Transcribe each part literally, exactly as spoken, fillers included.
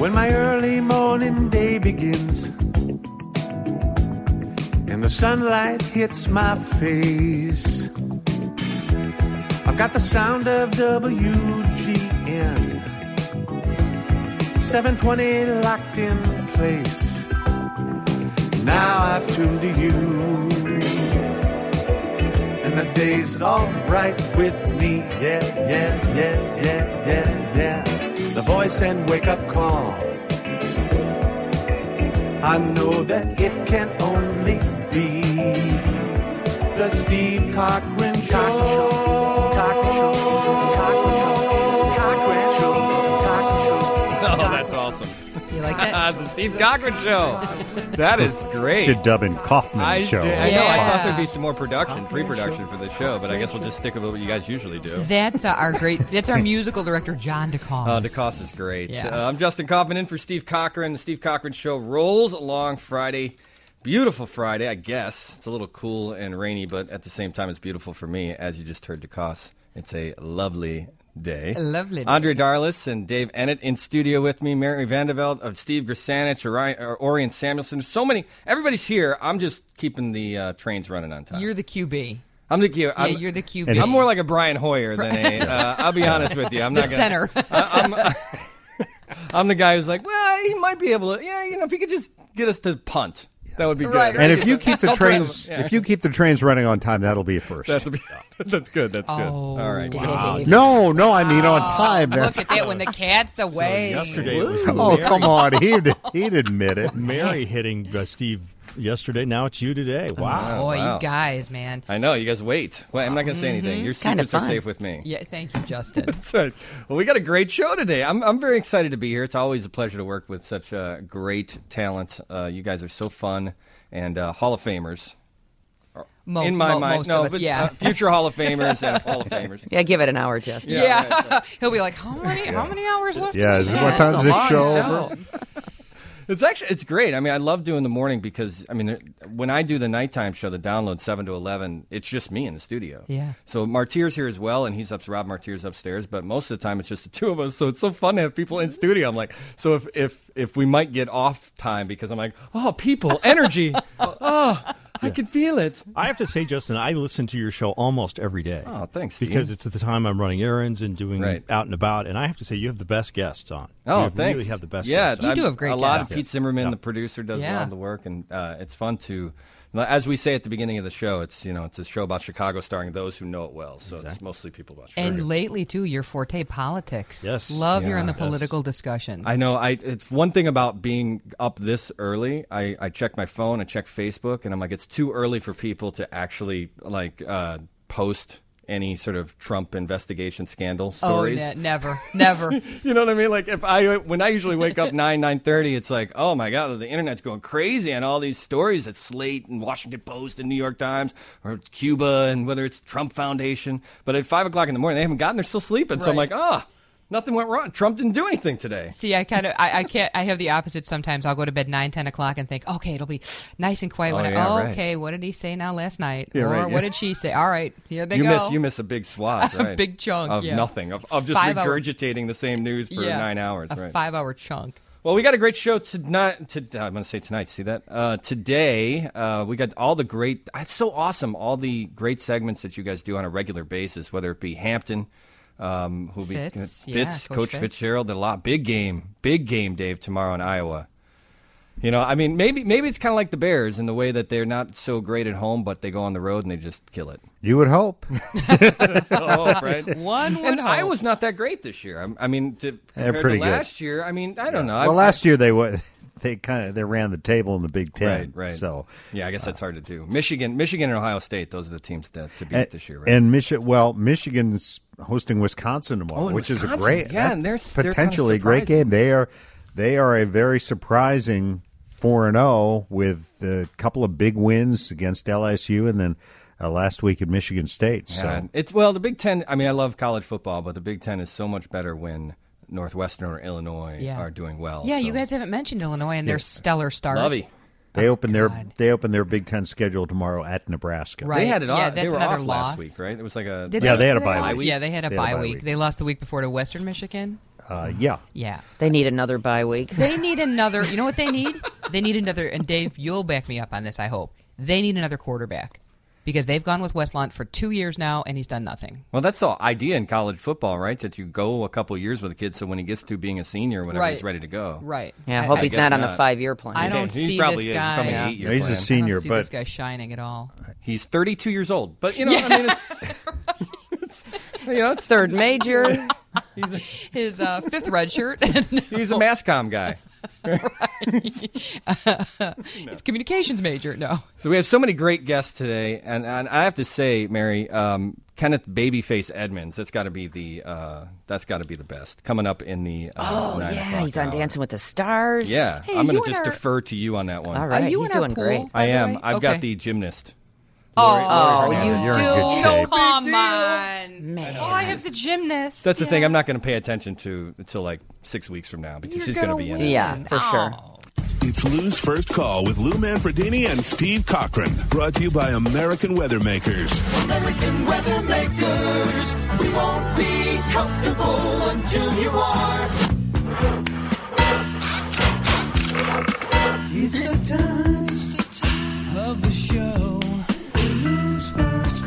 When my early morning day begins and the sunlight hits my face, I've got the sound of W G N seven twenty locked in place. Now I've tuned to you, and the day's all right with me. Yeah, yeah, yeah, yeah, yeah, yeah. The voice and wake-up call, I know that it can only be the Steve Cochran Show. Cochran Show. Cochran Show. Cochran Show. Cochran Show. Oh, that's awesome. You like that? The Steve Cochran Show. That is great. Should dub in Kaufman I, Show. did, I Yeah. know. I thought there'd be some more production, pre-production for the show, but I guess we'll just stick with what you guys usually do. That's uh, our great. That's our musical director, John DeCoste. Oh, DeCoste is great. Yeah. Uh, I'm Justin Kaufman in for Steve Cochran. The Steve Cochran Show rolls along Friday. Beautiful Friday, I guess. It's a little cool and rainy, but at the same time, it's beautiful for me. As you just heard DeCoste, it's a lovely day. A lovely day. Andre Darlis and Dave Ennett in studio with me. Mary Vandeveld, of Steve Grisanich, Orion, or Orion Samuelson. So many. Everybody's here. I'm just keeping the uh, trains running on time. You're the Q B. I'm the Q. I'm, yeah, you're the Q B. I'm more like a Brian Hoyer than a. Uh, I'll be honest with you. I'm the not gonna, center. I, I'm, I'm the guy who's like, well, he might be able to. Yeah, you know, if he could just get us to punt, that would be good. Right, And if you keep the trains, Yeah. if you keep the trains running on time, that'll be a first. That's, a, that's good. That's good. Oh, All right. wow. no, no, I mean on time. That's Look at that when the cat's away. yesterday it was oh, Mary, come on, he'd he'd admit it. Mary hitting uh, Steve yesterday. Now it's you today. Wow. Boy, wow. you guys, man. I know. You guys wait. Well, I'm not going to say anything. Your Kinda secrets are fun. safe with me. Yeah, thank you, Justin. That's right. Well, we got a great show today. I'm I'm very excited to be here. It's always a pleasure to work with such uh, great talent. Uh, you guys are so fun and uh, Hall of Famers. Mo- In my mo- mind, most no, of us, but yeah. uh, future Hall of Famers and Hall of Famers. Yeah, give it an hour, Justin. Yeah, Yeah, right, right. he'll be like, "How many? How many hours left?" Yeah, is, Yeah, what it's time's a this long show show. over? It's actually it's great. I mean, I love doing the morning because I mean, when I do the nighttime show, the download seven to eleven, it's just me in the studio. Yeah. So Martyr's here as well, and he's up. Rob Martyr's upstairs, but most of the time it's just the two of us. So it's so fun to have people in studio. I'm like, so if if if we might get off time because I'm like, oh, people, energy, oh, I can feel it. I have to say, Justin, I listen to your show almost every day. Oh, thanks, Steve. Because it's at the time I'm running errands and doing Right. out and about, and I have to say you have the best guests on. Oh, you thanks. really have the best yeah, guests You on. do have great A lot guests. of Pete Zimmerman, Yeah. the producer, does a Yeah. lot of the work, and uh, it's fun to, as we say at the beginning of the show, it's you know it's a show about Chicago starring those who know it well. So it's mostly people about Chicago. And lately too, your forte politics. Yes. love Yeah. hearing the Yes. political discussions. I know. I it's one thing about being up this early. I, I check my phone, I check Facebook, and I'm like, it's too early for people to actually like uh, post any sort of Trump investigation scandal Oh, stories. ne- never, never. You know what I mean? Like if I when I usually wake up nine nine thirty, it's like, oh my god, the internet's going crazy on all these stories at Slate and Washington Post and New York Times, or it's Cuba and whether it's Trump Foundation. But at five o'clock in the morning, they haven't gotten. They're still sleeping. So I'm Right. like, ah. Nothing went wrong. Trump didn't do anything today. See, I kind of, I, I can't. I have the opposite sometimes. I'll go to bed nine, ten o'clock and think, okay, it'll be nice and quiet. Oh, when I, yeah, oh right. okay, what did he say now last night? Yeah, or right, what yeah. did she say? All right, here they You go. miss you miss a big swath, A right? big chunk, of yeah. nothing of, of just Five hour- regurgitating the same news for Yeah, nine hours, a right? five-hour chunk. Well, we got a great show tonight. To, I'm going to say tonight. See that? Uh, today, uh, we got all the great. It's so awesome. All the great segments that you guys do on a regular basis, whether it be Hampton, um, who be Fitz, Fitz, yeah, Coach, Coach Fitz. Fitzgerald, a lot. Big game, big game, Dave, tomorrow in Iowa. You know, I mean, maybe maybe it's kind of like the Bears in the way that they're not so great at home, but they go on the road and they just kill it. You would hope. That's the hope, right? One would And hope. Iowa's not that great this year. I, I mean, to, compared pretty to good. last year, I mean, I don't know. Well, I, last year they wa- they kind of they ran the table in the Big Ten, Right, right. So yeah, I guess that's hard to do. Michigan, Michigan, and Ohio State; those are the teams to, to beat and, this year, right? and Michigan, well, Michigan's hosting Wisconsin tomorrow, Oh, and which is a Wisconsin. great, Yeah, that- and they're- they're kinda potentially a great surprising. game. They are they are a very surprising four and zero with a couple of big wins against L S U, and then uh, last week at Michigan State. Yeah, So it's well, the Big Ten. I mean, I love college football, but the Big Ten is so much better when Northwestern or Illinois Yeah. are doing well. Yeah, so. you guys haven't mentioned Illinois and their stellar start. Lovey. they open their God. they open their Big Ten schedule tomorrow at Nebraska. Right. They had it Yeah, off. that's They were another off loss. last week, right? It was like a Did Yeah, they had a bye off? week. Yeah, they had a They had a bye bye week. week. They lost the week before to Western Michigan. Uh, yeah. Yeah. They need another bye week. They need another, you know what they need? They need another, and Dave, you'll back me up on this, I hope. They need another quarterback because they've gone with Westlaw for two years now, and he's done nothing. Well, that's the idea in college football, right? That you go a couple years with a kid, so when he gets to being a senior, whenever Right. he's ready to go. Right. Yeah, I I- hope I he's guess not on the not. five-year plan. I don't He see probably this is. guy. Probably an Yeah. eight-year He's a plan. I senior, don't see but this guy shining at all. He's thirty-two years old, but you know, I mean, it's, it's you know, it's, Third major. he's a, His uh, fifth red shirt. he's a masscom guy. He's communications major. No. So we have so many great guests today, and, and I have to say, Mary, um, Kenneth Babyface Edmonds. That's got to be the uh, that's got to be the best coming up in the. Uh, Oh, nine yeah, o'clock he's on hour. Dancing with the Stars. Yeah, Hey, I'm going you to and just our- defer to you on that one. All right, Are you he's in our doing pool, great. by I the am. way? I've Okay. got the gymnast. Oh, Yeah, you you're in do? good No, shape. come on. Man. Oh, I have the gymnast. That's the thing. Yeah. I'm not going to pay attention to until like six weeks from now because You're she's going to gonna be in win. it. Yeah, for sure. Oh. It's Lou's First Call with Lou Manfredini and Steve Cochran. Brought to you by American Weathermakers. American Weather Makers. We won't be comfortable until you are. It's the time, it's the time of the show. Lou's First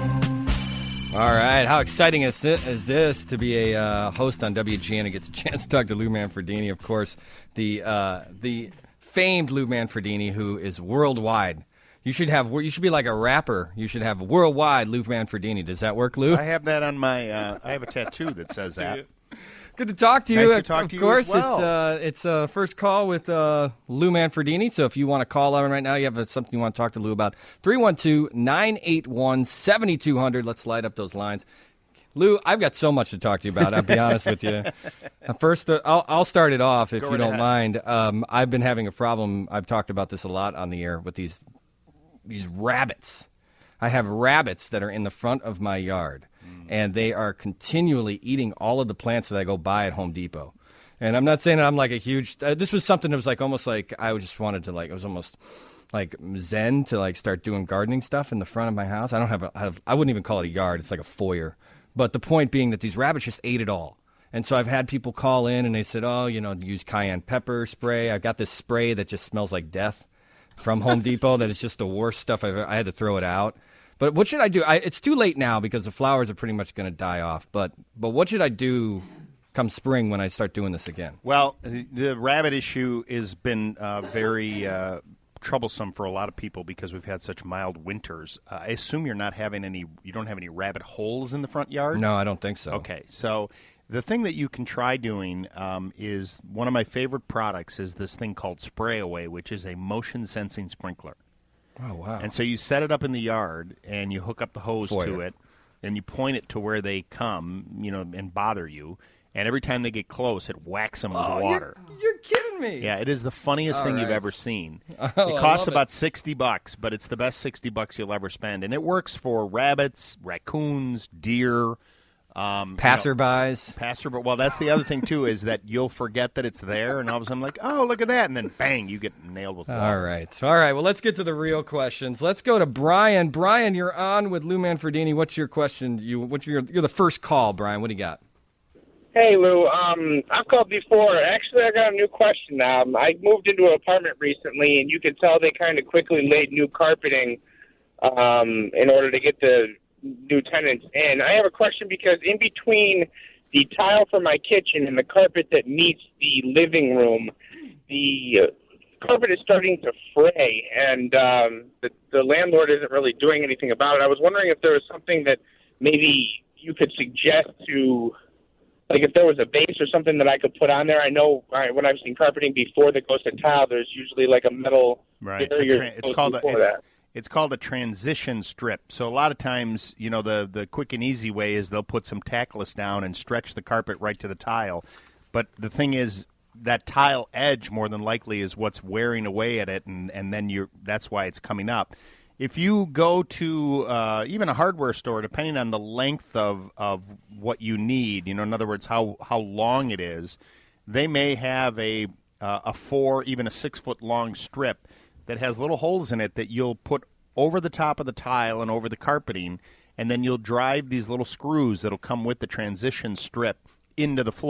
Call. All right. How exciting is, it, is this to be a uh, host on W G N and gets a chance to talk to Lou Manfredini, of course, the uh, the famed Lou Manfredini, who is worldwide. You should have. You should be like a rapper. You should have worldwide Lou Manfredini. Does that work, Lou? I have that on my. Uh, I have a tattoo that says that. Good to talk to you. Nice to Of- talk of to you course, as well. it's uh, it's uh, first call with uh, Lou Manfredini. So if you want to call on right now, you have uh, something you want to talk to Lou about. three one two, nine eight one, seven two zero zero. Let's light up those lines. Lou, I've got so much to talk to you about. I'll be honest with you. Uh, First, uh, I'll, I'll start it off if Go you right don't ahead. mind. Um, I've been having a problem. I've talked about this a lot on the air with these these rabbits. I have rabbits that are in the front of my yard, and they are continually eating all of the plants that I go buy at Home Depot. And I'm not saying that I'm like a huge. Uh, this was something that was like almost like I just wanted to like. It was almost like zen to like start doing gardening stuff in the front of my house. I don't have a. Have, I wouldn't even call it a yard. It's like a foyer. But the point being that these rabbits just ate it all. And so I've had people call in and they said, oh, you know, use cayenne pepper spray. I got this spray that just smells like death from Home Depot that is just the worst stuff I've ever. I had to throw it out. But what should I do? I, it's too late now because the flowers are pretty much going to die off. But but what should I do come spring when I start doing this again? Well, the, the rabbit issue has been uh, very uh, troublesome for a lot of people because we've had such mild winters. Uh, I assume you're not having any. You don't have any rabbit holes in the front yard? No, I don't think so. Okay, so the thing that you can try doing um, is one of my favorite products is this thing called Spray Away, which is a motion sensing sprinkler. Oh, wow. And so you set it up in the yard and you hook up the hose to Foyer. it and you point it to where they come, you know, and bother you. And every time they get close, it whacks them with water. You're, you're kidding me. Yeah, it is the funniest All thing you've right. ever seen. Oh, it I costs love about it. sixty bucks, but it's the best sixty bucks you'll ever spend. And it works for rabbits, raccoons, deer, um, you know, Passerbys. passer. But well, that's the other thing too is that you'll forget that it's there, and all of a sudden, like, oh, look at that, and then bang, you get nailed with water. All right. All right. Well, let's get to the real questions. Let's go to Brian. Brian, you're on with Lou Manfredini. What's your question? You, what's your, you're the first call, Brian. What do you got? Hey, Lou. Um, I've called before. Actually, I got a new question. Um, I moved into an apartment recently, and you could tell they kind of quickly laid new carpeting um, in order to get the new tenants in. I have a question because in between the tile for my kitchen and the carpet that meets the living room, the uh, carpet is starting to fray, and um, the, the landlord isn't really doing anything about it. I was wondering if there was something that maybe you could suggest to... Like if there was a base or something that I could put on there. I know I, when I've seen carpeting before that goes to tile, there's usually like a metal Right. barrier. A tra- it's called a, before it's, that. it's called a transition strip. So a lot of times, you know, the the quick and easy way is they'll put some tackless down and stretch the carpet right to the tile. But the thing is, that tile edge more than likely is what's wearing away at it, and, and then you're that's why it's coming up. If you go to uh, even a hardware store, depending on the length of, of what you need, you know, in other words, how, how long it is, they may have a uh, a four, even a six foot long strip that has little holes in it that you'll put over the top of the tile and over the carpeting, and then you'll drive these little screws that'll come with the transition strip into the floor.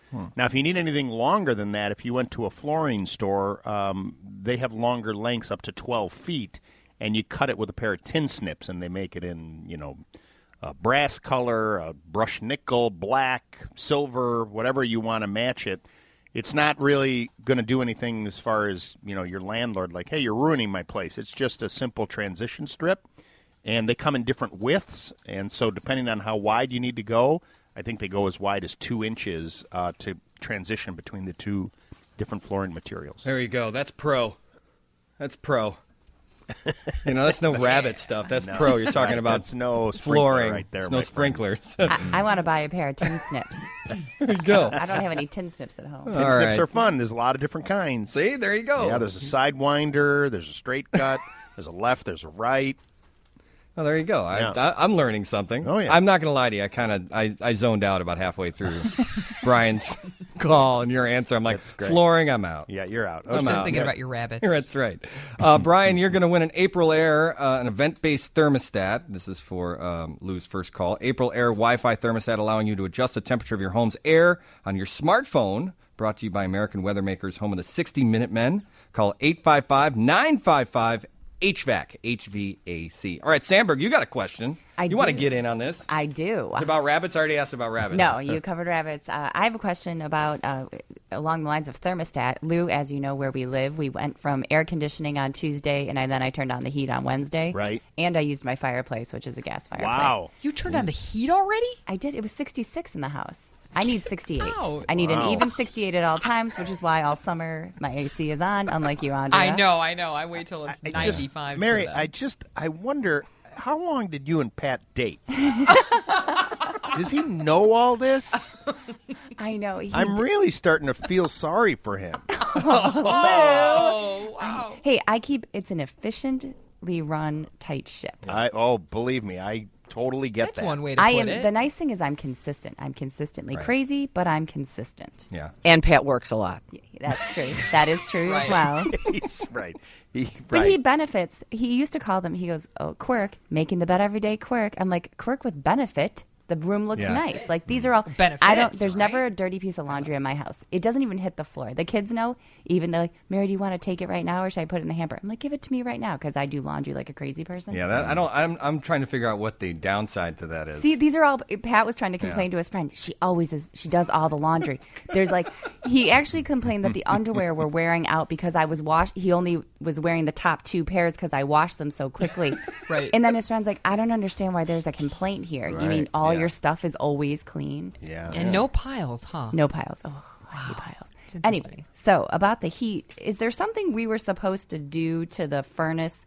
Now, if you need anything longer than that, if you went to a flooring store, um, they have longer lengths up to twelve feet, and you cut it with a pair of tin snips, and they make it in, you know, a brass color, a brushed nickel, black, silver, whatever you want to match it. It's not really going to do anything as far as, you know, your landlord, like, hey, you're ruining my place. It's just a simple transition strip, and they come in different widths, and so depending on how wide you need to go, I think they go as wide as two inches uh, to transition between the two different flooring materials. There you go. That's pro. That's pro. You know, that's no rabbit stuff. That's No. pro. You're talking about That's no sprinkler flooring. right there, It's my no friend. sprinklers. I, I want to buy a pair of tin snips. There you go. I don't have any tin snips at home. Tin All snips right. are fun. There's a lot of different kinds. See, there you go. Yeah, there's a sidewinder, there's a straight cut, there's a left, there's a right. Oh, there you go. I, Yeah. I, I'm learning something. Oh, yeah. I'm not going to lie to you. I kind of I, I zoned out about halfway through Brian's call and your answer. I'm like, That's great. flooring, I'm out. Yeah, you're out. I'm Still out. thinking about your rabbits. That's right. Uh, Brian, you're going to win an April Air, uh, an event-based thermostat. This is for um, Lou's first call. April Air Wi-Fi thermostat allowing you to adjust the temperature of your home's air on your smartphone. Brought to you by American Weather Makers, home of the sixty minute men. Call eight five five, nine five five, H V A C, H V A C. All right, Sandberg, you got a question. I you want to do. get in on this? I do. It's about rabbits? I already asked about rabbits. No, you covered rabbits. Uh, I have a question about uh, along the lines of thermostat. Lou, as you know, where we live, we went from air conditioning on Tuesday, and I, then I turned on the heat on Wednesday. Right. And I used my fireplace, which is a gas fireplace. Wow. You turned on the heat already? I did. It was sixty-six in the house. I need sixty-eight. Wow. I need Wow. an even sixty-eight at all times, which is why all summer my A C is on, unlike you, Andrea. I know, I know. I wait till it's I just- ninety-five. Mary, for that. I just, I wonder, how long did you and Pat date? Does he know all this? I know. He I'm d- really starting to feel sorry for him. Oh, wow. Hey, I keep. It's an efficiently run, tight ship. I oh, believe me, I totally get That's that. one way to I put am. it. The nice thing is I'm consistent. I'm consistently crazy, but I'm consistent. Yeah. And Pat works a lot. That's true. That is true Right. as well. He's right. He, But right. he benefits. He used to call them. He goes, "Oh, quirk, making the bed every day, quirk." I'm like, quirk with benefit. The room looks Yeah. nice. Like these are all Benefits, I don't. There's right? never a dirty piece of laundry in my house. It doesn't even hit the floor. The kids know. Even they're like, "Mary, do you want to take it right now, or should I put it in the hamper?" I'm like, "Give it to me right now," because I do laundry like a crazy person. Yeah, that, I don't. I'm. I'm trying to figure out what the downside to that is. See, these are all. Pat was trying to complain to his friend. She always is. She does all the laundry. There's like, he actually complained that the underwear were wearing out because I was wash. He only was wearing the top two pairs because I washed them so quickly. Right. And then his friend's like, I don't understand why there's a complaint here. You mean Right, all yeah. your stuff is always clean? yeah. And no piles, huh? No piles. Oh, I hate piles. interesting. Anyway, so about the heat, is there something we were supposed to do to the furnace?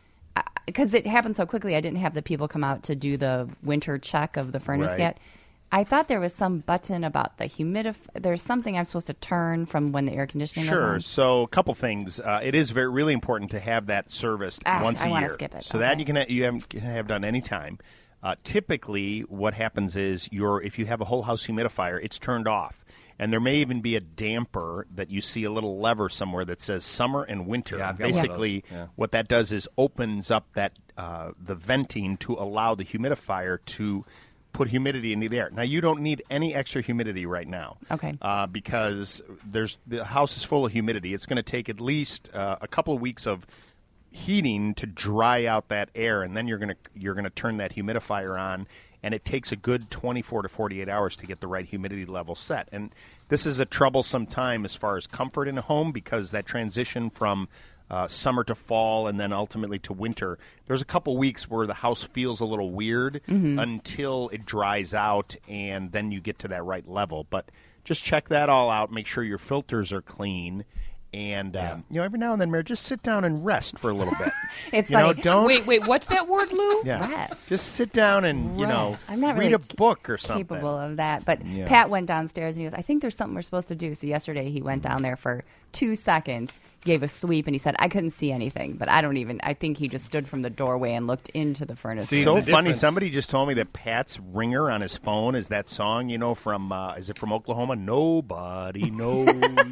Because it happened so quickly, I didn't have the people come out to do the winter check of the furnace Right. yet. I thought there was some button about the humidif. There's something I'm supposed to turn from when the air conditioning is Sure. on. So a couple things. Uh, it is very really important to have that serviced Ah, once a I year. wanna skip it. So that Okay. you can ha- you have, can have done any time. Uh, typically, what happens is your if you have a whole house humidifier, it's turned off, and there may even be a damper that you see a little lever somewhere that says summer and winter. Yeah, I've got one of those. Basically, Yeah. what that does is opens up that uh, the venting to allow the humidifier to put humidity into the air. Now, you don't need any extra humidity right now. Okay. Uh, because there's the house is full of humidity. It's going to take at least uh, a couple of weeks of heating to dry out that air, and then you're going to you're going to turn that humidifier on, and it takes a good twenty-four to forty-eight hours to get the right humidity level set. And this is a troublesome time as far as comfort in a home because that transition from uh, summer to fall and then ultimately to winter, there's a couple weeks where the house feels a little weird until it dries out, and then you get to that right level. But just check that all out. Make sure your filters are clean. And, um, you know, every now and then, Mary, just sit down and rest for a little bit. It's you know, funny. don't. Wait, wait, what's that word, Lou? Yeah. Rest. Just sit down and, you know, Rest. I'm not read really a book or something. capable of that. But Yeah. Pat went downstairs and he goes, I think there's something we're supposed to do. So yesterday he went down there for two seconds, gave a sweep, and he said, I couldn't see anything. But I don't even, I think he just stood from the doorway and looked into the furnace. See, So the funny. difference- Somebody just told me that Pat's ringer on his phone is that song, you know, from, uh, is it from Oklahoma? Nobody knows.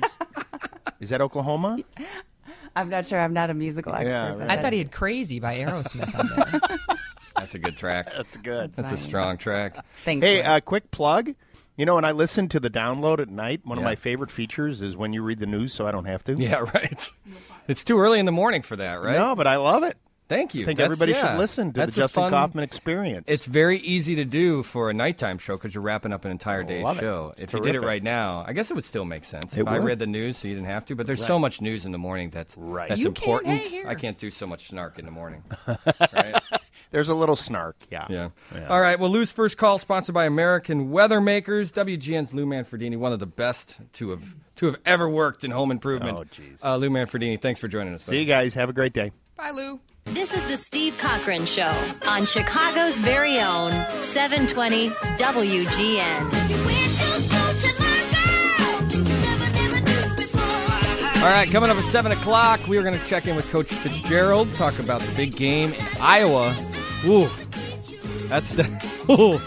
Is that Oklahoma? I'm not sure. I'm not a musical expert. Yeah, but right. I thought he had Crazy by Aerosmith on there. That's a good track. That's good. That's a fine. strong track. Thanks. Hey, Lou. uh, quick plug. You know, when I listen to the download at night, one Yeah. of my favorite features is when you read the news so I don't have to. Yeah, right. It's too early in the morning for that, right? No, but I love it. Thank you. I think That's- everybody yeah. should listen to That's the a Justin fun- Kaufman experience. It's very easy to do for a nighttime show because you're wrapping up an entire day's love it. show. It's If you did it terrific. right now, I guess it would still make sense. It if I would. read the news so you didn't have to, but there's Right. so much news in the morning that's Right. that's You can't important. hang here. I can't do so much snark in the morning. There's a little snark, yeah. Yeah. All right. Well, Lou's First Call, sponsored by American Weather Makers. W G N's Lou Manfredini, one of the best to have to have ever worked in home improvement. Oh, jeez. Uh, Lou Manfredini, thanks for joining us. See you guys. Have a great day. Bye, Lou. This is the Steve Cochran Show on Chicago's very own seven twenty W G N. All right, coming up at seven o'clock, we are going to check in with Coach Fitzgerald, talk about the big game in Iowa. Ooh, that's the. Ooh,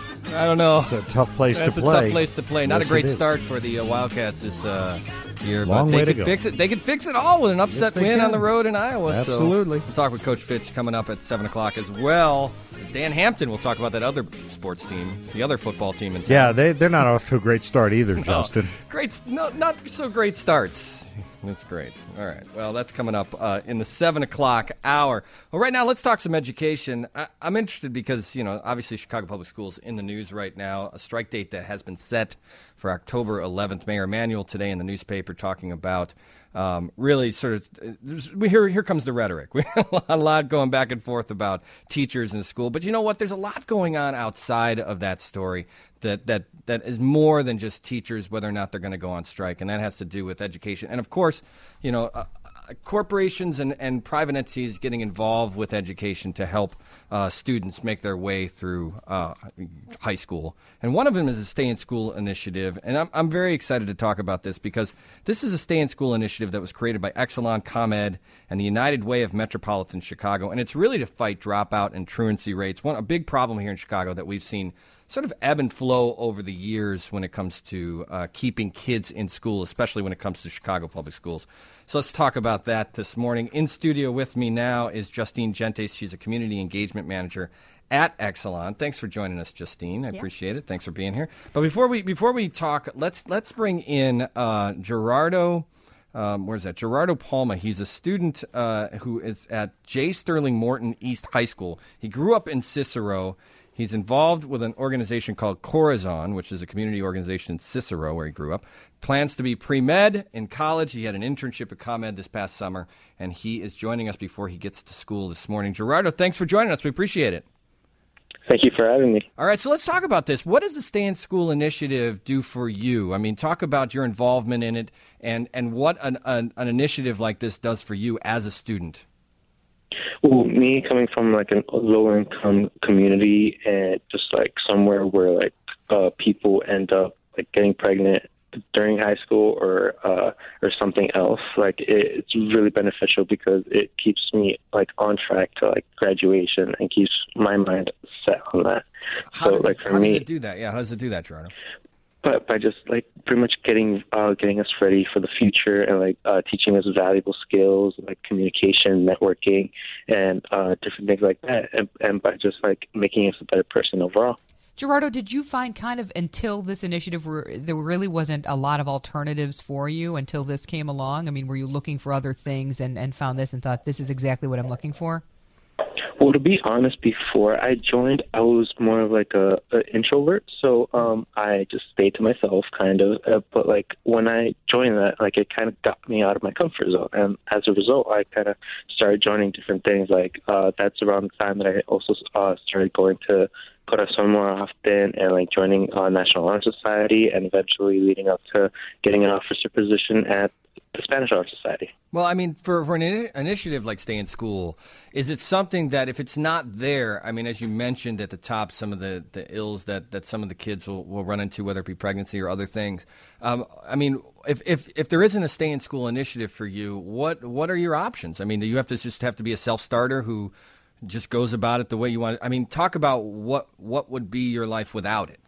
I don't know. It's a tough place That's to a play. tough place to play. Not Yes, a great it is. start for the uh, Wildcats this uh, year, Long but they way to could go. fix it. They could fix it all with an upset Yes, they win can. on the road in Iowa. Absolutely. So we'll talk with Coach Fitz coming up at seven o'clock as well. As Dan Hampton will talk about that other sports team, the other football team in town. Yeah, they, they're not off to a great start either, Justin. Great, no, not so great starts. That's great. All right. Well, that's coming up uh, in the seven o'clock hour. Well, right now, let's talk some education. I, I'm interested because, you know, obviously Chicago Public Schools in the news right now. A strike date that has been set for October eleventh. Mayor Emanuel today in the newspaper talking about um, really sort of we here here comes the rhetoric. We have a lot going back and forth about teachers in school, but you know what? There's a lot going on outside of that story that that that is more than just teachers, whether or not they're going to go on strike, and that has to do with education. And of course, you know, uh, corporations and, and private entities getting involved with education to help uh, students make their way through uh, high school. And one of them is a Stay in School initiative. And I'm, I'm very excited to talk about this because this is a Stay in School initiative that was created by Exelon, ComEd, and the United Way of Metropolitan Chicago. And it's really to fight dropout and truancy rates. One a big problem here in Chicago that we've seen sort of ebb and flow over the years when it comes to uh, keeping kids in school, especially when it comes to Chicago public schools. So let's talk about that this morning. In studio with me now is Justine Gentes. She's a community engagement manager at Exelon. Thanks for joining us, Justine. I Yeah. appreciate it. Thanks for being here. But before we before we talk, let's let's bring in uh, Gerardo. Um, where's that? Gerardo Palma. He's a student uh, who is at J. Sterling Morton East High School. He grew up in Cicero. He's involved with an organization called Corazon, which is a community organization in Cicero, where he grew up. Plans to be pre-med in college. He had an internship at ComEd this past summer, and he is joining us before he gets to school this morning. Gerardo, thanks for joining us. We appreciate it. Thank you for having me. All right, so let's talk about this. What does the Stay in School initiative do for you? I mean, talk about your involvement in it and, and what an, an, an initiative like this does for you as a student. Well, me coming from like a lower income community and just like somewhere where like uh, people end up like getting pregnant during high school or uh, or something else, like it, it's really beneficial because it keeps me like on track to like graduation and keeps my mind set on that. How, so does, like it, for how me, does it do that? Yeah, how does it do that, Gerardo? But by just like pretty much getting uh, getting us ready for the future and like uh, teaching us valuable skills like communication, networking, and uh, different things like that, and, and by just like making us a better person overall. Gerardo, did you find kind of until this initiative, were, there really wasn't a lot of alternatives for you until this came along? I mean, were you looking for other things and, and found this and thought, this is exactly what I'm looking for? Well, to be honest, before I joined, I was more of like a, a introvert, so um, I just stayed to myself, kind of. Uh, but like when I joined that, like it kind of got me out of my comfort zone, and as a result, I kind of started joining different things. Like uh, that's around the time that I also uh, started going to Corazon more often, and like joining uh, National Honor Society, and eventually leading up to getting an officer position at the Spanish Honor Society. Well, I mean, for, for an in- initiative like Stay in School, is it something that if it's not there, I mean, as you mentioned at the top, some of the, the ills that, that some of the kids will, will run into, whether it be pregnancy or other things. Um, I mean, if, if if there isn't a Stay in School initiative for you, what what are your options? I mean, do you have to just have to be a self-starter who just goes about it the way you want it? I mean, talk about what what would be your life without it.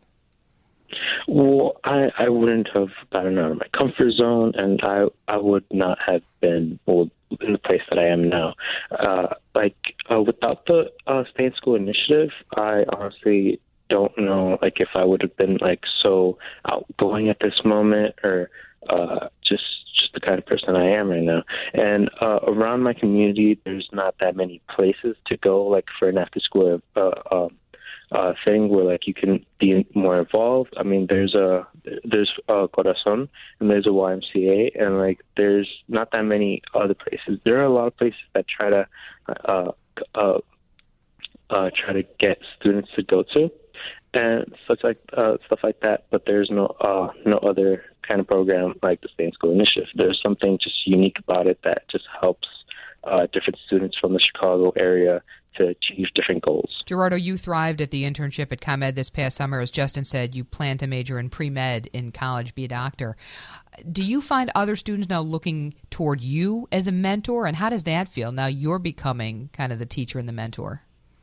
Well, I, I wouldn't have gotten out of my comfort zone, and I I would not have been well, in the place that I am now. Uh, like uh, without the uh, Stay in School initiative, I honestly don't know like if I would have been like so outgoing at this moment or uh, just just the kind of person I am right now. And uh, around my community, there's not that many places to go like for an after school uh, uh, uh, thing where like you can be more involved. I mean, there's a there's a Corazon and there's a Y M C A, and like there's not that many other places. There are a lot of places that try to uh, uh, uh, try to get students to go to and such like uh, stuff like that. But there's no uh, no other kind of program like the Stay in School Initiative. There's something just unique about it that just helps uh, different students from the Chicago area to achieve different goals. Gerardo, you thrived at the internship at ComEd this past summer. As Justin said, you plan to major in pre-med in college, be a doctor. Do you find other students now looking toward you as a mentor, and how does that feel? Now you're becoming kind of the teacher and the mentor.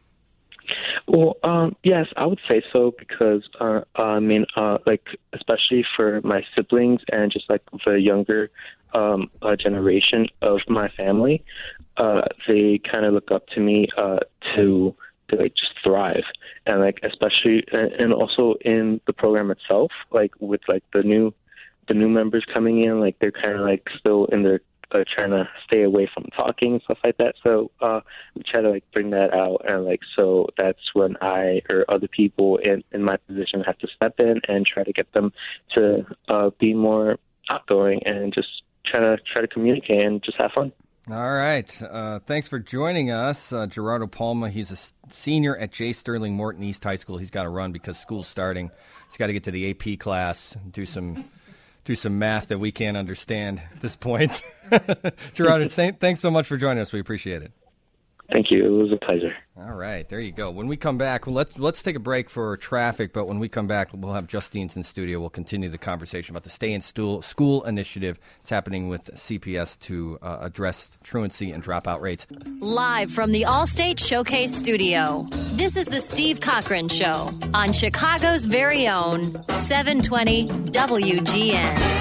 Well, um, yes, I would say so because, uh, I mean, uh, like, especially for my siblings and just, like, the younger um, uh, generation of my family, uh, they kind of look up to me uh, to, to, like, just thrive. And, like, especially, and also in the program itself, like, with, like, the new, the new members coming in, like, they're kind of, like, still in their Uh, trying to stay away from talking and stuff like that. So uh, we try to like bring that out, and like so that's when I or other people in, in my position have to step in and try to get them to uh, be more outgoing and just try to try to communicate and just have fun. All right. Uh, thanks for joining us, uh, Gerardo Palma. He's a s- senior at J. Sterling Morton East High School. He's got to run because school's starting. He's got to get to the A P class, do some. Do some math that we can't understand at this point. Gerardo, thanks so much for joining us. We appreciate it. Thank you. It was a pleasure. All right, there you go. When we come back, well, let's let's take a break for traffic. But when we come back, we'll have Justine's in studio. We'll continue the conversation about the Stay in School, school initiative. It's happening with C P S to uh, address truancy and dropout rates. Live from the Allstate Showcase Studio, this is the Steve Cochran Show on Chicago's very own seven twenty W G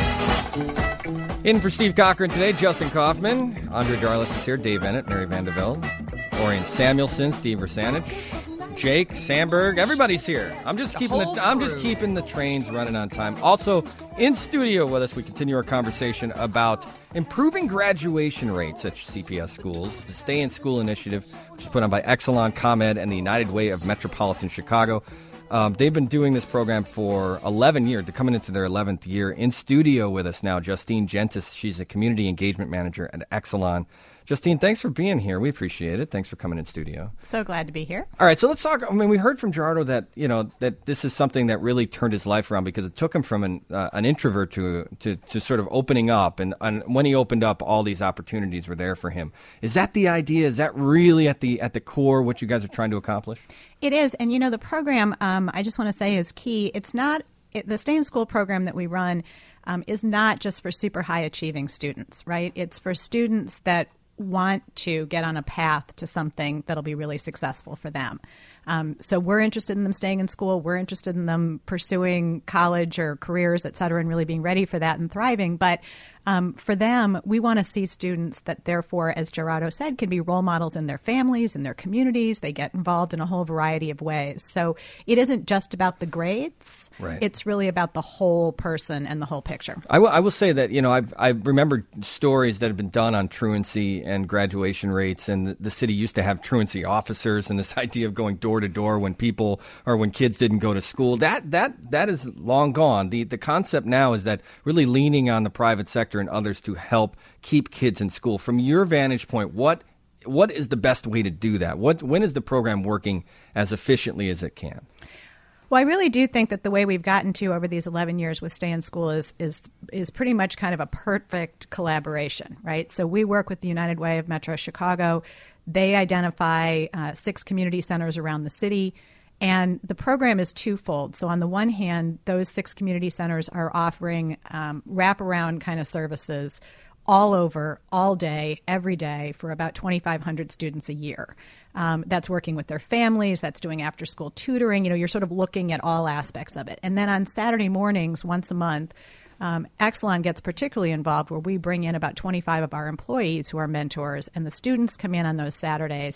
N. In for Steve Cochran today, Justin Kaufman, Andre Darlis is here, Dave Bennett, Mary Vandevelde, Orion Samuelson, Steve Versanich, Jake Sandberg. Everybody's here. I'm just the keeping the I'm just keeping the trains running on time. Also in studio with us, we continue our conversation about improving graduation rates at C P S schools. The Stay in School Initiative, which is put on by Exelon, ComEd, and the United Way of Metropolitan Chicago. Um, they've been doing this program for eleven years. They're coming into their eleventh year. In studio with us now, Justine Gentis. She's a community engagement manager at Exelon. Justine, thanks for being here. We appreciate it. Thanks for coming in studio. So glad to be here. All right, so let's talk. I mean, we heard from Gerardo that you know that this is something that really turned his life around because it took him from an uh, an introvert to, to to sort of opening up, and, and when he opened up, all these opportunities were there for him. Is that the idea? Is that really at the at the core what you guys are trying to accomplish? It is, and you know the program. Um, I just want to say is key. It's not it, the Stay in School program that we run um, is not just for super high achieving students, right? It's for students that want to get on a path to something that'll be really successful for them. Um, so we're interested in them staying in school. We're interested in them pursuing college or careers, et cetera, and really being ready for that and thriving. But um, for them, we want to see students that, therefore, as Gerardo said, can be role models in their families, in their communities. They get involved in a whole variety of ways. So it isn't just about the grades. Right. It's really about the whole person and the whole picture. I will, I will say that, you know, I've, I remember stories that have been done on truancy and graduation rates, and the, the city used to have truancy officers, and this idea of going door to door when people or when kids didn't go to school. That that that is long gone. The the concept now is that really leaning on the private sector and others to help keep kids in school. From your vantage point, what what is the best way to do that? What when is the program working as efficiently as it can? Well, I really do think that the way we've gotten to over these eleven years with Stay in School is is is pretty much kind of a perfect collaboration, right? So we work with the United Way of Metro Chicago. They identify uh, six community centers around the city, and the program is twofold. So on the one hand, those six community centers are offering um, wraparound kind of services all over, all day, every day for about twenty-five hundred students a year. Um, that's working with their families. That's doing after-school tutoring. You know, you're sort of looking at all aspects of it. And then on Saturday mornings, once a month, Um, Exelon gets particularly involved where we bring in about twenty-five of our employees who are mentors, and the students come in on those Saturdays.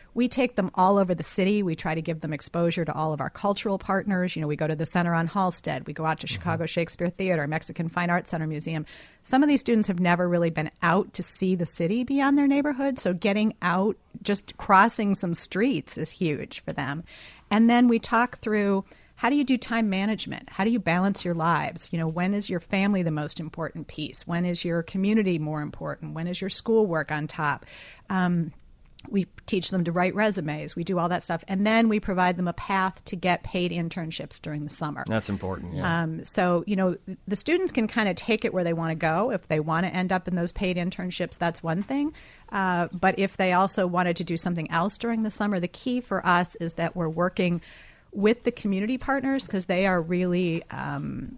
we take them all over the city. We try to give them exposure to all of our cultural partners. You know, we go to the Center on Halsted. We go out to Chicago Shakespeare Theater, Mexican Fine Arts Center Museum. Some of these students have never really been out to see the city beyond their neighborhood. So getting out, just crossing some streets is huge for them. And then we talk through, how do you do time management? How do you balance your lives? You know, when is your family the most important piece? When is your community more important? When is your schoolwork on top? Um, we teach them to write resumes. We do all that stuff. And then we provide them a path to get paid internships during the summer. That's important, yeah. Um, so, you know, the students can kind of take it where they want to go. If they want to end up in those paid internships, that's one thing. Uh, but if they also wanted to do something else during the summer, the key for us is that we're working with the community partners, because they are really um,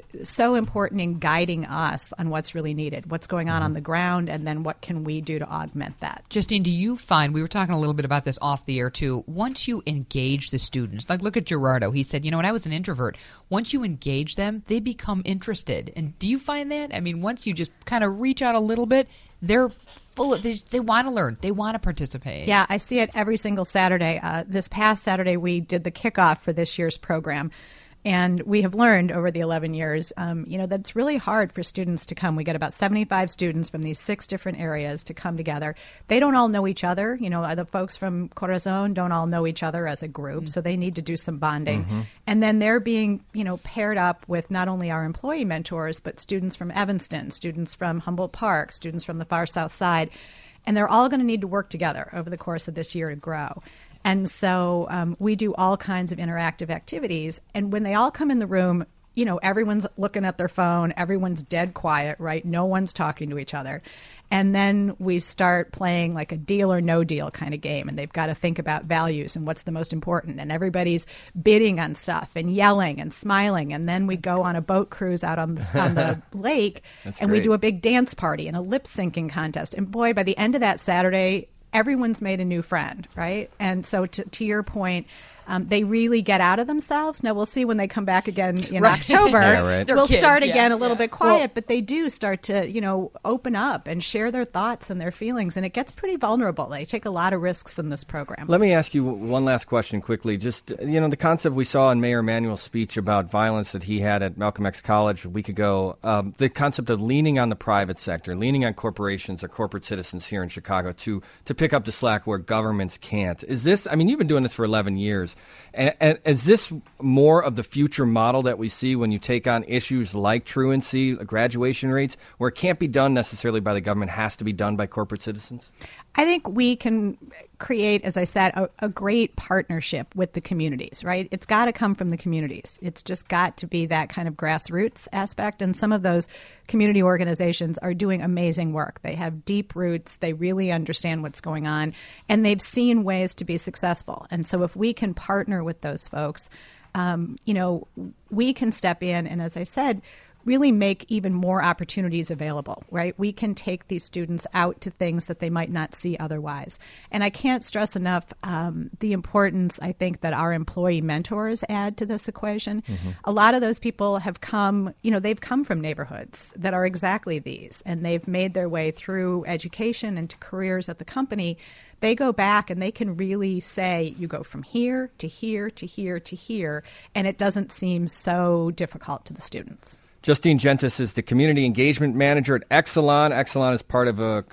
so important in guiding us on what's really needed, what's going on on the ground, and then what can we do to augment that. Justine, do you find, we were talking a little bit about this off the air too, once you engage the students, like look at Gerardo, he said, you know, when I was an introvert, once you engage them, they become interested. And do you find that? I mean, once you just kind of reach out a little bit, they're full of, they, they want to learn. They want to participate. Yeah, I see it every single Saturday. Uh, this past Saturday, we did the kickoff for this year's program. And we have learned over the eleven years, um, you know, that it's really hard for students to come. We get about seventy-five students from these six different areas to come together. They don't all know each other. You know, the folks from Corazon don't all know each other as a group, mm-hmm. so they need to do some bonding. Mm-hmm. And then they're being, you know, paired up with not only our employee mentors, but students from Evanston, students from Humboldt Park, students from the far south side. And they're all going to need to work together over the course of this year to grow. And so um, we do all kinds of interactive activities. And when they all come in the room, you know, everyone's looking at their phone. Everyone's dead quiet, right? No one's talking to each other. And then we start playing like a deal or no deal kind of game. And they've got to think about values and what's the most important. And everybody's bidding on stuff and yelling and smiling. And then we go on a boat cruise out on the, on the lake. That's and great. we do a big dance party and a lip syncing contest. And boy, by the end of that Saturday, everyone's made a new friend, right? And so to, to your point, um, they really get out of themselves. Now, we'll see when they come back again in Right. October. Yeah, right. They're We'll kids, start yeah, again a little yeah. bit quiet, Well- but they do start to, you know, open up and share their thoughts and their feelings, and it gets pretty vulnerable. They take a lot of risks in this program. Let me ask you one last question quickly. Just, you know, the concept we saw in Mayor Emanuel's speech about violence that he had at Malcolm X College a week ago, um, the concept of leaning on the private sector, leaning on corporations or corporate citizens here in Chicago to to pick up the slack where governments can't. Is this, I mean, you've been doing this for eleven years. And, and is this more of the future model that we see when you take on issues like truancy, graduation rates, where it can't be done necessarily by the government, has to be done by corporate citizens? I think we can create, as I said, a, a great partnership with the communities, right? It's got to come from the communities. It's just got to be that kind of grassroots aspect. And some of those community organizations are doing amazing work. They have deep roots. They really understand what's going on. And they've seen ways to be successful. And so if we can partner with those folks, um, you know, we can step in. And as I said, really make even more opportunities available, right? We can take these students out to things that they might not see otherwise. And I can't stress enough um, the importance, I think, that our employee mentors add to this equation. Mm-hmm. A lot of those people have come, you know, they've come from neighborhoods that are exactly these, and they've made their way through education into careers at the company. They go back and they can really say, you go from here to here to here to here, and it doesn't seem so difficult to the students. Justine Gentis is the Community Engagement Manager at Exelon. Exelon is part of a,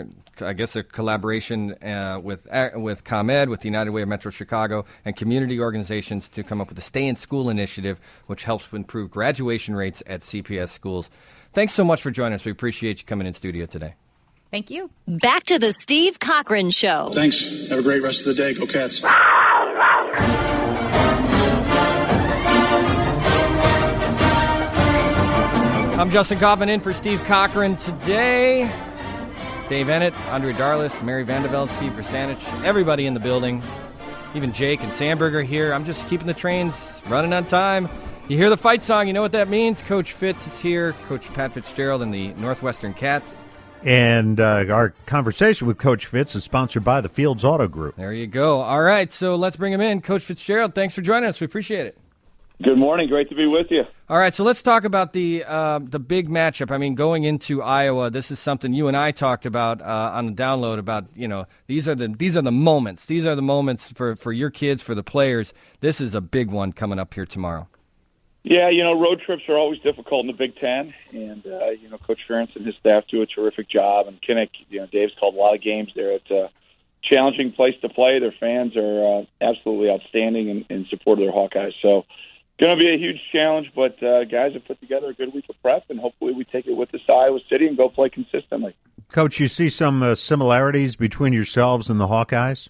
a I guess, a collaboration uh, with uh, with ComEd, with the United Way of Metro Chicago, and community organizations to come up with the Stay in School initiative, which helps improve graduation rates at C P S schools. Thanks so much for joining us. We appreciate you coming in studio today. Thank you. Back to the Steve Cochran Show. Thanks. Have a great rest of the day. Go Cats. I'm Justin Kaufman in for Steve Cochran today. Dave Ennett, Andre Darlis, Mary Vandeveld, Steve Krasanich, everybody in the building. Even Jake and Sandberg are here. I'm just keeping the trains running on time. You hear the fight song, you know what that means. Coach Fitz is here, Coach Pat Fitzgerald and the Northwestern Cats. And uh, our conversation with Coach Fitz is sponsored by the Fields Auto Group. There you go. All right, so let's bring him in. Coach Fitzgerald, thanks for joining us. We appreciate it. Good morning. Great to be with you. All right, so let's talk about the uh, the big matchup. I mean, going into Iowa, this is something you and I talked about uh, on the download. About you know these are the these are the moments. These are the moments for, for your kids, for the players. This is a big one coming up here tomorrow. Yeah, you know, road trips are always difficult in the Big Ten, and uh, you know, Coach Ferentz and his staff do a terrific job. And Kinnick, you know, Dave's called a lot of games there. It's a challenging place to play. Their fans are uh, absolutely outstanding in, in support of their Hawkeyes. So. Going to be a huge challenge, but uh, guys have put together a good week of prep, and hopefully we take it with us to Iowa City and go play consistently. Coach, you see some uh, similarities between yourselves and the Hawkeyes?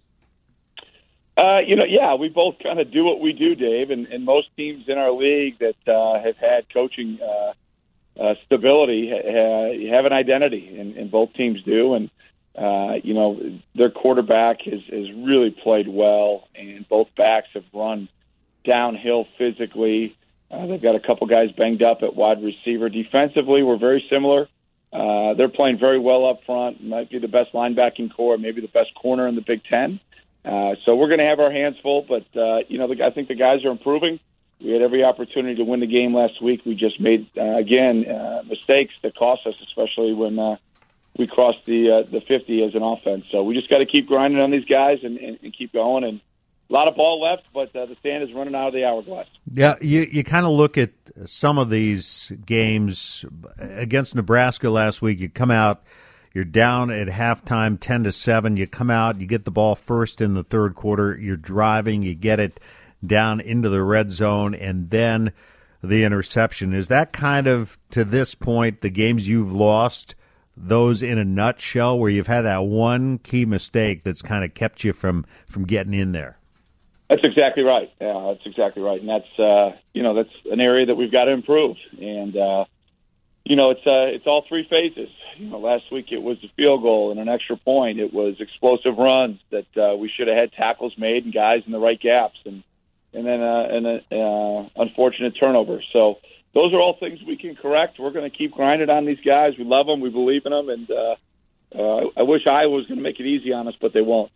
Uh, you know, yeah, we both kind of do what we do, Dave, and, and most teams in our league that uh, have had coaching uh, uh, stability ha- have an identity, and, and both teams do. And, uh, you know, their quarterback has, has really played well, and both backs have run downhill physically. Uh, they've got a couple guys banged up at wide receiver. Defensively, we're very similar. Uh, they're playing very well up front. Might be the best linebacking core, maybe the best corner in the Big Ten. Uh, so we're going to have our hands full, but, uh, you know, the, I think the guys are improving. We had every opportunity to win the game last week. We just made, uh, again, uh, mistakes that cost us, especially when uh, we crossed the uh, the fifty as an offense. So we just got to keep grinding on these guys and, and, and keep going. And a lot of ball left, but uh, the sand is running out of the hourglass. Yeah, you, you kind of look at some of these games against Nebraska last week. You come out, you're down at halftime ten to seven. You come out, you get the ball first in the third quarter. You're driving, you get it down into the red zone, and then the interception. Is that kind of, to this point, the games you've lost, those in a nutshell, where you've had that one key mistake that's kind of kept you from, from getting in there? That's exactly right. Yeah, that's exactly right, and that's uh, you know that's an area that we've got to improve. And uh, you know it's uh, it's all three phases. You know, last week it was a field goal and an extra point. It was explosive runs that uh, we should have had tackles made and guys in the right gaps, and and then uh, an uh, unfortunate turnover. So those are all things we can correct. We're going to keep grinding on these guys. We love them. We believe in them, and. Uh, Uh, I wish Iowa was going to make it easy on us, but they won't.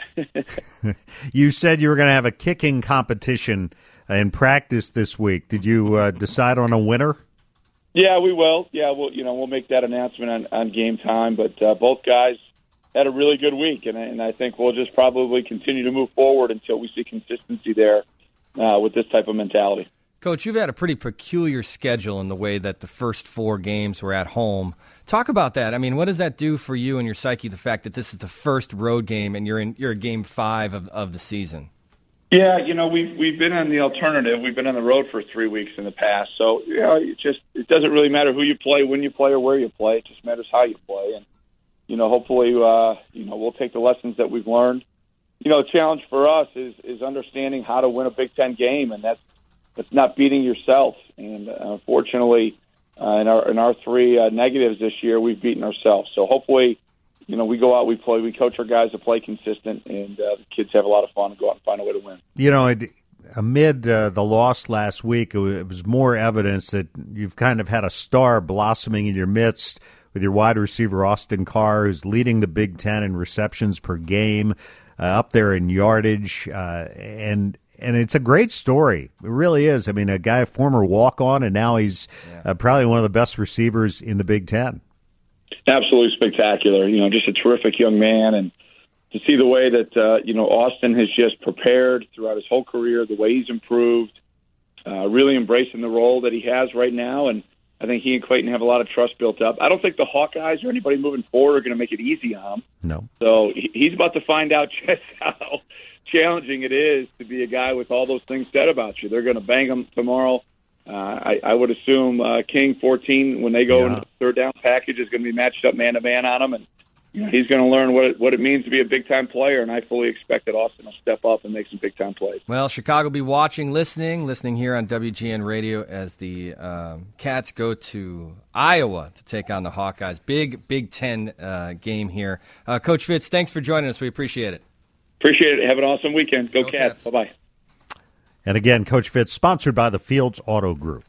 You said you were going to have a kicking competition in practice this week. Did you uh, decide on a winner? Yeah, we will. Yeah, we'll you know we'll make that announcement on, on game time. But uh, both guys had a really good week, and, and I think we'll just probably continue to move forward until we see consistency there uh, with this type of mentality. Coach, you've had a pretty peculiar schedule in the way that the first four games were at home. Talk about that. I mean, what does that do for you and your psyche, the fact that this is the first road game and you're in you're game five of, of the season? Yeah, you know, we've, we've been on the alternative. We've been on the road for three weeks in the past. So, you know, it just it doesn't really matter who you play, when you play, or where you play. It just matters how you play. And, you know, hopefully, uh, you know, we'll take the lessons that we've learned. You know, the challenge for us is, is understanding how to win a Big Ten game, and that's It's not beating yourself, and uh, unfortunately, uh, in our in our three uh, negatives this year, we've beaten ourselves. So hopefully, you know, we go out, we play, we coach our guys to play consistent, and uh, the kids have a lot of fun and go out and find a way to win. You know, it, amid uh, the loss last week, it was more evidence that you've kind of had a star blossoming in your midst with your wide receiver Austin Carr, who's leading the Big Ten in receptions per game, uh, up there in yardage, uh, and. And it's a great story. It really is. I mean, a guy, a former walk-on, and now he's yeah. uh, probably one of the best receivers in the Big Ten. Absolutely spectacular. You know, just a terrific young man. And to see the way that, uh, you know, Austin has just prepared throughout his whole career, the way he's improved, uh, really embracing the role that he has right now. And I think he and Clayton have a lot of trust built up. I don't think the Hawkeyes or anybody moving forward are going to make it easy on him. No. So he's about to find out just how challenging it is to be a guy with all those things said about you. They're going to bang him tomorrow. Uh, I, I would assume uh, King fourteen, when they go yeah. into the third down package, is going to be matched up man-to-man on him. And you know, he's going to learn what it, what it means to be a big-time player, and I fully expect that Austin will step up and make some big-time plays. Well, Chicago will be watching, listening, listening here on W G N Radio as the um, Cats go to Iowa to take on the Hawkeyes. Big Big Ten uh, game here. Uh, Coach Fitz, thanks for joining us. We appreciate it. Appreciate it. Have an awesome weekend. Go, Go Cats. Cats. Bye-bye. And again, Coach Fitz, sponsored by the Fields Auto Group.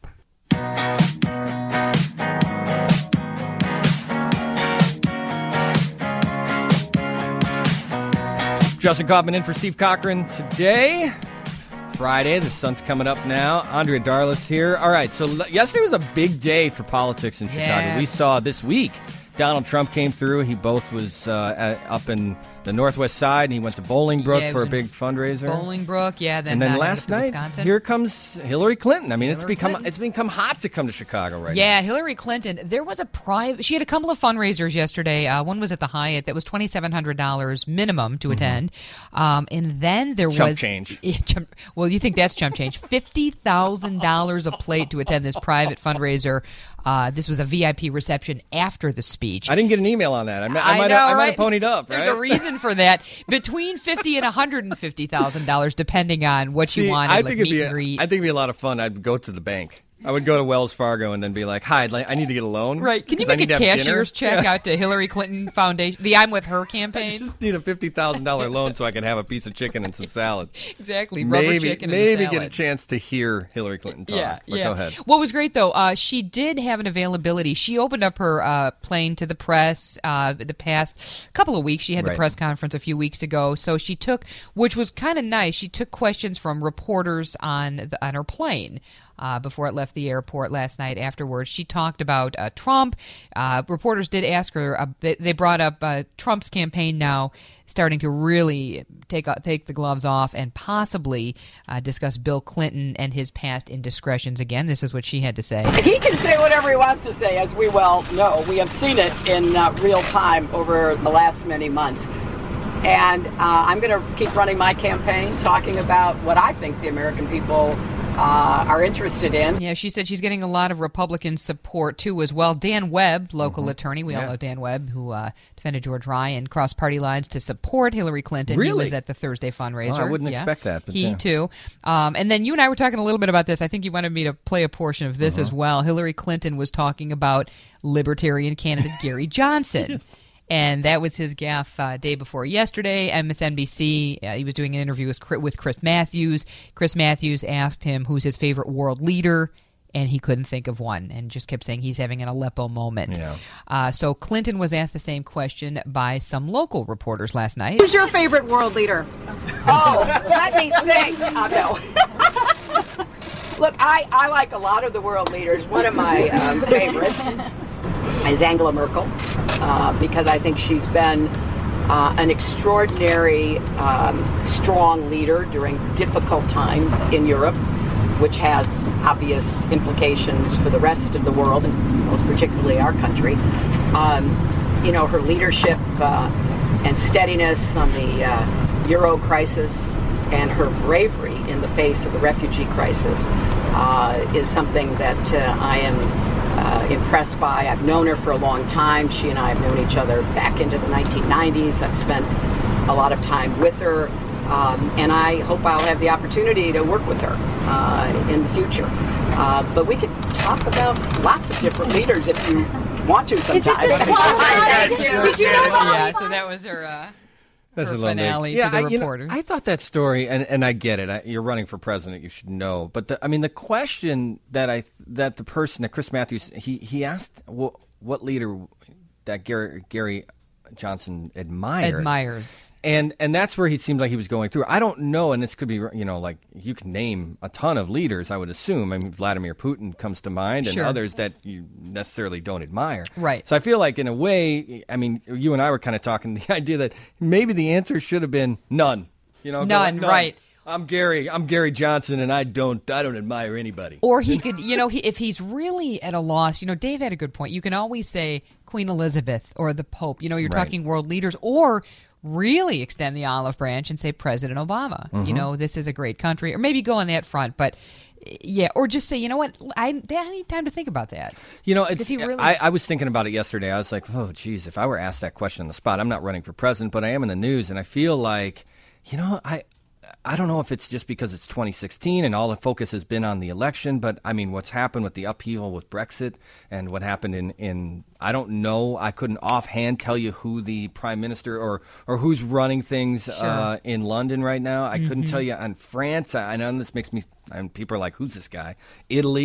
Justin Kaufman in for Steve Cochran today Friday. The sun's coming up now. Andrea Darlis here. All right, so l- yesterday was a big day for politics in Chicago. Yeah. We saw this week Donald Trump came through. He both was uh, at, up in the Northwest Side, and he went to Bolingbrook Yeah, it for was a big in fundraiser. Bolingbrook, yeah. Then, and then uh, last headed up to night, Wisconsin. here comes Hillary Clinton. I mean, it's Hillary become Clinton. it's become hot to come to Chicago right Yeah, Hillary Clinton. There was a private. She had a couple of fundraisers yesterday. Uh, one was at the Hyatt that was twenty seven hundred dollars minimum to attend, um, and then there Chump was change. Yeah, chump, well, you think that's chump change? Fifty thousand dollars a plate to attend this private fundraiser. Uh, this was a V I P reception after the speech. I didn't get an email on that. I, might- I might know, have, I might right? have ponied up. There's right? a reason for that. Between fifty and one hundred and fifty thousand dollars, depending on what See, you wanted, I like think meet it'd be and a- greet. I think it'd be a lot of fun. I'd go to the bank. I would go to Wells Fargo and then be like, "Hi, I'd like, I need to get a loan." Right? Can you 'cause I make need a to have cashier's dinner." check Yeah. out to Hillary Clinton Foundation, the I'm With Her campaign? I just need a fifty thousand dollar loan so I can have a piece of chicken and some salad. Exactly, rubber maybe, chicken and maybe a get a salad. chance to hear Hillary Clinton talk. Yeah, But yeah. Go ahead. What was great though, uh, she did have an availability. She opened up her uh, plane to the press uh, the past couple of weeks. She had the Right. press conference a few weeks ago, so she took, which was kind of nice. She took questions from reporters on the, on her plane. Uh, before it left the airport last night afterwards. She talked about uh, Trump. Uh, reporters did ask her, uh, they, they brought up uh, Trump's campaign now starting to really take uh, take the gloves off and possibly uh, discuss Bill Clinton and his past indiscretions again. This is what she had to say. He can say whatever he wants to say, as we well know. We have seen it in uh, real time over the last many months. And uh, I'm going to keep running my campaign, talking about what I think the American people uh, are interested in. Yeah, she said she's getting a lot of Republican support, too, as well. Dan Webb, local attorney, we all Yeah. know Dan Webb, who uh, defended George Ryan, crossed party lines to support Hillary Clinton. He Really? was at the Thursday fundraiser. Oh, I wouldn't Yeah. expect that, but He, yeah. too. Um, and then you and I were talking a little bit about this. I think you wanted me to play a portion of this Uh-huh. as well. Hillary Clinton was talking about Libertarian candidate Gary Johnson. And that was his gaffe uh, day before yesterday. M S N B C, uh, he was doing an interview with Chris- with Chris Matthews. Chris Matthews asked him who's his favorite world leader, and he couldn't think of one and just kept saying he's having an Aleppo moment. Yeah. Uh, so Clinton was asked the same question by some local reporters last night. Who's your favorite world leader? Oh, let me think. Uh, no. Look, I, I like a lot of the world leaders. One of my um, favorites is Angela Merkel, uh, because I think she's been uh, an extraordinary, um, strong leader during difficult times in Europe, which has obvious implications for the rest of the world, and most particularly our country. Um, you know, her leadership uh, and steadiness on the uh, Euro crisis and her bravery in the face of the refugee crisis uh, is something that uh, I am uh, impressed by. I've known her for a long time. She and I have known each other back into the nineteen nineties. I've spent a lot of time with her. Um, and I hope I'll have the opportunity to work with her uh, in the future. Uh, but we could talk about lots of different leaders if you want to sometime. Yeah, so that was her, uh, That's her a little big. finale yeah, to the I, you know, reporters. I thought that story, and, and I get it. I, you're running for president, you should know. But the, I mean, the question that I that the person that Chris Matthews he he asked what, what leader that Gary Gary Johnson admired Admires. and and that's where he seemed like he was going through. I don't know, and this could be, you know, like you can name a ton of leaders. I would assume. I mean, Vladimir Putin comes to mind, and Sure. others that you necessarily don't admire. Right. So I feel like, in a way, I mean, you and I were kind of talking the idea that maybe the answer should have been none. You know, go None, like, right. I'm Gary. I'm Gary Johnson, and I don't. I don't admire anybody. Or he could, you know, he, if he's really at a loss, you know, Dave had a good point. You can always say Queen Elizabeth or the Pope. You know, you're Right. talking world leaders, or really extend the olive branch and say President Obama. You Mhm. know, this is a great country, or maybe go on that front. But yeah, or just say, you know what, I, I need time to think about that. You know, Because it's. he really I, I was thinking about it yesterday. I was like, oh, geez, if I were asked that question on the spot, I'm not running for president, but I am in the news, and I feel like, you know, I. I don't know if it's just because it's twenty sixteen and all the focus has been on the election, but I mean, what's happened with the upheaval with Brexit and what happened in, in I don't know, I couldn't offhand tell you who the prime minister or, or who's running things Sure. uh, in London right now. I couldn't Mhm. tell you on France. I, I know this makes me, and people are like, who's this guy? Italy.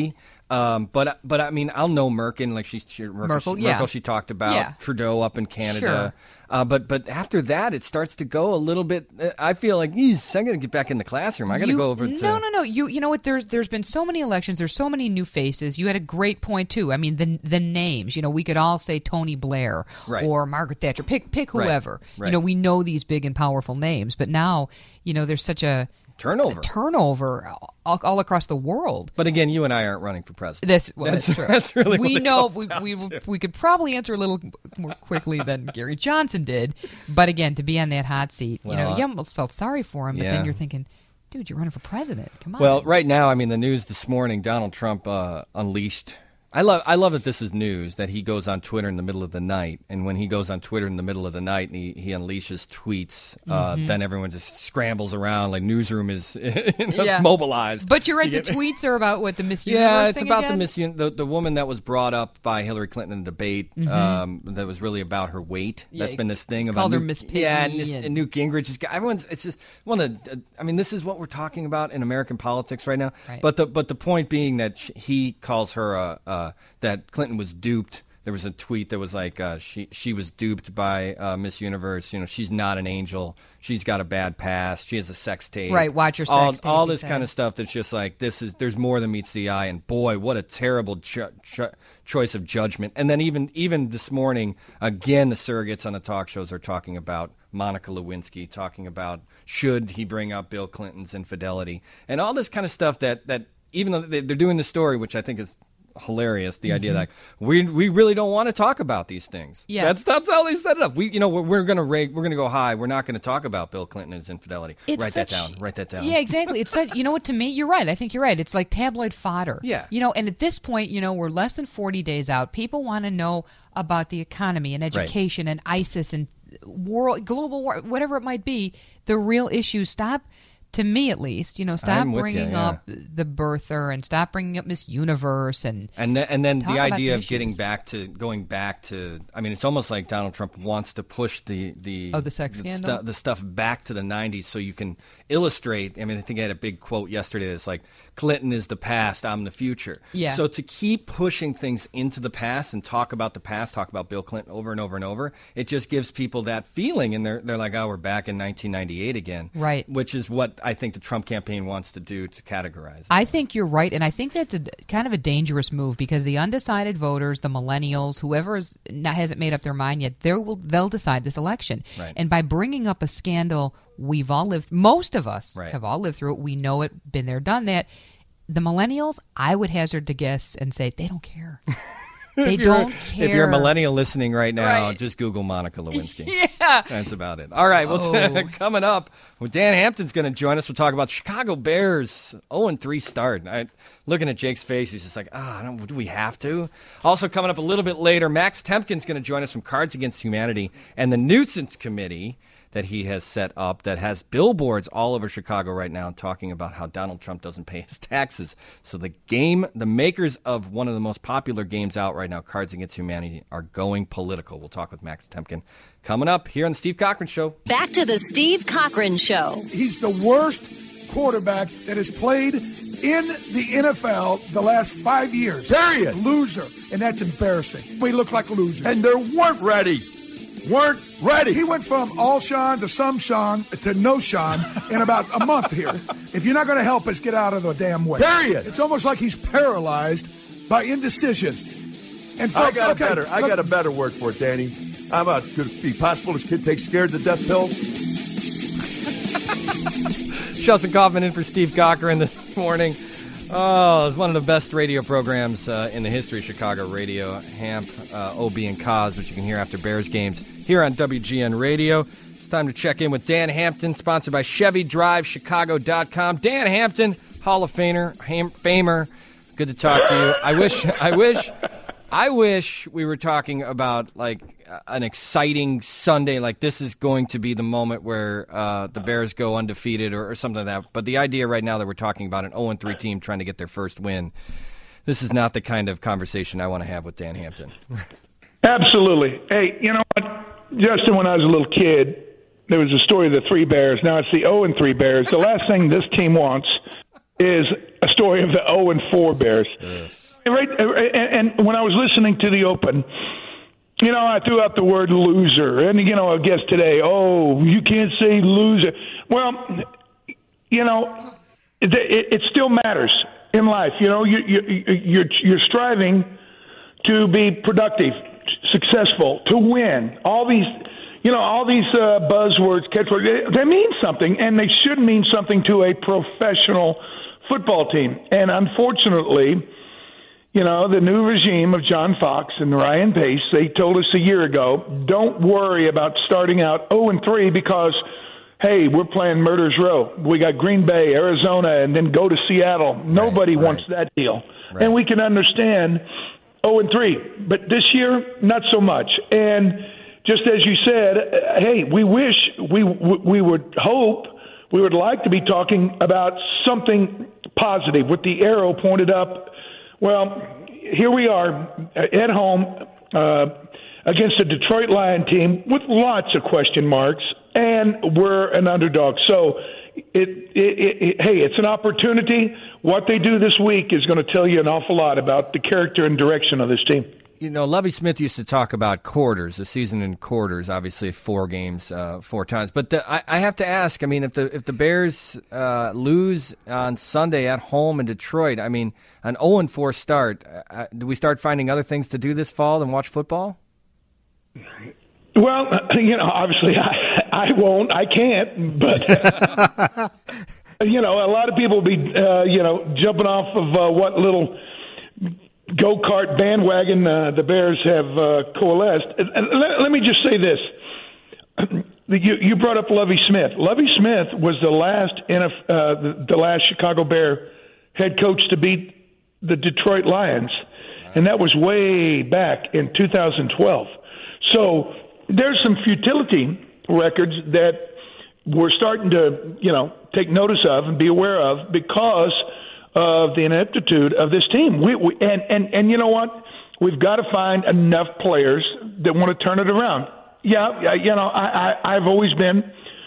Um, but but I mean, I'll know Merkel, like she's she, Merkel, Merkel, she, yeah. Merkel she talked about, Yeah. Trudeau up in Canada. Sure. Uh, but but after that, it starts to go a little bit. uh, I feel like, geez, I'm going to get back in the classroom. I got to You- go over to. No, no, no. You you know what? There's there's been so many elections. There's so many new faces. You had a great point too. I mean, the the names. You know, we could all say Tony Blair Right. or Margaret Thatcher. Pick pick Right. whoever. Right. You know, we know these big and powerful names. But now, you know, there's such a turnover, a turnover all, all across the world. But again, you and I aren't running for president. This well, that's, that's, true. that's really we what it know comes we down we, to. we could probably answer a little more quickly than Gary Johnson did, but again, to be on that hot seat, you know, Well, you almost felt sorry for him, but yeah. then you're thinking, dude, you're running for president. Come on. Well, right now, I mean, the news this morning, Donald Trump uh, unleashed. I love, I love that this is news, that he goes on Twitter in the middle of the night. And when he goes on Twitter in the middle of the night and he, he unleashes tweets, uh, Mhm. then everyone just scrambles around like newsroom is you know, Yeah. mobilized. But you're right. You The get- tweets are about what the Miss Universe Yeah, it's thing about again? the Miss Un- the, the woman that was brought up by Hillary Clinton in the debate. Mhm. Um, that was really about her weight. Yeah, That's been this thing about called her Newt- Miss Piggy Yeah, and, this, and- and Newt Gingrich. Is, everyone's. It's just one of the. I mean, this is what we're talking about in American politics right now. Right. But the but the point being that sh- he calls her uh, uh, that Clinton was duped. There was a tweet that was like uh, she she was duped by uh, Miss Universe. You know, she's not an angel. She's got a bad past. She has a sex tape. Right, watch your all, sex tape, All he this said. kind of stuff that's just like this is. There's more than meets the eye. And boy, what a terrible cho- cho- choice of judgment. And then even even this morning, again, the surrogates on the talk shows are talking about Monica Lewinsky, talking about should he bring up Bill Clinton's infidelity and all this kind of stuff that that even though they- they're doing the story, which I think is hilarious, the idea Mhm. that we we really don't want to talk about these things. Yeah. that's that's how they set it up. We you know we're, we're gonna rate, we're gonna go high. We're not gonna talk about Bill Clinton and his infidelity. It's write that such- down. Write that down. Yeah, exactly. It's such, you know what, to me, you're right. I think you're right. It's like tabloid fodder. Yeah. You know, and at this point, you know, we're less than forty days out. People want to know about the economy and education and ISIS and world, global war, whatever it might be. The real issues. Stop. To me, at least, you know, stop I'm with you, bringing yeah. up the birther and stop bringing up Miss Universe and And then, and then Talk the about idea some of getting issues. back to going back to, I mean, it's almost like Donald Trump wants to push the the Oh, the sex scandal? stu- the stuff back to the nineties so you can illustrate. I mean, I think I had a big quote yesterday that's like, Clinton is the past, I'm the future. Yeah. So to keep pushing things into the past and talk about the past, talk about Bill Clinton over and over and over, it just gives people that feeling, and they're they're like, oh, we're back in nineteen ninety-eight again, Right. Which is what I think the Trump campaign wants to do to categorize. I think you're right, and I think that's a kind of a dangerous move because the undecided voters, the millennials, whoever is, not, hasn't made up their mind yet, they will they'll decide this election. Right. And by bringing up a scandal, we've all lived. Most of us Right. have all lived through it. We know it, been there, done that. The millennials, I would hazard to guess and say they don't care. They If you're- don't care. If you're a millennial listening right now, Right. just Google Monica Lewinsky. Yeah. That's about it. All right. Well, Oh. coming up, well, Dan Hampton's going to join us. We'll talk about Chicago Bears oh and three start. I, looking at Jake's face, he's just like, ah, oh, do we have to? Also coming up a little bit later, Max Temkin's going to join us from Cards Against Humanity and the Nuisance Committee that he has set up that has billboards all over Chicago right now talking about how Donald Trump doesn't pay his taxes. So the game, the makers of one of the most popular games out right now, Cards Against Humanity, are going political. We'll talk with Max Temkin coming up here on the Steve Cochran Show. Back to the Steve Cochran Show. He's the worst quarterback that has played in the N F L the last five years. Period. Loser. And that's embarrassing. We look like losers. And they weren't ready. Weren't ready. He went from all Sean to some Sean to no Sean in about a month here. If you're not going to help us, get out of the damn way. Period. It's almost like he's paralyzed by indecision. And I folks, got okay, a better. I look- got a better word for it, Danny. How about could it be possible this kid takes scared to death pill? Shelton Kaufman in for Steve Cochran this morning. Oh, it's one of the best radio programs uh, in the history of Chicago radio. Hamp, uh, O B, and Cos, which you can hear after Bears games here on W G N Radio. It's time to check in with Dan Hampton, sponsored by Chevy Drive Chicago dot com. Dan Hampton, Hall of Famer, Ham, Famer. Good to talk to you. I wish, I wish, I wish we were talking about like an exciting Sunday. Like this is going to be the moment where uh, the Bears go undefeated or, or something like that. But the idea right now that we're talking about an oh and three team trying to get their first win, this is not the kind of conversation I want to have with Dan Hampton. Absolutely. Hey, you know what, Justin? When I was a little kid, there was a story of the three Bears. Now it's the oh and three Bears. The last thing this team wants is a story of the oh and four Bears. Yes. right, and, and when I was listening to the Open, you know, I threw out the word loser, and you know, I guess today, oh, you can't say loser. Well, you know, it, it, it still matters in life. You know, you, you, you're you're striving to be productive, successful, to win. All these, you know, all these uh, buzzwords, catchwords, they, they mean something, and they should mean something to a professional football team. And unfortunately, you know, the new regime of John Fox and Ryan Pace, they told us a year ago, don't worry about starting out oh and three because, hey, we're playing Murder's Row. We got Green Bay, Arizona, and then go to Seattle. Right, Nobody right. wants that deal. Right. And we can understand oh and three. But this year, not so much. And just as you said, hey, we wish, we we would hope, we would like to be talking about something positive with the arrow pointed up. Well, here we are at home uh, against a Detroit Lion team with lots of question marks, and we're an underdog. So, it, it, it, it, hey, it's an opportunity. What they do this week is going to tell you an awful lot about the character and direction of this team. You know, Lovie Smith used to talk about quarters, the season in quarters, obviously four games, uh, four times. But the, I, I have to ask, I mean, if the if the Bears uh, lose on Sunday at home in Detroit, I mean, an oh and four start, uh, do we start finding other things to do this fall than watch football? Well, you know, obviously I, I won't, I can't, but, you know, a lot of people will be, uh, you know, jumping off of uh, what little go-kart bandwagon uh, the Bears have uh, coalesced. And let, let me just say this. You, you brought up Lovie Smith. Lovie Smith was the last N F, uh, the, the last Chicago Bear head coach to beat the Detroit Lions, and that was way back in two thousand twelve. So there's some futility records that we're starting to, you know, take notice of and be aware of because of the ineptitude of this team. We, we and, and, and you know what? We've got to find enough players that want to turn it around. Yeah, you know, I, I, I've always been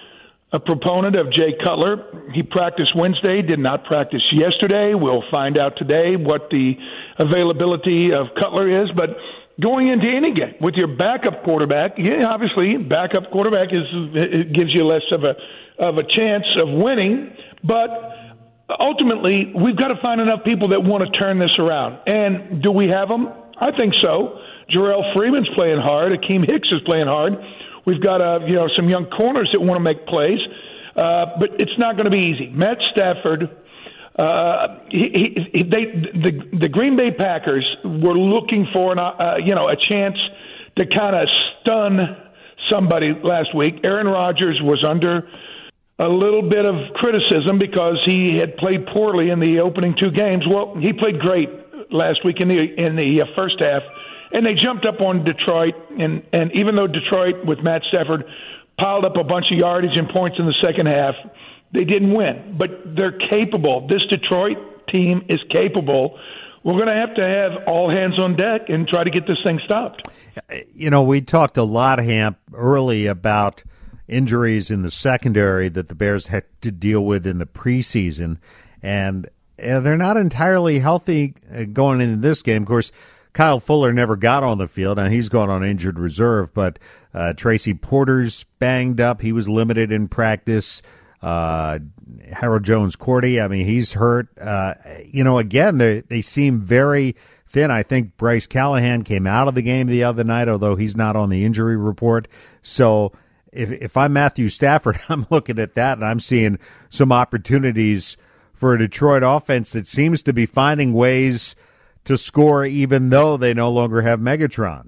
a proponent of Jay Cutler. He practiced Wednesday, did not practice yesterday. We'll find out today what the availability of Cutler is. But going into any game with your backup quarterback, yeah, obviously backup quarterback is it gives you less of a of a chance of winning, but ultimately, we've got to find enough people that want to turn this around. And do we have them? I think so. Jarrell Freeman's playing hard. Akeem Hicks is playing hard. We've got uh, you know some young corners that want to make plays, uh, but it's not going to be easy. Matt Stafford, uh, he, he, they, the the Green Bay Packers were looking for an, uh, you know a chance to kind of stun somebody last week. Aaron Rodgers was under a little bit of criticism because he had played poorly in the opening two games. Well, he played great last week in the in the first half, and they jumped up on Detroit. And, and even though Detroit, with Matt Stafford, piled up a bunch of yardage and points in the second half, they didn't win. But they're capable. This Detroit team is capable. We're going to have to have all hands on deck and try to get this thing stopped. You know, we talked a lot, Hamp, early about injuries in the secondary that the Bears had to deal with in the preseason, and uh, they're not entirely healthy going into this game. Of course, Kyle Fuller never got on the field, and he's gone on injured reserve, but uh, Tracy Porter's banged up. He was limited in practice. Uh, Harold Jones-Cordy, I mean, he's hurt. Uh, you know, again, they, they seem very thin. I think Bryce Callahan came out of the game the other night, although he's not on the injury report. So If if I'm Matthew Stafford, I'm looking at that and I'm seeing some opportunities for a Detroit offense that seems to be finding ways to score even though they no longer have Megatron.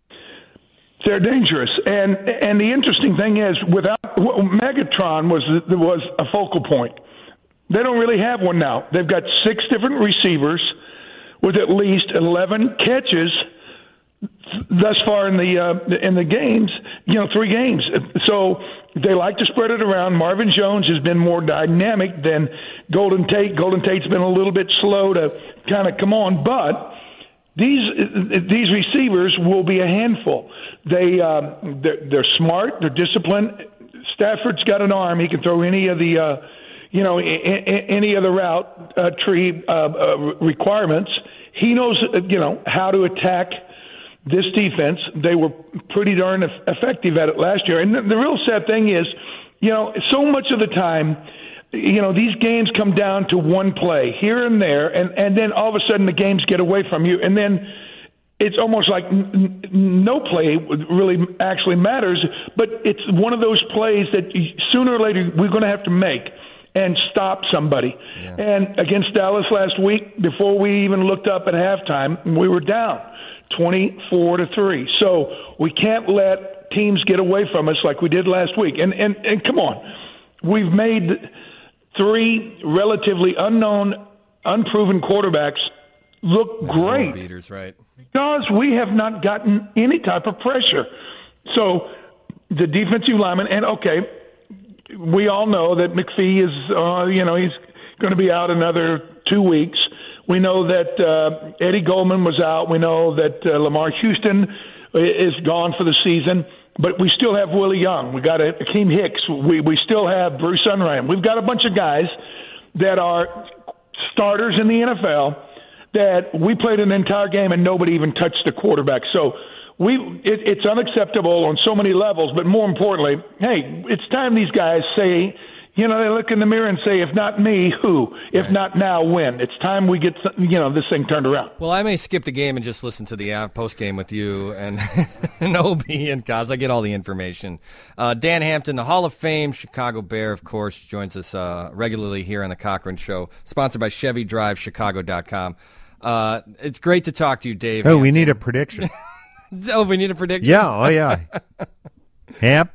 They're dangerous, and and the interesting thing is, without Megatron was was a focal point. They don't really have one now. They've got six different receivers with at least eleven catches thus far in the uh, in the games, you know, three games. So they like to spread it around. Marvin Jones has been more dynamic than Golden Tate. Golden Tate's been a little bit slow to kind of come on, but these these receivers will be a handful. They um, they're, they're smart. They're disciplined. Stafford's got an arm. He can throw any of the uh, you know any of the route uh, tree uh, uh, requirements. He knows, uh, you know, how to attack this defense. They were pretty darn eff- effective at it last year. And the, the real sad thing is, you know, so much of the time, you know, these games come down to one play here and there, and, and then all of a sudden the games get away from you. And then it's almost like n- n- no play really actually matters, but it's one of those plays that sooner or later we're going to have to make and stop somebody. Yeah. And against Dallas last week, before we even looked up at halftime, we were down twenty-four to three. So we can't let teams get away from us like we did last week. And and, and come on, we've made three relatively unknown, unproven quarterbacks look great. Beaters, right? Because we have not gotten any type of pressure. So the defensive lineman, and okay, we all know that McPhee is, uh, you know, he's going to be out another two weeks. We know that uh, Eddie Goldman was out. We know that uh, Lamar Houston is gone for the season. But we still have Willie Young. We got Akeem Hicks. We we still have Bruce Unrain. We've got a bunch of guys that are starters in the N F L that we played an entire game and nobody even touched the quarterback. So we it, it's unacceptable on so many levels. But more importantly, hey, it's time these guys say, you know, they look in the mirror and say, if not me, who? If right. not now, when? It's time we get, you know, this thing turned around. Well, I may skip the game and just listen to the uh, post game with you and, and Obi and Kaz. I get all the information. Uh, Dan Hampton, the Hall of Fame Chicago Bear, of course, joins us uh, regularly here on the Cochran Show, sponsored by Chevy Drive Chicago dot com. Uh, it's great to talk to you, Dave. Oh, Hampton. we need a prediction. oh, we need a prediction? Yeah, oh, yeah. Hamp?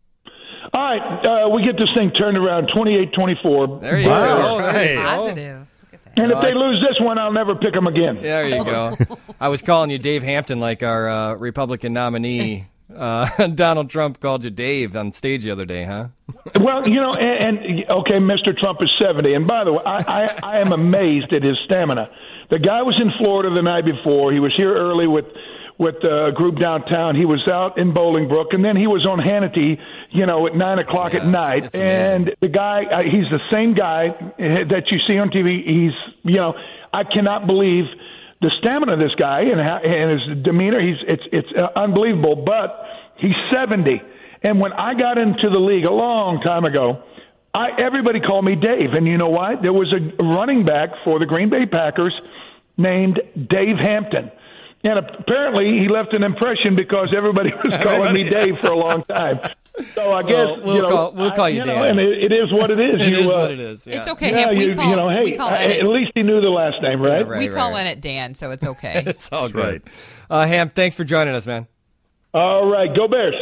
All right, uh, we get this thing turned around twenty-eight twenty-four. There you wow. go. There you go. Positive. And if they lose this one, I'll never pick them again. There you go. I was calling you Dave Hampton like our uh, Republican nominee. Uh, Donald Trump called you Dave on stage the other day, huh? Well, you know, and, and okay, Mister Trump is seventy. And by the way, I, I, I am amazed at his stamina. The guy was in Florida the night before. He was here early with with a group downtown. He was out in Bolingbrook, and then he was on Hannity, you know, at nine o'clock yeah, at night. It's, it's and the guy, uh, he's the same guy that you see on T V. He's, you know, I cannot believe the stamina of this guy and, how, and his demeanor. He's it's it's uh, unbelievable. But he's seventy, and when I got into the league a long time ago, I everybody called me Dave, and you know why? There was a running back for the Green Bay Packers named Dave Hampton. And apparently he left an impression because everybody was calling me Dave for a long time. So I guess, well, we'll you know, call, we'll call I, you, you Dan. know, and it, it is what it is. it you, is uh, what it is. Yeah. It's okay. Yeah, Hey, we you, call, you know, hey, we call I, Ennett. at least he knew the last name, right? Yeah, right we call right. Ennett Dan, so it's okay. It's all That's good. right. Uh, Ham, thanks for joining us, man. All right, go Bears.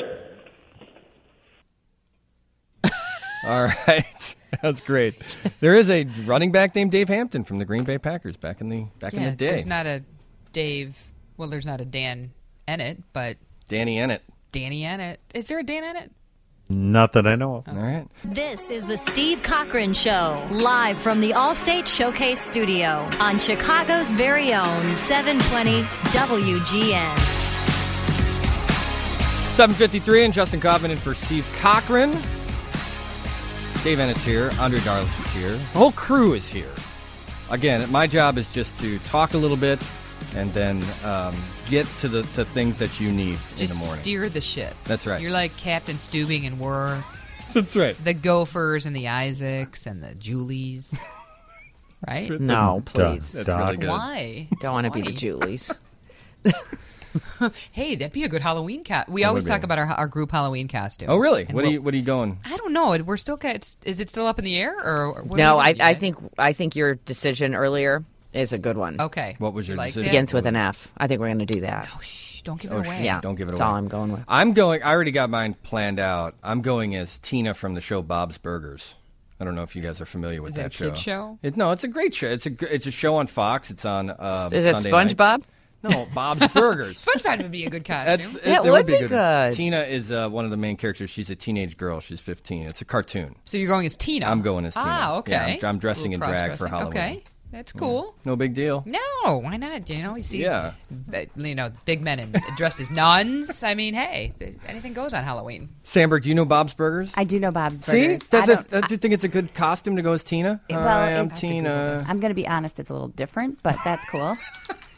All right, that's great. There is a running back named Dave Hampton from the Green Bay Packers back in the back yeah, in the day. There's not a Dave. Well, there's not a Dan Ennett, but Danny Ennett. Danny Ennett. Is there a Dan Ennett? Not that I know of. All right. This is the Steve Cochran Show, live from the Allstate Showcase Studio on Chicago's very own seven twenty W G N. seven fifty-three and Justin Kaufman in for Steve Cochran. Dave Ennett's here. Andre Darlis is here. The whole crew is here. Again, my job is just to talk a little bit and then um, get to the to things that you need Just in the morning. steer the ship. That's right. You're like Captain Steubing and we're That's right. the Gophers and the Isaacs and the Julies. Right? No, please. That's really good. Why? Don't want to be the Why? Julies. Hey, that'd be a good Halloween costume. We That always would be. talk about our, our group Halloween costume. Oh, really? And What we'll- are you What are you going? I don't know. We're still. It's, is it still up in the air or? What do No, we I, do? I think I think your decision earlier is a good one. Okay. What was your You like decision? that? Begins with an F. I think we're going to do that. Oh, shh! Don't give it Oh, away. shh, Yeah, don't give it that's away. all I'm going with. I'm going. I already got mine planned out. I'm going as Tina from the show Bob's Burgers. I don't know if you guys are familiar with Is that a show. kid show? It, no, it's a great show. It's a gr- it's a show on Fox. It's on. Uh, Is it Sunday nights. SpongeBob? No, Bob's Burgers. SpongeBob would be a good costume. That's, it, That that would be, a be good. one. good. Tina is uh, one of the main characters. She's a teenage girl. She's fifteen. It's a cartoon. So you're going as Tina. I'm going as Tina. Ah, okay. Yeah, I'm, I'm dressing in Little drag for cross-dressing. Halloween. Okay, that's cool. No big deal. No, why not? You know, you see, Yeah. uh, you know, big men in, dressed as nuns. I mean, hey, th- anything goes on Halloween. Samberg, do you know Bob's Burgers? I do know Bob's See, Burgers. does I it, don't- do you think it's a good costume to go as Tina? Well, Hi, I'm it- Tina. I'm going to be honest, it's a little different, but that's cool.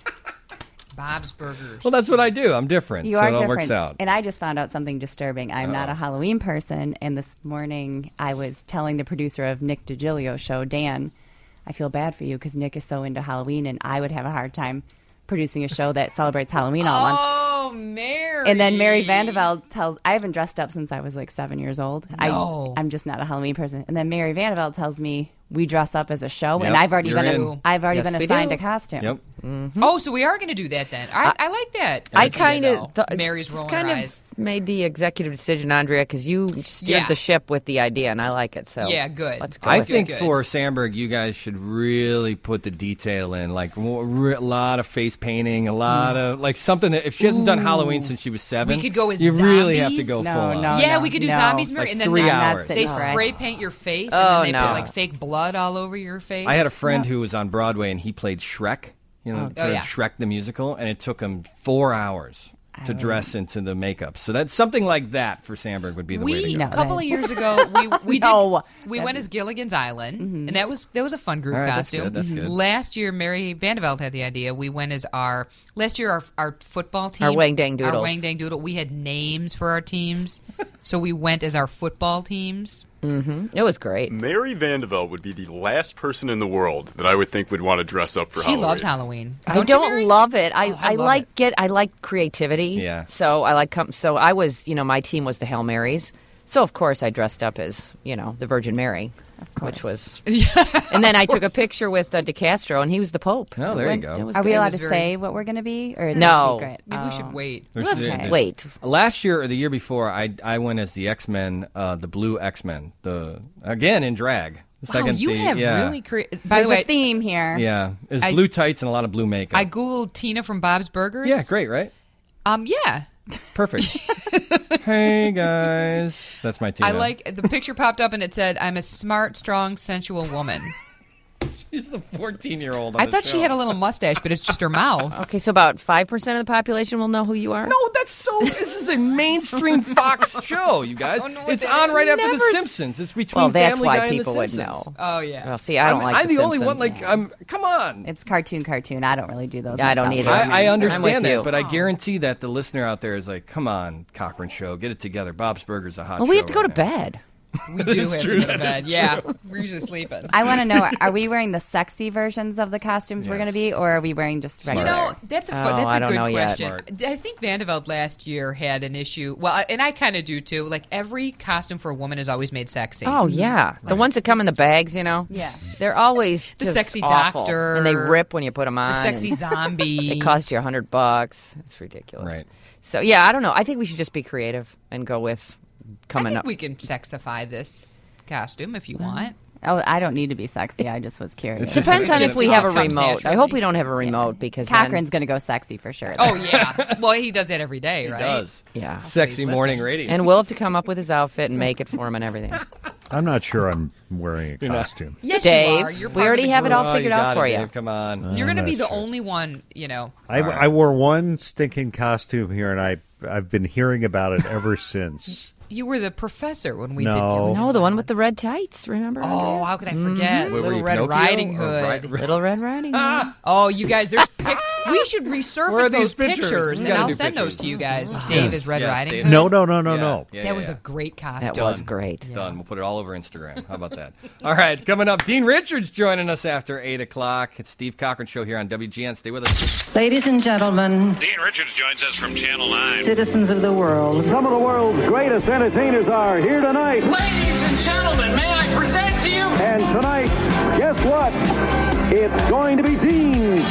Bob's Burgers. Well, that's what I do. I'm different, You so are it all different. works out. And I just found out something disturbing. I'm not Uh-oh. a Halloween person, and this morning I was telling the producer of Nick DiGilio's show, Dan, I feel bad for you because Nick is so into Halloween, and I would have a hard time producing a show that celebrates Halloween all month. Oh, Mary. And then Mary Vandeveld tells, I haven't dressed up since I was like seven years old. No. I, I'm just not a Halloween person. And then Mary Vandeveld tells me we dress up as a show, Yep, and I've already you're been in. as, I've already Yes, been we assigned do. a costume. Yep. Mm-hmm. Oh, so we are going to do that then. I, I like that. I idea, kind of though. Mary's rolling kind her of eyes. made the executive decision, Andrea, because you steered Yeah. the ship with the idea, and I like it. So Yeah, good. Let's go. I with think it. for Sandberg, you guys should really put the detail in, like more, re- a lot of face painting, a lot of like something that if she hasn't done Ooh. Halloween since she was seven, We could go as you really have to zombies? go No, full on. no. yeah, we could do no. zombies, Mary, Like and then three they, hours. they All right. spray paint your face, Oh, and then they no. put like fake blood all over your face. I had a friend who was on Broadway and he played Shrek, you know, Oh, for yeah. Shrek the musical, and it took him four hours to dress into the makeup. So that's something like that for Sandberg would be the way We to a go. No, couple that- of years ago we we did No. we That'd went be- as Gilligan's Island, and that was that was a fun group All right, that's costume. good, that's good. Last year, Mary Vandeveld had the idea. We went as our last year our our football team, Our Wang Dang our Doodles. Wang Dang Doodle. We had names for our teams, so we went as our football teams. Mm-hmm. It was great. Mary Vandeveld would be the last person in the world that I would think would want to dress up for She Halloween. loves Halloween. I Don't you, don't Mary? love it. I, Oh, I I, love like it. get I like creativity. Yeah. So I like com- so I was you know my team was the Hail Marys. So of course I dressed up as you know the Virgin Mary, which was. And then I took a picture with uh, DeCastro, and he was the Pope. Oh, there It you went- go. it was Are we good. allowed was to very- say what we're going to be, or is No. it a secret? Maybe we Oh. should wait. There's- Let's there's- wait. Last year or the year before, I I went as the X Men, uh, the Blue X Men, the again in drag. The Wow, second you the- have yeah. really created. By There's the way, a theme here. Yeah, it's I- blue tights and a lot of blue makeup. I googled Tina from Bob's Burgers. yeah, great, right? Um, yeah. Perfect. Hey guys, that's my team. I like the picture popped up and it said, "I'm a smart, strong, sensual woman." She's the fourteen-year-old. I thought she had a little mustache, but it's just her mouth. Okay, so about five percent of the population will know who you are. No, that's so. This is a mainstream Fox show, you guys. don't know what It's that on is. right after Never The s- Simpsons. It's between Well, that's Family why Guy and people The would Simpsons. know. Oh yeah. Well, see, I don't I'm, like I'm the, the only one. Simpsons. Like, I'm. Come on. It's cartoon, cartoon. I don't really do those. I don't myself. either. I, I I'm with understand that, you. but I guarantee that the listener out there is like, "Come on, Cochran Show, get it together." Bob's Burgers a hot. Well, we show have to go right to now. bed. We do is have true, to go to that is bed. Yeah, we're usually sleeping. I want to know: are we wearing the sexy versions of the costumes we're Yes. going to be, or are we wearing just You regular? know, that's a fun, Oh, that's I a don't good know yet. question. I think Vandeveld last year had an issue. Well, and I kind of do too. Like every costume for a woman is always made sexy. Oh yeah, the ones that come in the bags, you know. Yeah. they're always The just sexy awful. doctor. and they rip when you put them on. the sexy and zombie. It cost you a hundred bucks. It's ridiculous. Right. So yeah, I don't know. I think we should just be creative and go with I coming think up. we can sexify this costume if you want. Oh, I don't need to be sexy. I just was curious. It's just- Depends on Just if we have a comes remote. I naturally. hope we don't have a remote because then- Cochran's going to go sexy for sure. Oh yeah. Well, he does that every day, He right? does. yeah, Sexy Please morning listen. radio. and we'll have to come up with his outfit and make it for him and everything. I'm not sure I'm wearing a You're not- costume. Yes, Dave, you are. You're we part of already the have it group. all Oh, figured you out got for it, you. Dave. Come on. You're I'm going to be not the sure. only one, you know. I, I wore one stinking costume here, and I I've been hearing about it ever since. You were the professor when we No. did. No, the one with the red tights. Remember? Oh, how could I forget? What were Little you, Red Pinocchio Riding or Hood. Ri- Little Red Riding Hood. Oh, you guys, there's pic- we should Where are resurface these those pictures? pictures, We and gotta I'll do send those pictures. to you guys. Yes. Dave is Red Yes, Riding Dave. Hood. No, no, no, no, Yeah, no. yeah, That yeah, was yeah. a great costume. That was great. Done. We'll put it all over Instagram. How about that? All right, coming up, Dean Richards joining us after eight o'clock. It's Steve Cochran Show here on W G N. Stay with us. Ladies and gentlemen, Dean Richards joins us from Channel nine. citizens of the world, Some of the world's greatest entertainers are here tonight. Ladies and gentlemen, may I present to you? And tonight, guess what? It's going to be Dean.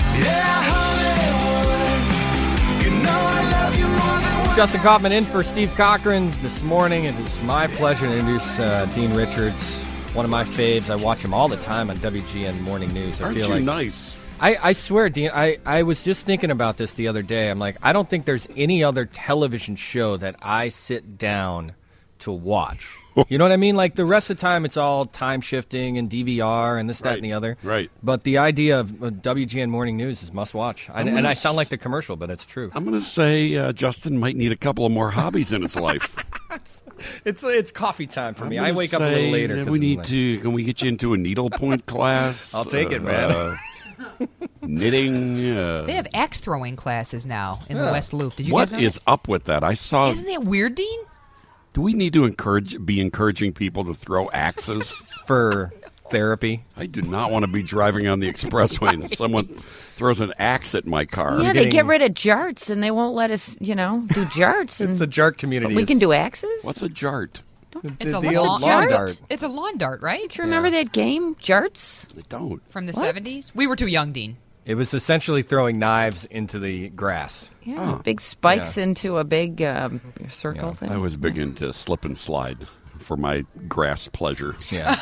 Justin Kaufman in for Steve Cochran this morning. It is my pleasure to introduce uh, Dean Richards, one of my faves. I watch him all the time on W G N Morning News. I Aren't feel you like nice? I, I swear, Dean, I, I was just thinking about this the other day. I'm like, I don't think there's any other television show that I sit down to watch. You know what I mean? Like the rest of the time, it's all time shifting and D V R and this, that, Right. and the other. Right. But the idea of uh, W G N Morning News is must watch. I, I'm and gonna I sound s- like the commercial, but it's true. I'm going to say uh, Justin might need a couple of more hobbies in his life. It's it's coffee time for me. I'm I gonna wake up a little say later. that 'cause We I'm need like- to. Can we get you into a needlepoint class? I'll take it, man. Uh, knitting. Uh, They have axe throwing classes now in the Yeah. West Loop. Did you what guys know is that? up with that? I saw. Isn't that weird, Dean? Do we need to encourage, be encouraging people to throw axes for therapy? I do not want to be driving on the expressway and someone throws an axe at my car. Yeah, they get rid of jarts and they won't let us, you know, do jarts. And It's a jart community. But we can It's- do axes? What's a jart? It's a the lawn, old lawn dart. It's a lawn dart, right? Do you remember that game, Jarts? I don't. From the What? seventies? We were too young, Dean. It was essentially throwing knives into the grass. Yeah, big spikes into a big um, circle thing. I was big into slip and slide for my grass pleasure. Yeah.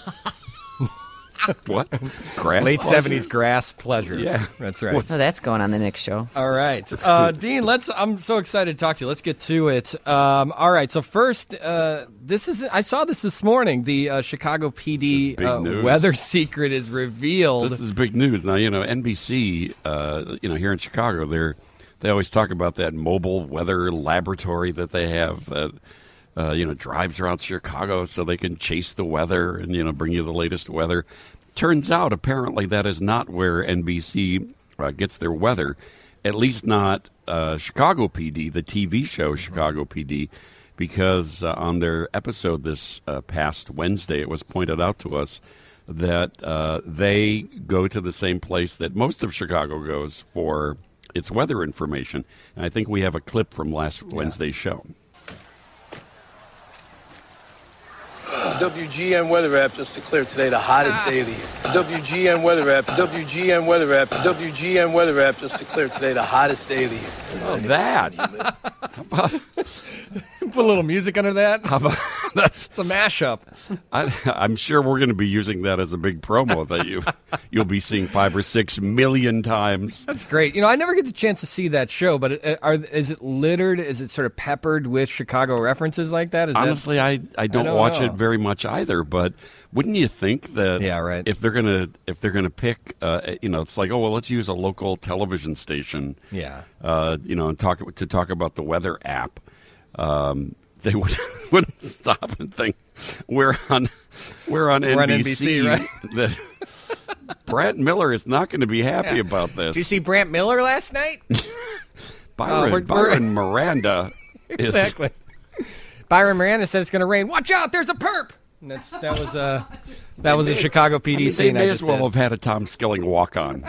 What? Grass Late pleasure? seventies grass pleasure. Yeah. That's right. Oh, that's going on the next show. All right, uh, Dean. Let's. I'm so excited to talk to you. Let's get to it. Um, all right. So first, uh, this is. I saw this this morning. The uh, Chicago P D big uh, news. weather secret is revealed. This is big news. Now, you know, N B C, uh, you know, here in Chicago, they're, they always talk about that mobile weather laboratory that they have that, uh, you know, drives around Chicago so they can chase the weather and, you know, bring you the latest weather. Turns out, apparently, that is not where N B C uh, gets their weather, at least not uh, Chicago P D, the T V show Chicago P D, because uh, on their episode this uh, past Wednesday, it was pointed out to us that uh, they go to the same place that most of Chicago goes for its weather information. And I think we have a clip from last Wednesday's show. W G N weather app just declared today the hottest day of the year. W G N weather app, W G N weather app, W G N weather app just declared today the hottest day of the year. Oh, that. Put a little music under that. How about, that's it's a mashup. I, I'm sure we're going to be using that as a big promo that you you'll be seeing five or six million times. That's great. You know, I never get the chance to see that show, but uh, are is it littered? Is it sort of peppered with Chicago references like that? Is Honestly, that, I, I don't, don't watch know. it very much either. But wouldn't you think that Yeah, right. if they're gonna if they're gonna pick, uh, you know, it's like, oh well, let's use a local television station. Yeah. Uh, you know, and talk to talk about the weather app. Um, they would wouldn't stop and think we're on we're on We're on N B C, N B C, right? That Brad Miller is not going to be happy Yeah. about this. Did you see Brant Miller last night? Byron, Uh, we're- Byron Miranda is Exactly. Byron Miranda said it's going to rain. Watch out! There's a perp. And that's that was uh that was a Chicago P D I mean, scene. They I may just as well did. have had a Tom Skilling walk on.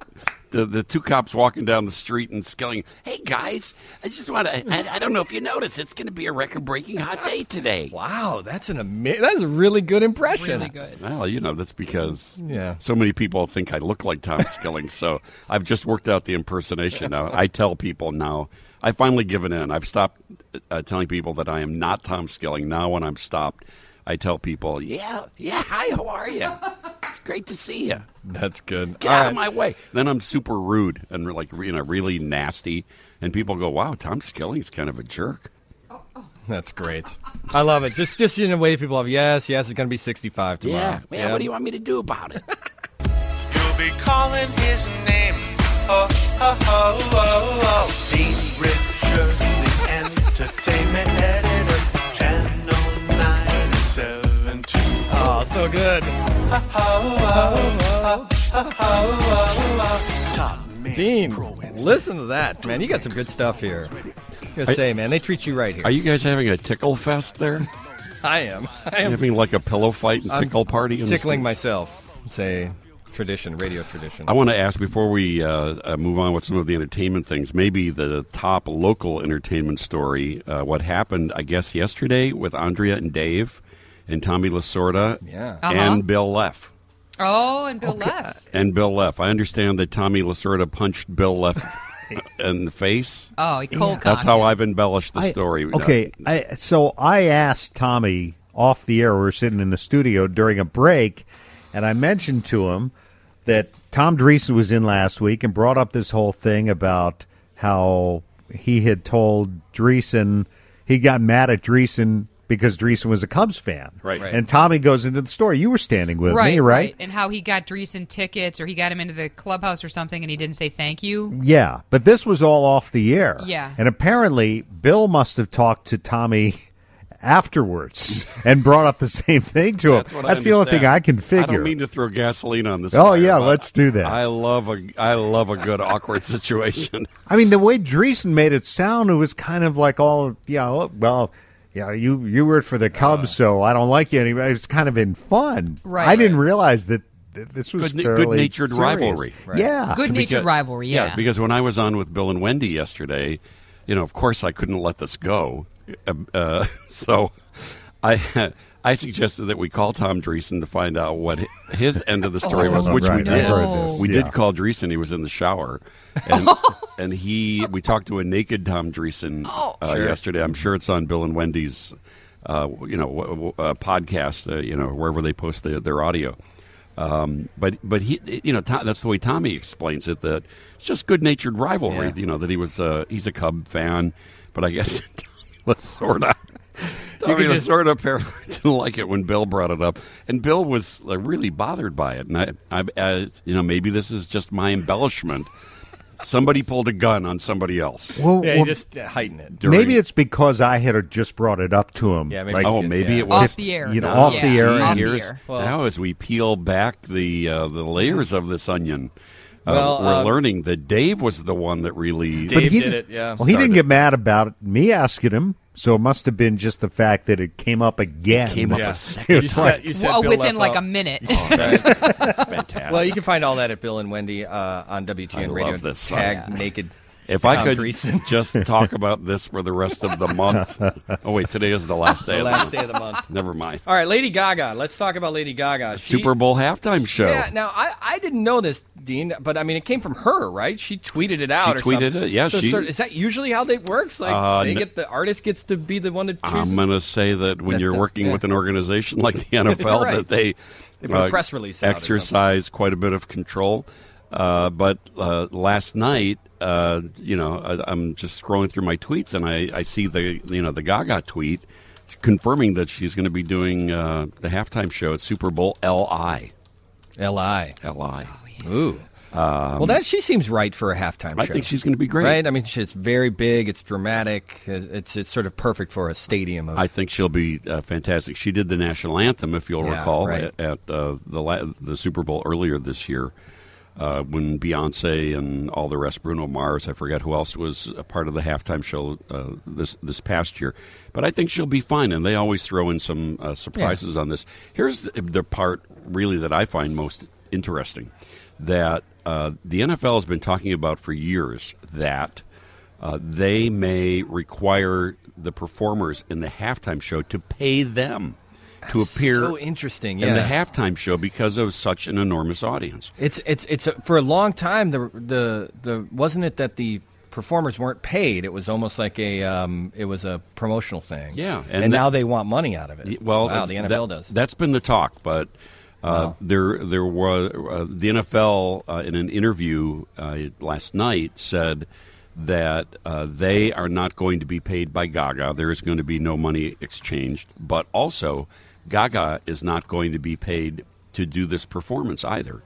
The the two cops walking down the street and Skilling, hey guys, I just want to, I, I don't know if you noticed, it's going to be a record breaking hot day today. Wow, that's an ama- that's a really good impression. Really good. Well, you know, that's because Yeah. so many people think I look like Tom Skilling, so I've just worked out the impersonation now. I tell people now, I've finally given in. I've stopped uh, telling people that I am not Tom Skilling. Now when I'm stopped, I tell people, yeah, yeah, hi, how are you? It's great to see you. That's good. Get All out right. of my way. Then I'm super rude and like, you know, really nasty. And people go, wow, Tom Skilling's kind of a jerk. That's great. I love it. Just just in a way people have, yes, yes, it's going to be sixty-five tomorrow. Yeah. Yeah, what do you want me to do about it? You'll be calling his name. Oh, oh, oh, oh, oh. Dean Richards, the entertainment editor, Channel nine seven two. Oh, so good. Oh, oh, oh, oh, oh, oh, Top Dean, listen to that, man. You got some good stuff here. I gotta say, man, they treat you right here. Are you guys having a tickle fest there? I am. I am. Having like a pillow fight and I'm tickle party? and tickling stuff? myself. It's a tradition, radio tradition. I want to ask before we uh, uh, move on with some of the entertainment things, maybe the top local entertainment story. Uh, what happened, I guess, yesterday with Andrea and Dave and Tommy Lasorda Yeah. Uh-huh. and Bill Leff. Oh, and Bill left. And Bill Leff. I understand that Tommy Lasorda punched Bill Leff in the face. Oh, he cold That's how I've embellished the I- story. Okay, I, so I asked Tommy off the air. We were sitting in the studio during a break, and I mentioned to him that Tom Dreesen was in last week and brought up this whole thing about how he had told Dreesen he got mad at Dreesen because Dreesen was a Cubs fan. Right. Right. And Tommy goes into the story. You were standing with right, me, right? And how he got Dreesen tickets or he got him into the clubhouse or something and he didn't say thank you. Yeah, but this was all off the air. Yeah. And apparently, Bill must have talked to Tommy afterwards and brought up the same thing to him. That's, what That's I the only thing understand. I can figure. I don't mean to throw gasoline on this. Oh, fire, yeah, but let's do that. I love a I love a good awkward situation. I mean, the way Dreesen made it sound, it was kind of like all, yeah, well, yeah, you you root for the Cubs, so I don't like you anymore. It's kind of in fun. Right. I didn't realize that th- this was Good- fairly good-natured serious. rivalry. Right. Yeah. Good-natured Because- rivalry, yeah. Because when I was on with Bill and Wendy yesterday, you know, of course I couldn't let this go. Uh, uh, so I I suggested that we call Tom Dreesen to find out what his end of the story Oh, was, which right. we I did. heard this, We yeah. did call Dreesen. He was in the shower. And, and he we talked to a naked Tom Dreesen uh, Sure. yesterday. I'm sure it's on Bill and Wendy's uh, you know, w- w- uh, podcast, uh, you know, wherever they post the, their audio. Um, but but he, you know, Tom, that's the way Tommy explains it. That it's just good-natured rivalry. Yeah. You know, that he was uh, he's a Cub fan, but I guess Tommy was sort of. Tommy could was just- sort of apparently didn't like it when Bill brought it up, and Bill was uh, really bothered by it. And I, I, as, you know, maybe this is just my embellishment. Somebody pulled a gun on somebody else. Well, Yeah, well, you just uh, heighten it. during- maybe it's because I had just brought it up to him. Yeah, maybe like, it's Oh, good, maybe yeah. it was Off the air. You know, Now off Yeah, the air. off the Here's- air. Well- now, as we peel back the uh, the layers of this onion, uh, Well, we're uh, learning that Dave was the one that really. Dave he did di- it, yeah. Well, he Started. didn't get mad about me asking him, so it must have been just the fact that it came up again. came up Yeah. a second. You It's said, like- you said Well, Bill within left like out. a minute. That's fantastic. Well, you can find all that at Bill and Wendy uh, on W G N I Radio. love this song. Tag Yeah. naked. If I Tom could Dreesen. just talk about this for the rest of the month. Oh wait, today is the last day. The of last the day of the month. Never mind. All right, Lady Gaga. Let's talk about Lady Gaga. She- Super Bowl halftime show. Yeah. Now, I, I didn't know this, Dean, but I mean, it came from her, right? She tweeted it out. She or tweeted something. it, yeah, So she- sort of- is that usually how it works? Like Uh, they n- get the artist gets to be the one that chooses. I'm going to say that when That you're the- working yeah. with an organization like the N F L, Right. that they, They put a press release out or exercise quite a bit of control. Uh, but uh, last night, uh, you know, I, I'm just scrolling through my tweets, and I, I see the you know the Gaga tweet confirming that she's going to be doing uh, the halftime show at Super Bowl L I. L I. L I. Ooh. well, that she seems right for a halftime show. I think she's going to be great. Right? I mean, she- it's very big. It's dramatic. It's it's sort of perfect for a stadium. Of, I think she'll be uh, fantastic. She did the national anthem, if you'll Yeah, recall, right. at, at uh, the la- the Super Bowl earlier this year, uh, when Beyonce and all the rest, Bruno Mars, I forget who else was a part of the halftime show uh, this this past year. But I think she'll be fine, and they always throw in some uh, surprises on this. Here's the, the part really that I find most interesting, that uh, the N F L has been talking about for years that uh, they may require the performers in the halftime show to pay them to That's appear so interesting, in the yeah. halftime show because of such an enormous audience. It's it's it's a, for a long time. The the the wasn't it that the performers weren't paid? It was almost like a um, it was a promotional thing. Yeah, and, and now the- they want money out of it. Well, wow, the N F L that- does. That's been the talk, but uh, Wow. there there was uh, the N F L uh, in an interview uh, last night said that uh, they are not going to be paid by Gaga. There is going to be no money exchanged, but also Gaga is not going to be paid to do this performance either.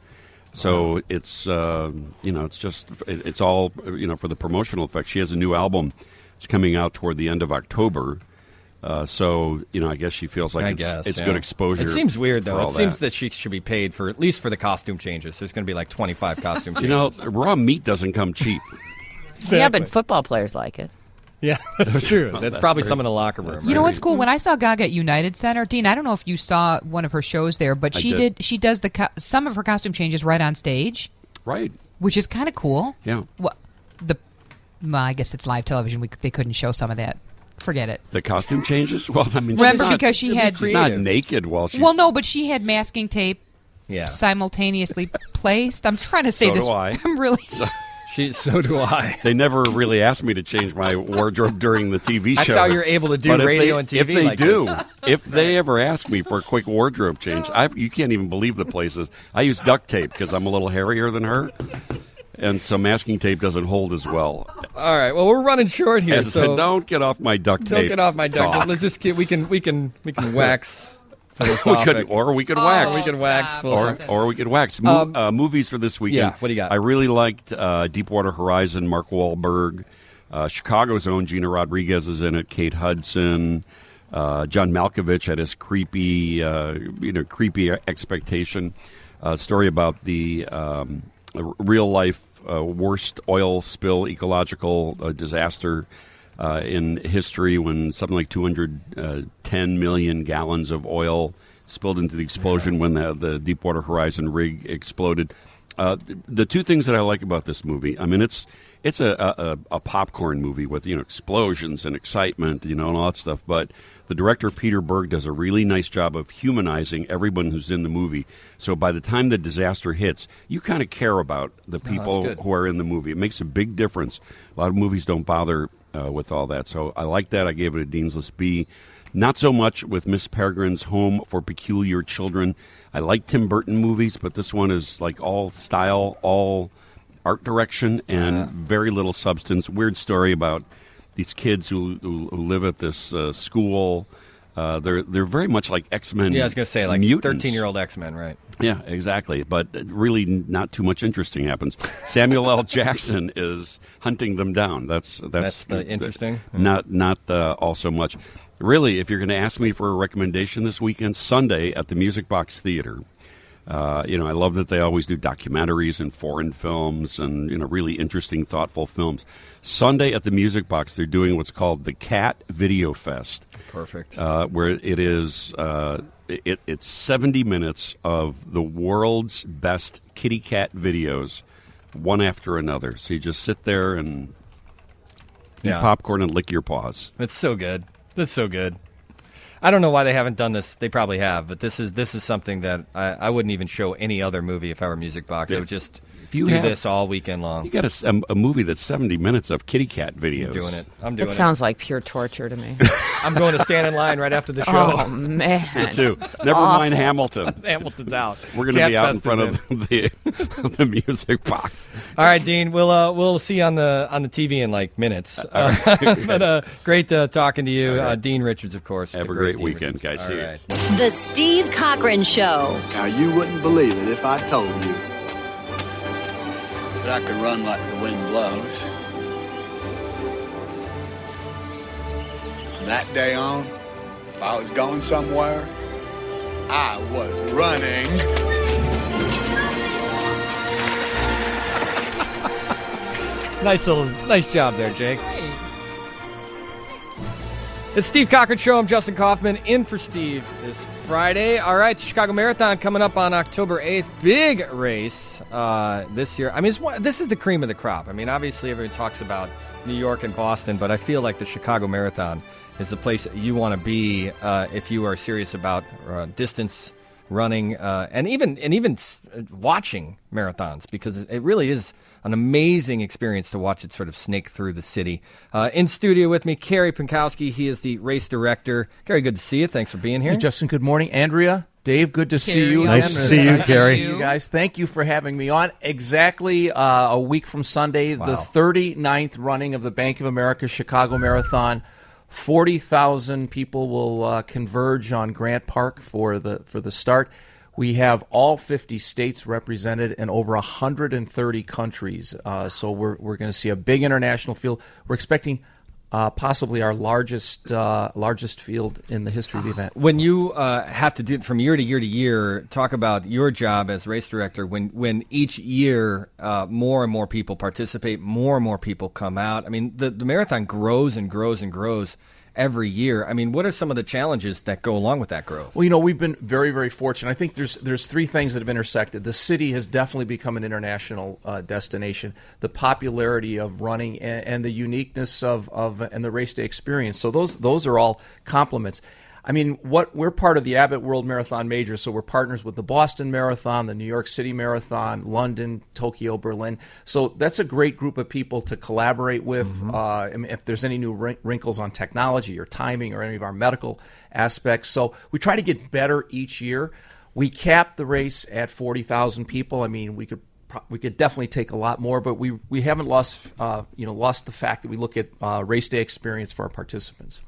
So it's uh, you know it's just it, it's all you know for the promotional effect. She has a new album. It's coming out toward the end of October. Uh, so you know, I guess she feels like I it's, guess it's yeah. good exposure. It seems weird for though. all It seems that she should be paid for at least for the costume changes. There's going to be like twenty-five costume you changes. know, raw meat doesn't come cheap. Yeah, but football players like it. Yeah, that's true. That's, That's probably very- some in the locker room. You know right? what's cool? When I saw Gaga at United Center, Dean, I don't know if you saw one of her shows there, but I she did. did. She does the co- some of her costume changes right on stage, Right. which is kind of cool. Yeah. Well, the well, I guess it's live television. We, they couldn't show some of that. Forget it. The costume changes. Well, I mean, Remember she's not, because she she'll be had she's not creative. naked while she's. well, no, but she had masking tape Yeah. simultaneously placed. I'm trying to say So this. do I. I'm really. She, so do I. They never really asked me to change my wardrobe during the T V That's show. how you're able to do But if radio they- and T V If they like do, this. if they ever ask me for a quick wardrobe change, I, you can't even believe the places. I use duct tape because I'm a little hairier than her, and so masking tape doesn't hold as well. All right. Well, we're running short here, And so don't get off my duct tape. don't get off my duct. talk. Let's just get. We can. We can. We can wax. we philosophic. could, or we could Oh, wax. we can wax. stop. or, philosophic. or we could wax. Mo- Um, uh, movies for this weekend. yeah, what do you got? I really liked uh, Deepwater Horizon, Mark Wahlberg. Uh, Chicago's own Gina Rodriguez is in it. Kate Hudson. Uh, John Malkovich had his creepy, uh, you know, creepy expectation. A story about the um, real life uh, worst oil spill, ecological uh, disaster uh, in history, when something like two hundred ten million gallons of oil spilled into the explosion when the, the Deepwater Horizon rig exploded. Uh, the two things that I like about this movie, I mean, it's it's a, a, a popcorn movie with, you know, explosions and excitement, you know, and all that stuff. But the director, Peter Berg, does a really nice job of humanizing everyone who's in the movie. So by the time the disaster hits, you kind of care about the people good. who are in the movie. It makes a big difference. A lot of movies don't bother uh, with all that. So I like that. I gave it a Dean's List B. Not so much with Miss Peregrine's Home for Peculiar Children. I like Tim Burton movies, but this one is like all style, all art direction, and Yeah. very little substance. Weird story about these kids who, who, who live at this uh, school. Uh, they're they're very much like X-Men. Yeah, I was going to say, like mutants. thirteen-year-old X-Men, right? Yeah, exactly. But really, not too much interesting happens. Samuel L. Jackson is hunting them down. That's that's, That's the interesting? Not not uh, all so much. Really, if you're going to ask me for a recommendation this weekend, Sunday at the Music Box Theater. Uh, you know, I love that they always do documentaries and foreign films and, you know, really interesting, thoughtful films. Sunday at the Music Box, they're doing what's called the Cat Video Fest. Perfect. Uh, where it is, uh, it, it's seventy minutes of the world's best kitty cat videos, one after another. So you just sit there and eat Yeah. popcorn and lick your paws. It's so good. It's so good. I don't know why they haven't done this. They probably have, but this is this is something that I, I wouldn't even show any other movie if I were Music Box. I would just you do have- this all weekend long. You got a, a, a movie that's seventy minutes of kitty cat videos. I'm doing it. I'm doing It it. sounds like pure torture to me. I'm going to stand in line right after the show. Oh, man. Me too. Never Awful. mind Hamilton. Hamilton's out. We're going to Cat be out in Fest front is of the, the Music Box. All right, Dean. We'll uh, we'll see you on the on the T V in like minutes. Uh, but uh, great uh, talking to you, uh, Dean Richards, of course. Have The a great Dean weekend, Richards. guys. All See you. right. The Steve Cochran Show. Now, you wouldn't believe it if I told you that I could run like the wind blows. From that day on, if I was going somewhere, I was running. Nice little, nice job there, Jake. It's Steve Cochran Show. I'm Justin Kaufman, in for Steve this Friday. All right, Chicago Marathon coming up on October eighth. Big race uh, this year. I mean, it's one, this is the cream of the crop. I mean, obviously everyone talks about New York and Boston, but I feel like the Chicago Marathon is the place that you want to be uh, if you are serious about uh, distance running uh, and even and even s- watching marathons, because it really is an amazing experience to watch it sort of snake through the city. Uh, in studio with me, Kerry Pankowski. He is the race director. Kerry, good to see you. Thanks for being here. Hey, Justin, good morning. Andrea, Dave, good to see Kerry, you. Nice again. to see you, Nice to Kerry. see you guys. Thank you for having me on. Exactly uh, a week from Sunday, Wow. the thirty-ninth running of the Bank of America Chicago Marathon. forty thousand people will uh, converge on Grant Park for the for the start. We have all fifty states represented and over one hundred thirty countries. Uh, so we're we're going to see a big international field. We're expecting uh, possibly our largest uh, largest field in the history of the event. When you uh, have to do it from year to year to year, talk about your job as race director. When when each year uh, more and more people participate, more and more people come out. I mean, the, the marathon grows and grows and grows every year. I mean, what are some of the challenges that go along with that growth? Well, you know, we've been very, very fortunate. I think there's there's three things that have intersected. The city has definitely become an international uh, destination. The popularity of running and, and the uniqueness of, of and the race day experience. So those those are all compliments. I mean, what we're part of the Abbott World Marathon Major, so we're partners with the Boston Marathon, the New York City Marathon, London, Tokyo, Berlin. So that's a great group of people to collaborate with. Uh, I mean, if there's any new wrin- wrinkles on technology or timing or any of our medical aspects. So we try to get better each year. We cap the race at forty thousand people. I mean, we could pro- we could definitely take a lot more, but we we haven't lost uh, you know lost the fact that we look at uh, race day experience for our participants.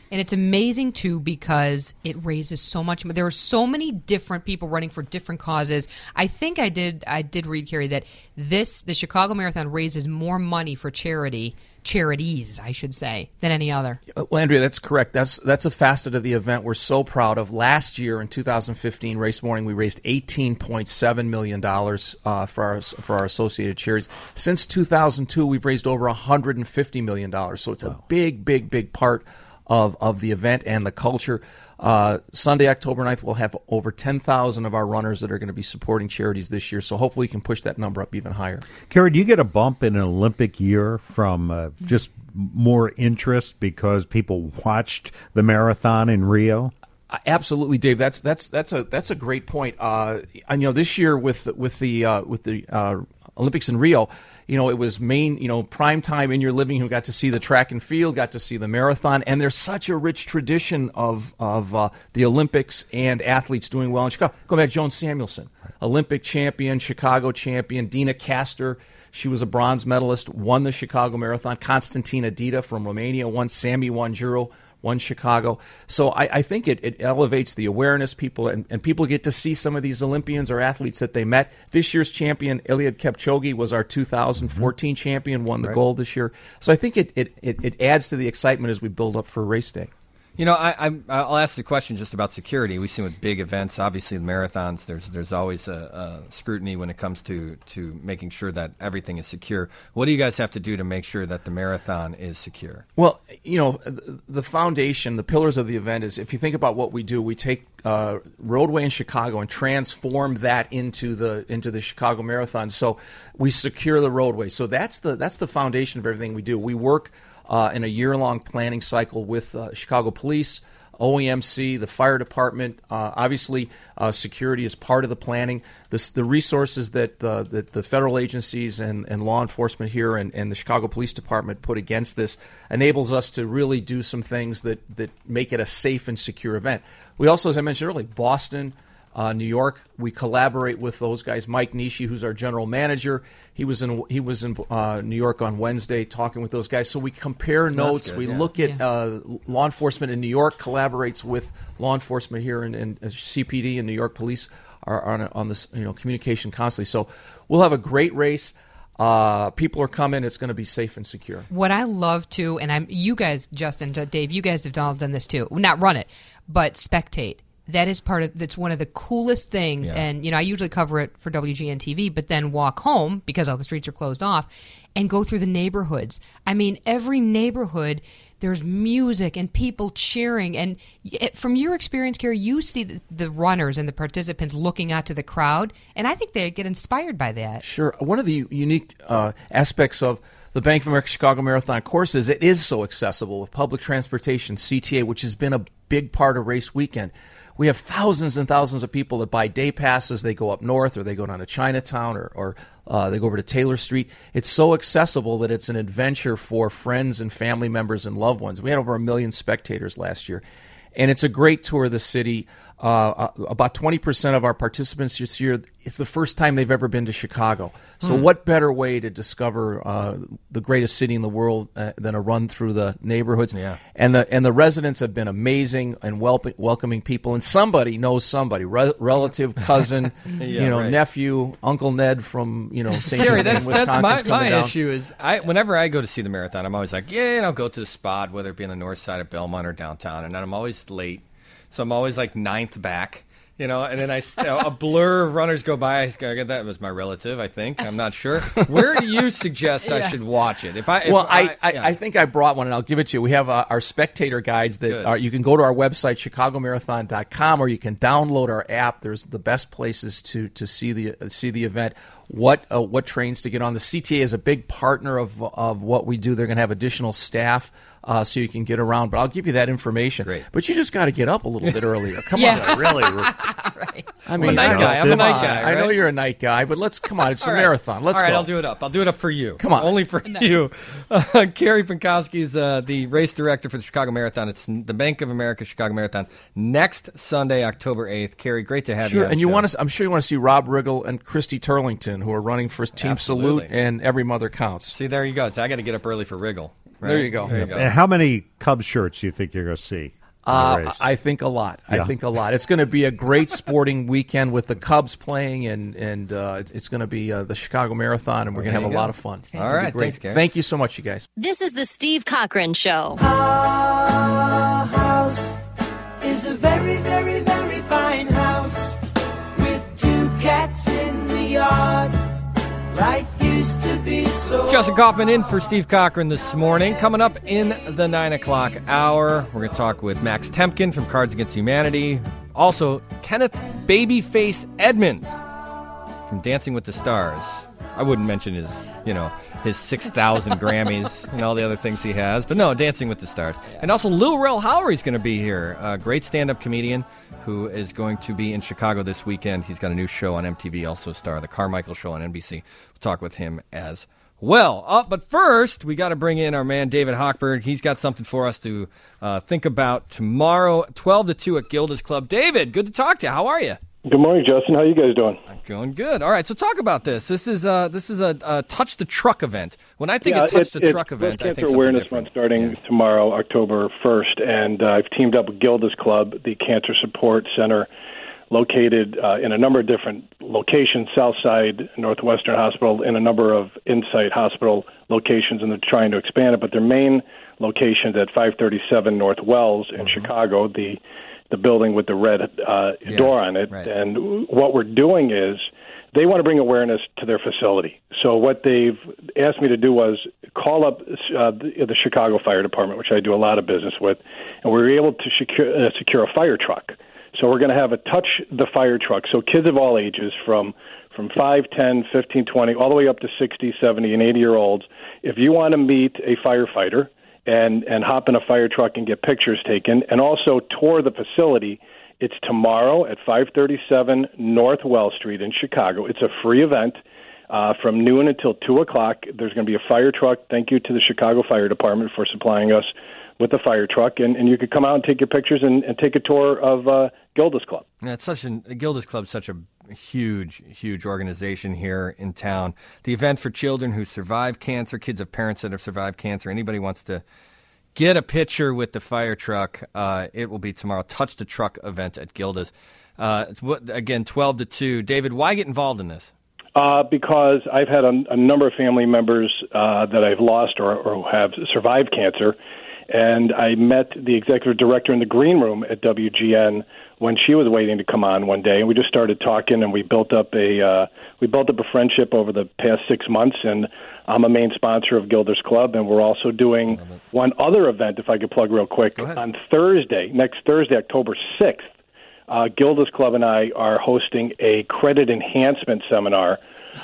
And it's amazing, too, because it raises so much. There are so many different people running for different causes. I think I did I did read, Carrie, that this the Chicago Marathon raises more money for charity, charities, I should say, than any other. Well, Andrea, that's correct. That's that's a facet of the event we're so proud of. Last year, in two thousand fifteen, Race Morning, we raised eighteen point seven million dollars uh, for, our, for our associated charities. Since two thousand two, we've raised over one hundred fifty million dollars. So it's wow. a big, big, big part of of the event and the culture. Uh, Sunday, October ninth, we'll have over ten thousand of our runners that are going to be supporting charities this year. So hopefully we can push that number up even higher. Carrie, do you get a bump in an Olympic year from uh, just more interest because people watched the marathon in Rio? Uh, absolutely, Dave. That's that's that's a that's a great point. Uh, and you know, this year with with the uh, with the uh, Olympics in Rio, you know, it was main, you know, prime time in your living room. Got to see the track and field, got to see the marathon, and there's such a rich tradition of of uh, the Olympics and athletes doing well in Chicago. Go back, Joan Samuelson, Olympic champion, Chicago champion. Dina Castor, she was a bronze medalist, won the Chicago Marathon. Constantina Dita from Romania won. Sammy Wanjuro won Chicago. So I, I think it, it elevates the awareness. People and, and people get to see some of these Olympians or athletes that they met. This year's champion, Eliud Kipchoge, was our two thousand fourteen mm-hmm. champion, won the right. gold this year. So I think it, it, it, it adds to the excitement as we build up for race day. You know, I, I, I'll ask the question just about security. We've seen with big events, obviously the marathons, there's there's always a, a scrutiny when it comes to, to making sure that everything is secure. What do you guys have to do to make sure that the marathon is secure? Well, you know, the foundation, the pillars of the event is, if you think about what we do, we take uh, Roadway in Chicago and transform that into the into the Chicago Marathon. So we secure the roadway. So that's the that's the foundation of everything we do. We work Uh, in a year-long planning cycle with uh, Chicago Police, O E M C, the fire department. Uh, obviously, uh, security is part of the planning. This, the resources that, uh, that the federal agencies and, and law enforcement here and, and the Chicago Police Department put against this enables us to really do some things that, that make it a safe and secure event. We also, as I mentioned earlier, Boston, Uh, New York, we collaborate with those guys. Mike Nishi, who's our general manager, he was in he was in uh, New York on Wednesday talking with those guys. So we compare notes. Good, we yeah. look at yeah. uh, law enforcement in New York collaborates with law enforcement here, and, and C P D and New York Police are on a, on this you know communication constantly. So we'll have a great race. Uh, people are coming. It's going to be safe and secure. What I love too, and I'm you guys, Justin, Dave, you guys have all done this too. Not run it, but spectate. That is part of, that's one of the coolest things. Yeah. And, you know, I usually cover it for W G N T V, but then walk home because all the streets are closed off and go through the neighborhoods. I mean, every neighborhood, there's music and people cheering. And it, from your experience, Carrie, you see the, the runners and the participants looking out to the crowd. And I think they get inspired by that. Sure. One of the unique uh, aspects of the Bank of America Chicago Marathon course is it is so accessible with public transportation, C T A, which has been a big part of race weekend. We have thousands and thousands of people that buy day passes. They go up north, or they go down to Chinatown, or, or uh, they go over to Taylor Street. It's so accessible that it's an adventure for friends and family members and loved ones. We had over a million spectators last year. And it's a great tour of the city. Uh, uh, about twenty percent of our participants this year, it's the first time they've ever been to Chicago. So Hmm. what better way to discover uh, the greatest city in the world uh, than a run through the neighborhoods? Yeah. And the and the residents have been amazing and wel- welcoming people. And somebody knows somebody, re- relative, cousin, Yeah, you know, right. nephew, Uncle Ned from you know Saint Gary, Louis, that's Wisconsin. that's my, my down. issue is I whenever I go to see the marathon, I'm always like, yeah, and I'll go to the spot, whether it be on the north side of Belmont or downtown, and then I'm always late, so I'm always like ninth back. You know, and then I a blur of runners go by. I get that it was my relative, I think. I'm not sure. Where do you suggest I Yeah. should watch it? If I if well, I, I, I, yeah. I think I brought one, and I'll give it to you. We have uh, our spectator guides that Good. are, you can go to our website, chicago marathon dot com, or you can download our app. There's the best places to to see the uh, see the event. What uh, what trains to get on. The C T A is a big partner of of what we do. They're going to have additional staff uh, so you can get around. But I'll give you that information. Great. But you just got to get up a little bit earlier. Come Yeah. on, really. Right. I I'm mean, a night I guy. I'm a come night on. guy, I know right? you're a night guy, but let's come on. It's a All right. marathon. Let's All right, go. I'll do it up. I'll do it up for you. Come on. Only for Nice. you. Uh, Carrie Pankowski is uh, the race director for the Chicago Marathon. It's the Bank of America Chicago Marathon next Sunday, October eighth. Carrie, great to have you Sure, on and the you show. want to? I'm sure you want to see Rob Riggle and Christy Turlington, who are running for Team Absolutely. Salute and Every Mother Counts. See, there you go. So I got to get up early for Wriggle. There you go. There you go. And how many Cubs shirts do you think you're going to see? Uh, I think a lot. Yeah. I think a lot. It's going to be a great sporting weekend with the Cubs playing, and and uh, it's going to be uh, the Chicago Marathon, and we're going to have a lot of fun. All right, great. thanks, Gary. Thank you so much, you guys. This is the Steve Cochran Show. Our house is a very, very, very fine house with two cats in the yard. Life used to be so. It's Justin Kaufman in for Steve Cochran this morning. Coming up in the nine o'clock hour, we're going to talk with Max Temkin from Cards Against Humanity. Also, Kenneth Babyface Edmonds from Dancing with the Stars. I wouldn't mention his, you know, his six thousand Grammys and all the other things he has. But no, Dancing with the Stars. And also Lil Rel Howery's going to be here. A great stand-up comedian who is going to be in Chicago this weekend. He's got a new show on M T V, also star of The Carmichael Show on N B C. We'll talk with him as well. Uh, but first, we got to bring in our man David Hochberg. He's got something for us to uh, think about tomorrow, twelve to two at Gilda's Club. David, good to talk to you. How are you? Good morning, Justin. How you guys doing? I'm going good. All right, so talk about this. This is uh, this is a, a Touch the Truck event. When I think yeah, of Touch it, the it, Truck Breast event, I think Cancer something Awareness different. Month starting tomorrow, October first, and uh, I've teamed up with Gilda's Club, the cancer support center located uh, in a number of different locations, Southside, Northwestern Hospital, and a number of Insight Hospital locations, and they're trying to expand it. But their main locations at five thirty-seven North Wells in mm-hmm. Chicago, the the building with the red uh, yeah, door on it. Right. And what we're doing is they want to bring awareness to their facility. So what they've asked me to do was call up uh, the, the Chicago Fire Department, which I do a lot of business with, and we were able to secure, uh, secure a fire truck. So we're going to have a Touch the Fire truck. So kids of all ages from from five, ten, fifteen, twenty, all the way up to sixty, seventy, and eighty-year-olds, if you want to meet a firefighter and, and hop in a fire truck and get pictures taken and also tour the facility, it's tomorrow at five thirty-seven North Wells Street in Chicago. It's a free event uh, from noon until two o'clock. There's going to be a fire truck. Thank you to the Chicago Fire Department for supplying us with the fire truck, and, and you could come out and take your pictures and, and take a tour of uh, Gilda's Club. Yeah, it's such an Gilda's Club, such a huge, huge organization here in town. The event for children who survive cancer, kids of parents that have survived cancer. Anybody wants to get a picture with the fire truck, uh, it will be tomorrow. Touch the Truck event at Gilda's. Uh, again, twelve to two. David, why get involved in this? Uh, because I've had a, a number of family members uh, that I've lost or, or have survived cancer. And I met the executive director in the green room at W G N when she was waiting to come on one day, and we just started talking, and we built up a uh, we built up a friendship over the past six months. And I'm a main sponsor of Gilda's Club, and we're also doing one other event, if I could plug real quick, on Thursday, next Thursday, October sixth. Uh, Gilda's Club and I are hosting a credit enhancement seminar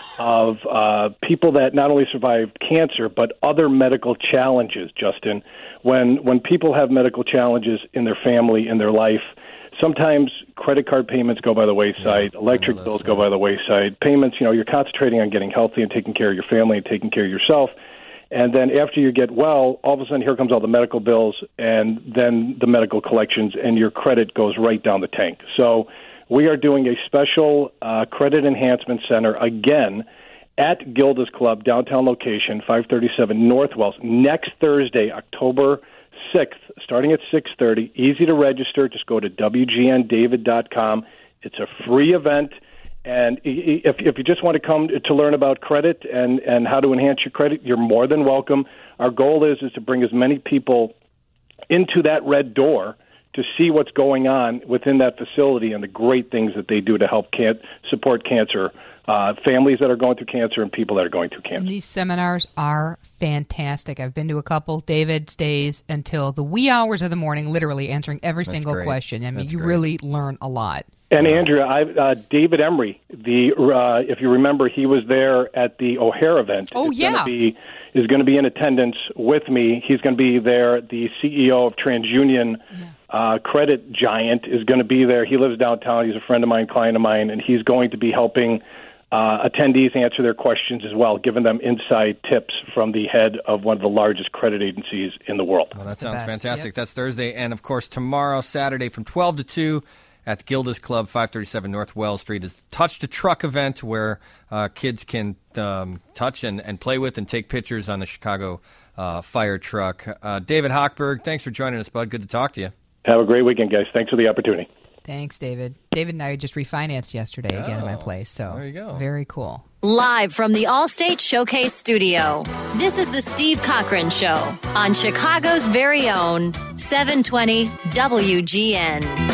of uh, people that not only survived cancer but other medical challenges, Justin. When when people have medical challenges in their family, in their life, sometimes credit card payments go by the wayside, yeah, electric bills go by the wayside, payments, you know, you're concentrating on getting healthy and taking care of your family and taking care of yourself. And then after you get well, all of a sudden here comes all the medical bills and then the medical collections, and your credit goes right down the tank. So we are doing a special uh, credit enhancement center again at Gilda's Club, downtown location, five thirty-seven North Wells, next Thursday, October sixth, starting at six thirty. Easy to register. Just go to W G N David dot com. It's a free event. And if, if you just want to come to learn about credit and, and how to enhance your credit, you're more than welcome. Our goal is, is to bring as many people into that red door to see what's going on within that facility and the great things that they do to help can- support cancer, uh, families that are going through cancer and people that are going through cancer. And these seminars are fantastic. I've been to a couple. David stays until the wee hours of the morning, literally answering every That's single great. question. I mean, That's you great. really learn a lot. And Andrea, I, uh, David Emery, the uh, if you remember, he was there at the O'Hare event. Oh, is yeah. Gonna be, is going to be in attendance with me. He's going to be there. The C E O of TransUnion uh, Credit Giant is going to be there. He lives downtown. He's a friend of mine, client of mine, and he's going to be helping uh, attendees answer their questions as well, giving them inside tips from the head of one of the largest credit agencies in the world. Well, that sounds fantastic. Yep. That's Thursday. And, of course, tomorrow, Saturday, from twelve to two at the Gilda's Club, five thirty-seven North Wells Street, is the Touch to Truck event where uh, kids can um, touch and, and play with and take pictures on the Chicago uh, fire truck. Uh, David Hochberg, thanks for joining us, bud. Good to talk to you. Have a great weekend, guys. Thanks for the opportunity. Thanks, David. David and I just refinanced yesterday Oh, again at my place, so there you go. Very cool. Live from the Allstate Showcase Studio, this is the Steve Cochran Show on Chicago's very own seven twenty W G N.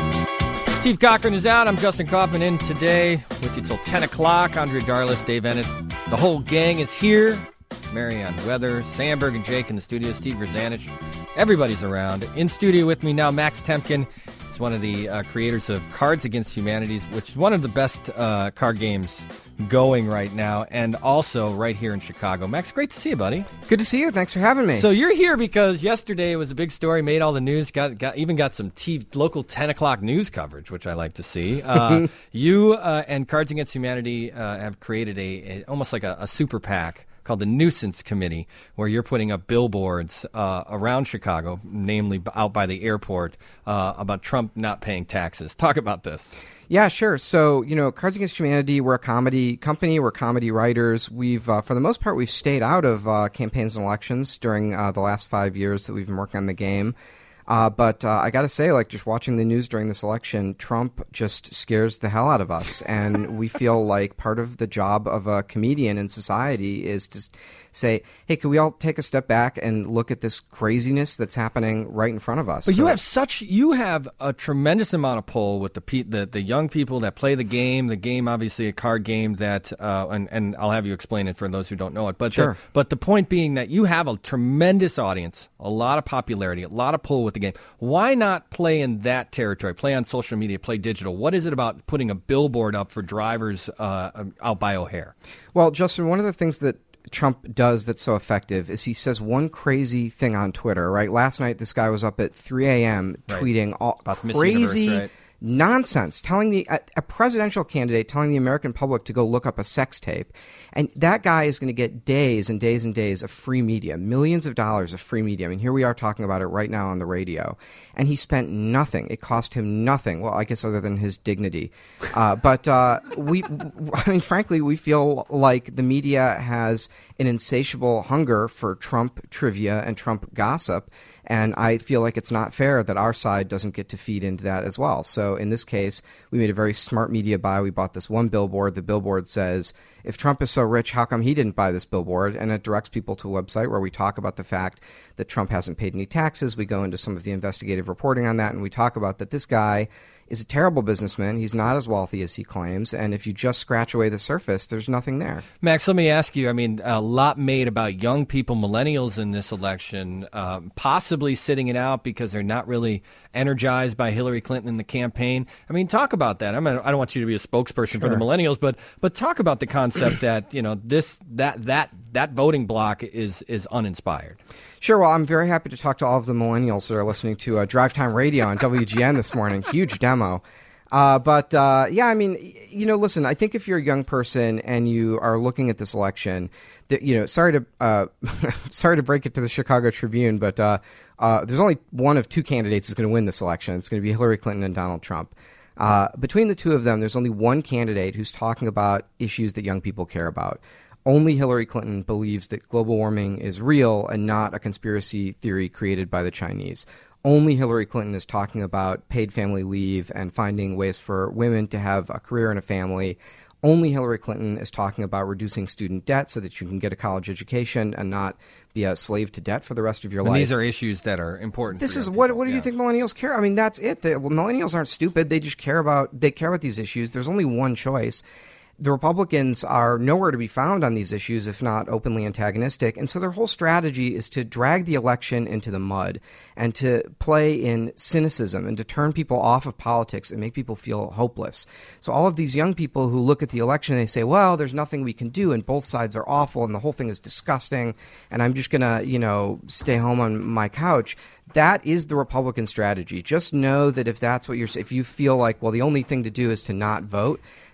Steve Cochran is out. I'm Justin Kaufman in today with you till ten o'clock. Andre Darlis, Dave Ennett. The whole gang is here. Marianne Weather, Sandberg and Jake in the studio, Steve Grzanich. Everybody's around. In studio with me now, Max Temkin. He's one of the uh, creators of Cards Against Humanity, which is one of the best uh, card games going right now, and also right here in Chicago. Max, great to see you, buddy. Good to see you. Thanks for having me. So you're here because yesterday it was a big story, made all the news, got, got even got some T V, local ten o'clock news coverage, which I like to see. Uh, you uh, and Cards Against Humanity uh, have created a, a almost like a, a super PAC called the Nuisance Committee, where you're putting up billboards uh, around Chicago, namely out by the airport, uh, about Trump not paying taxes. Talk about this. Yeah, sure. So, you know, Cards Against Humanity, we're a comedy company. We're comedy writers. We've, uh, for the most part, we've stayed out of uh, campaigns and elections during uh, the last five years that we've been working on the game. Uh, but uh, I got to say, like, just watching the news during this election, Trump just scares the hell out of us. And we feel like part of the job of a comedian in society is to say, hey, can we all take a step back and look at this craziness that's happening right in front of us? But so, you have such you have a tremendous amount of pull with the pe- the, the young people that play the game. The game, obviously, a card game that, uh, and and I'll have you explain it for those who don't know it. But Sure. the, but the point being that you have a tremendous audience, a lot of popularity, a lot of pull with the game. Why not play in that territory? Play on social media, play digital. What is it about putting a billboard up for drivers uh, out by O'Hare? Well, Justin, one of the things that Trump does that's so effective is he says one crazy thing on Twitter, right? Last night, this guy was up at three a.m. Right. tweeting all About Miss crazy Universe, right? nonsense, telling the a, a presidential candidate telling the American public to go look up a sex tape. And that guy is going to get days and days and days of free media, millions of dollars of free media. I mean, here we are talking about it right now on the radio. And he spent nothing. It cost him nothing. Well, I guess other than his dignity. Uh, but uh, we, I mean, frankly, we feel like the media has an insatiable hunger for Trump trivia and Trump gossip. And I feel like it's not fair that our side doesn't get to feed into that as well. So in this case, we made a very smart media buy. We bought this one billboard. The billboard says, if Trump is so rich, how come he didn't buy this billboard? And it directs people to a website where we talk about the fact that Trump hasn't paid any taxes. We go into some of the investigative reporting on that, and we talk about that this guy is a terrible businessman. He's not as wealthy as he claims. And if you just scratch away the surface, there's nothing there. Max, let me ask you, I mean, a lot made about young people, millennials in this election, um, possibly sitting it out because they're not really energized by Hillary Clinton in the campaign. I mean, talk about that. I mean, I don't want you to be a spokesperson for the Sure. millennials, but but talk about the concept that, you know, this that that that voting bloc is is uninspired. Sure. Well, I'm very happy to talk to all of the millennials that are listening to uh, Drive Time Radio on W G N this morning. Huge demo. Uh, but, uh, yeah, I mean, you know, listen, I think if you're a young person and you are looking at this election, that, you know, sorry to uh, sorry to break it to the Chicago Tribune, but uh, uh, there's only one of two candidates that's going to win this election. It's going to be Hillary Clinton and Donald Trump. Uh, between the two of them, there's only one candidate who's talking about issues that young people care about. Only Hillary Clinton believes that global warming is real and not a conspiracy theory created by the Chinese. Only Hillary Clinton is talking about paid family leave and finding ways for women to have a career and a family. Only Hillary Clinton is talking about reducing student debt so that you can get a college education and not be a slave to debt for the rest of your And life. these are issues that are important. This for is young what people. what do Yeah. you think millennials care? I mean, that's it. The, well, millennials aren't stupid. They just care about they care about these issues. There's only one choice. The Republicans are nowhere to be found on these issues, if not openly antagonistic. And so their whole strategy is to drag the election into the mud and to play in cynicism and to turn people off of politics and make people feel hopeless. So all of these young people who look at the election, they say, well, there's nothing we can do and both sides are awful and the whole thing is disgusting and I'm just going to, you know, stay home on my couch. That is the Republican strategy. Just know that if that's what you're, if you feel like, well, the only thing to do is to not vote,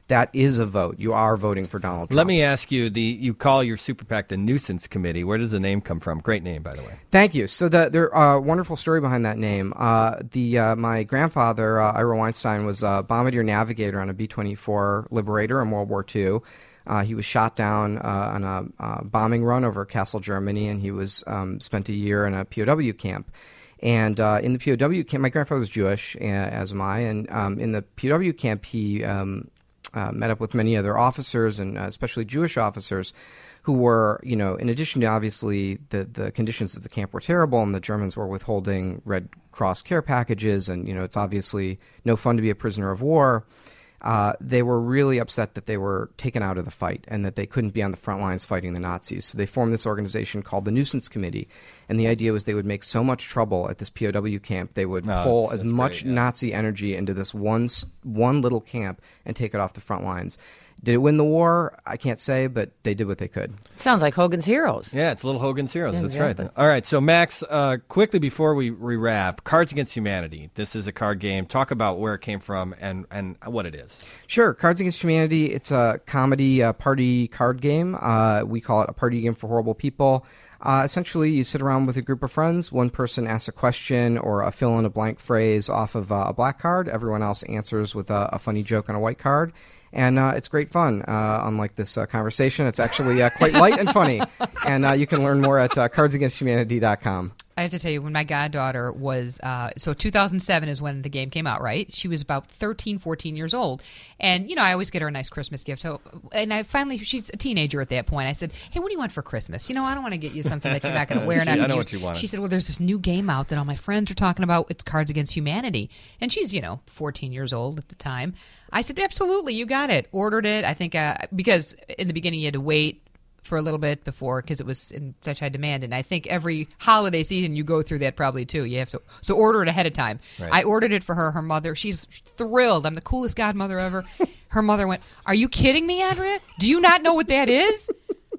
that is a vote. You are voting for Donald Trump. Let me ask you, the you call your super PAC the Nuisance Committee. Where does the name come from? Great name, by the way. Thank you. So the there uh, wonderful story behind that name. Uh, the uh, my grandfather, uh, Ira Weinstein, was a bombardier navigator on a B twenty-four Liberator in World War Two. Uh, he was shot down uh, on a uh, bombing run over Kassel, Germany, and he was um, spent a year in a P O W camp. And uh, in the P O W camp, my grandfather was Jewish, uh, as am I, and um, in the P O W camp, he um, uh, met up with many other officers, and uh, especially Jewish officers, who were, you know, in addition to obviously the, the conditions of the camp were terrible, and the Germans were withholding Red Cross care packages, and, you know, it's obviously no fun to be a prisoner of war. Uh, they were really upset that they were taken out of the fight and that they couldn't be on the front lines fighting the Nazis. So they formed this organization called the Nuisance Committee. And the idea was they would make so much trouble at this P O W camp, they would No, pull that's- as that's much great, yeah. Nazi energy into this one, s- one little camp and take it off the front lines. Did it win the war? I can't say, but they did what they could. Sounds like Hogan's Heroes. Yeah, it's Little Hogan's Heroes. Yeah, That's exactly. right. All right, so Max, uh, quickly before we, we wrap, Cards Against Humanity. This is a card game. Talk about where it came from and, and what it is. Sure. Cards Against Humanity, it's a comedy uh, party card game. Uh, we call it a party game for horrible people. Uh, essentially, you sit around with a group of friends. One person asks a question or a fill-in-a-blank phrase off of uh, a black card. Everyone else answers with a, a funny joke on a white card. And uh, it's great fun. Uh, unlike this uh, conversation, it's actually uh, quite light and funny. And uh, you can learn more at uh, cards against humanity dot com. I have to tell you, when my goddaughter was, uh, so two thousand seven is when the game came out, right? She was about thirteen, fourteen years old. And, you know, I always get her a nice Christmas gift. So, and I finally, she's a teenager at that point. I said, hey, what do you want for Christmas? You know, I don't want to get you something that you're not going to wear. She- not I gonna know use. what you wanted. She said, well, there's this new game out that all my friends are talking about. It's Cards Against Humanity. And she's, you know, fourteen years old at the time. I said, absolutely, you got it. Ordered it. I think, uh, because in the beginning you had to wait for a little bit before because it was in such high demand. And I think every holiday season you go through that probably too. You have to so order it ahead of time. Right. I ordered it for her. Her mother, she's thrilled. I'm the coolest godmother ever. Her mother went, "Are you kidding me, Andrea? Do you not know what that is?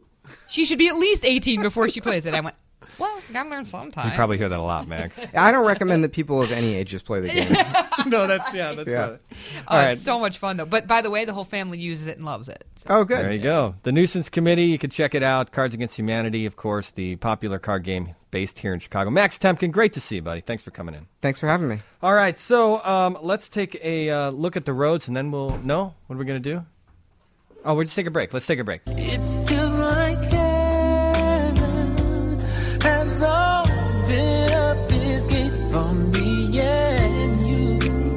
She should be at least eighteen before she plays it." I went, well, gotta learn sometime. You probably hear that a lot, Max. I don't recommend that people of any ages play the game. No, that's, yeah, that's Yeah. right. Oh, it's so much fun though. But by the way, the whole family uses it and loves it. Oh, good. There you go. The Nuisance Committee, you can check it out. Cards Against Humanity, of course, the popular card game based here in Chicago. Max Temkin, great to see you, buddy. Thanks for coming in. Thanks for having me. All right, so um, let's take a uh, look at the roads, and then we'll know what are we going to do. Oh, we'll just take a break. Let's take a break. It feels like heaven has opened up its gates for me and you,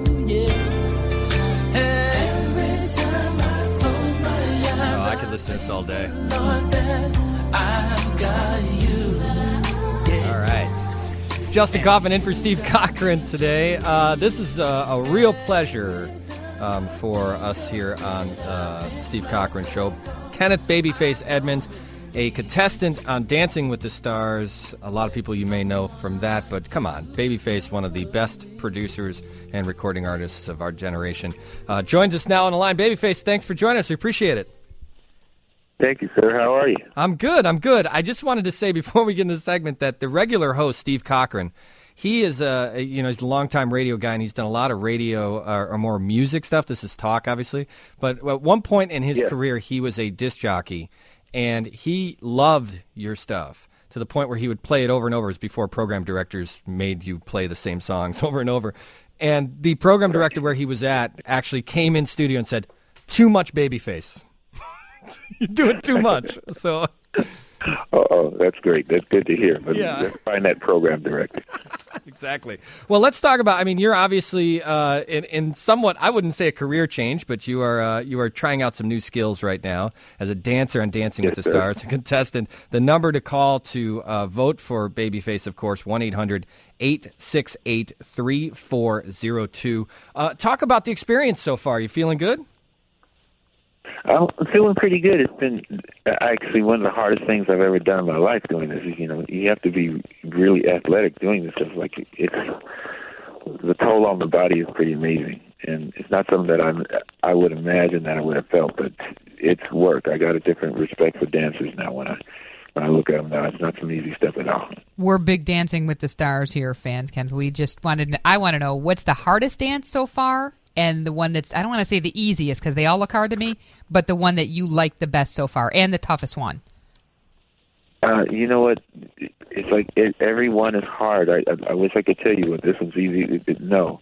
yeah. Every time I close my eyes, Oh, I could listen to this all day. Lord, that I got you. All right. It's Justin Kaufman in for Steve Cochran today. Uh, this is a, a real pleasure um, for us here on uh, the Steve Cochran Show. Kenneth Babyface Edmonds, a contestant on Dancing with the Stars. A lot of people you may know from that, but come on. Babyface, one of the best producers and recording artists of our generation, uh, joins us now on the line. Babyface, thanks for joining us. We appreciate it. Thank you, sir. How are you? I'm good. I'm good. I just wanted to say before we get into the segment that the regular host, Steve Cochran, he is a, a you know he's a longtime radio guy, and he's done a lot of radio uh, or more music stuff. This is talk, obviously, but at one point in his Yeah. career, he was a disc jockey, and he loved your stuff to the point where he would play it over and over. It was before program directors made you play the same songs over and over. And the program director where he was at actually came in studio and said, "Too much Babyface." You're doing too much. So, Oh, that's great. That's good to hear. But Yeah. let's find that program director. exactly. Well, let's talk about. I mean, you're obviously uh, in, in somewhat. I wouldn't say a career change, but you are uh, you are trying out some new skills right now as a dancer on Dancing with Yes, the sir. Stars, a contestant. The number to call to uh, vote for Babyface, of course, one eight hundred eight six eight three four zero two. Uh, talk about the experience so far. You feeling good? I'm feeling pretty good. It's been actually one of the hardest things I've ever done in my life doing this. Is, you know, you have to be really athletic doing this stuff. Like, it's the toll on the body is pretty amazing, and it's not something that I'm I would imagine that I would have felt, but it's work. I got a different respect for dancers now when I when I look at them now. It's not some easy stuff at all. We're big Dancing with the Stars here fans, Ken. We just wanted to, I want to know, what's the hardest dance so far and the one that's, I don't want to say the easiest because they all look hard to me, but the one that you like the best so far and the toughest one? Uh, you know what? It's like it, every one is hard. I, I, I wish I could tell you what this one's easy. It, it, no.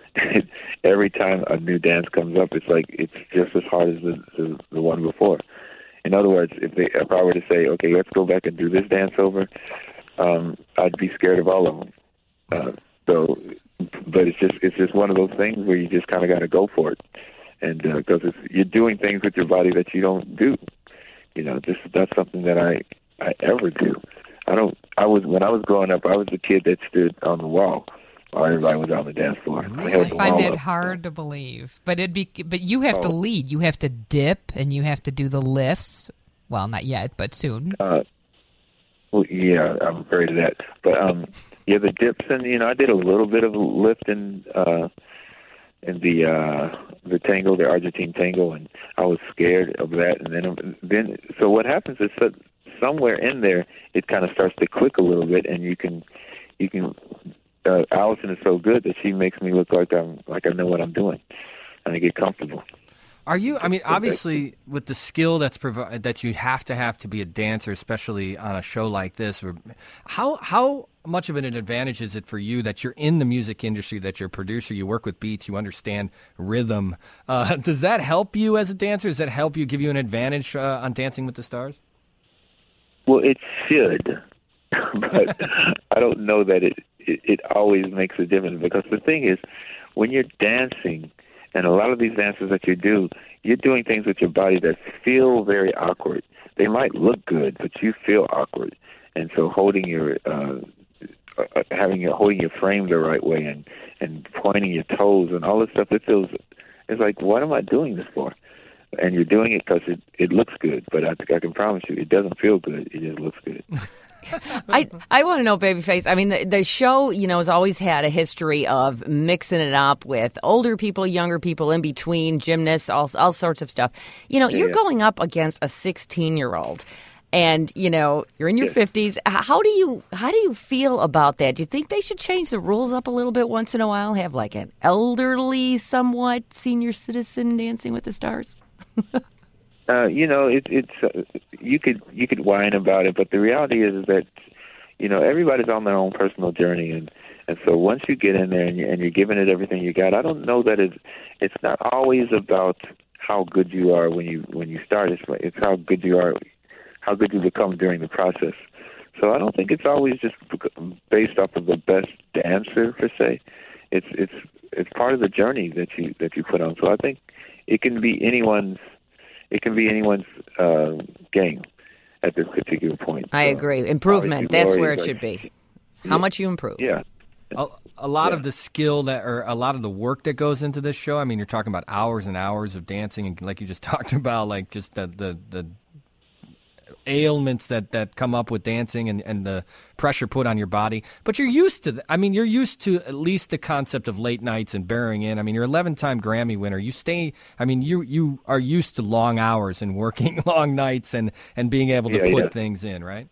Every time a new dance comes up, it's like it's just as hard as the, the, the one before. In other words, if, they, if I were to say, okay, let's go back and do this dance over, um, I'd be scared of all of them. Uh, so, but it's just it's just one of those things where you just kind of got to go for it, and because uh, it's you're doing things with your body that you don't do. You know, just that's something that I I ever do. I don't. I was when I was growing up, I was the kid that stood on the wall while everybody was on the dance floor. I, I find that hard to believe, but it'd be. But you have oh. to lead. You have to dip, and you have to do the lifts. Well, not yet, but soon. Uh, well, yeah, I'm afraid of that. But um, yeah, the dips, and you know, I did a little bit of lifting uh, in the uh, the tango, the Argentine tango, and I was scared of that. And then then so what happens is that somewhere in there, it kind of starts to click a little bit, and you can you can. Uh, Allison is so good that she makes me look like I'm like I know what I'm doing, and I get comfortable. Are you? I mean, obviously, with the skill that's provi- that you have to have to be a dancer, especially on a show like this, how how much of an advantage is it for you that you're in the music industry, that you're a producer, you work with beats, you understand rhythm? Uh, does that help you as a dancer? Does that help you, give you an advantage uh, on Dancing with the Stars? Well, it should, but I don't know that it, it it always makes a difference, because the thing is, when you're dancing, and a lot of these dances that you do, you're doing things with your body that feel very awkward. They might look good, but you feel awkward. And so holding your, uh, uh, having your, holding your frame the right way and, and pointing your toes and all this stuff, it feels, it's like, what am I doing this for? And you're doing it because it, it looks good, but I think I can promise you, it doesn't feel good. It just looks good. I I want to know, Babyface. I mean, the, the show, you know, has always had a history of mixing it up with older people, younger people, in between, gymnasts, all all sorts of stuff. You know, you're yeah. going up against a sixteen-year-old, and you know, you're in your yeah. fifties. How do you how do you feel about that? Do you think they should change the rules up a little bit once in a while? Have like an elderly, somewhat senior citizen Dancing with the Stars? Uh, you know, it, it's uh, you could you could whine about it, but the reality is, is that you know everybody's on their own personal journey, and, and so once you get in there and, you, and you're giving it everything you got, I don't know that it's it's not always about how good you are when you when you start. It's it's how good you are, how good you become during the process. So I don't think it's always just based off of the best dancer per se. It's it's it's part of the journey that you that you put on. So I think it can be anyone's. It can be anyone's uh, game at this particular point. I so, agree. Improvement. That's where it like, should be. How yeah, much you improve. Yeah. A, a lot yeah. of the skill that, or a lot of the work that goes into this show. I mean, you're talking about hours and hours of dancing, and like you just talked about, like just the the, the ailments that, that come up with dancing and, and the pressure put on your body. But you're used to that. I mean, you're used to at least the concept of late nights and bearing in. I mean, you're eleven-time Grammy winner. You stay, I mean, you you are used to long hours and working long nights and, and being able to yeah, put yeah. things in, right?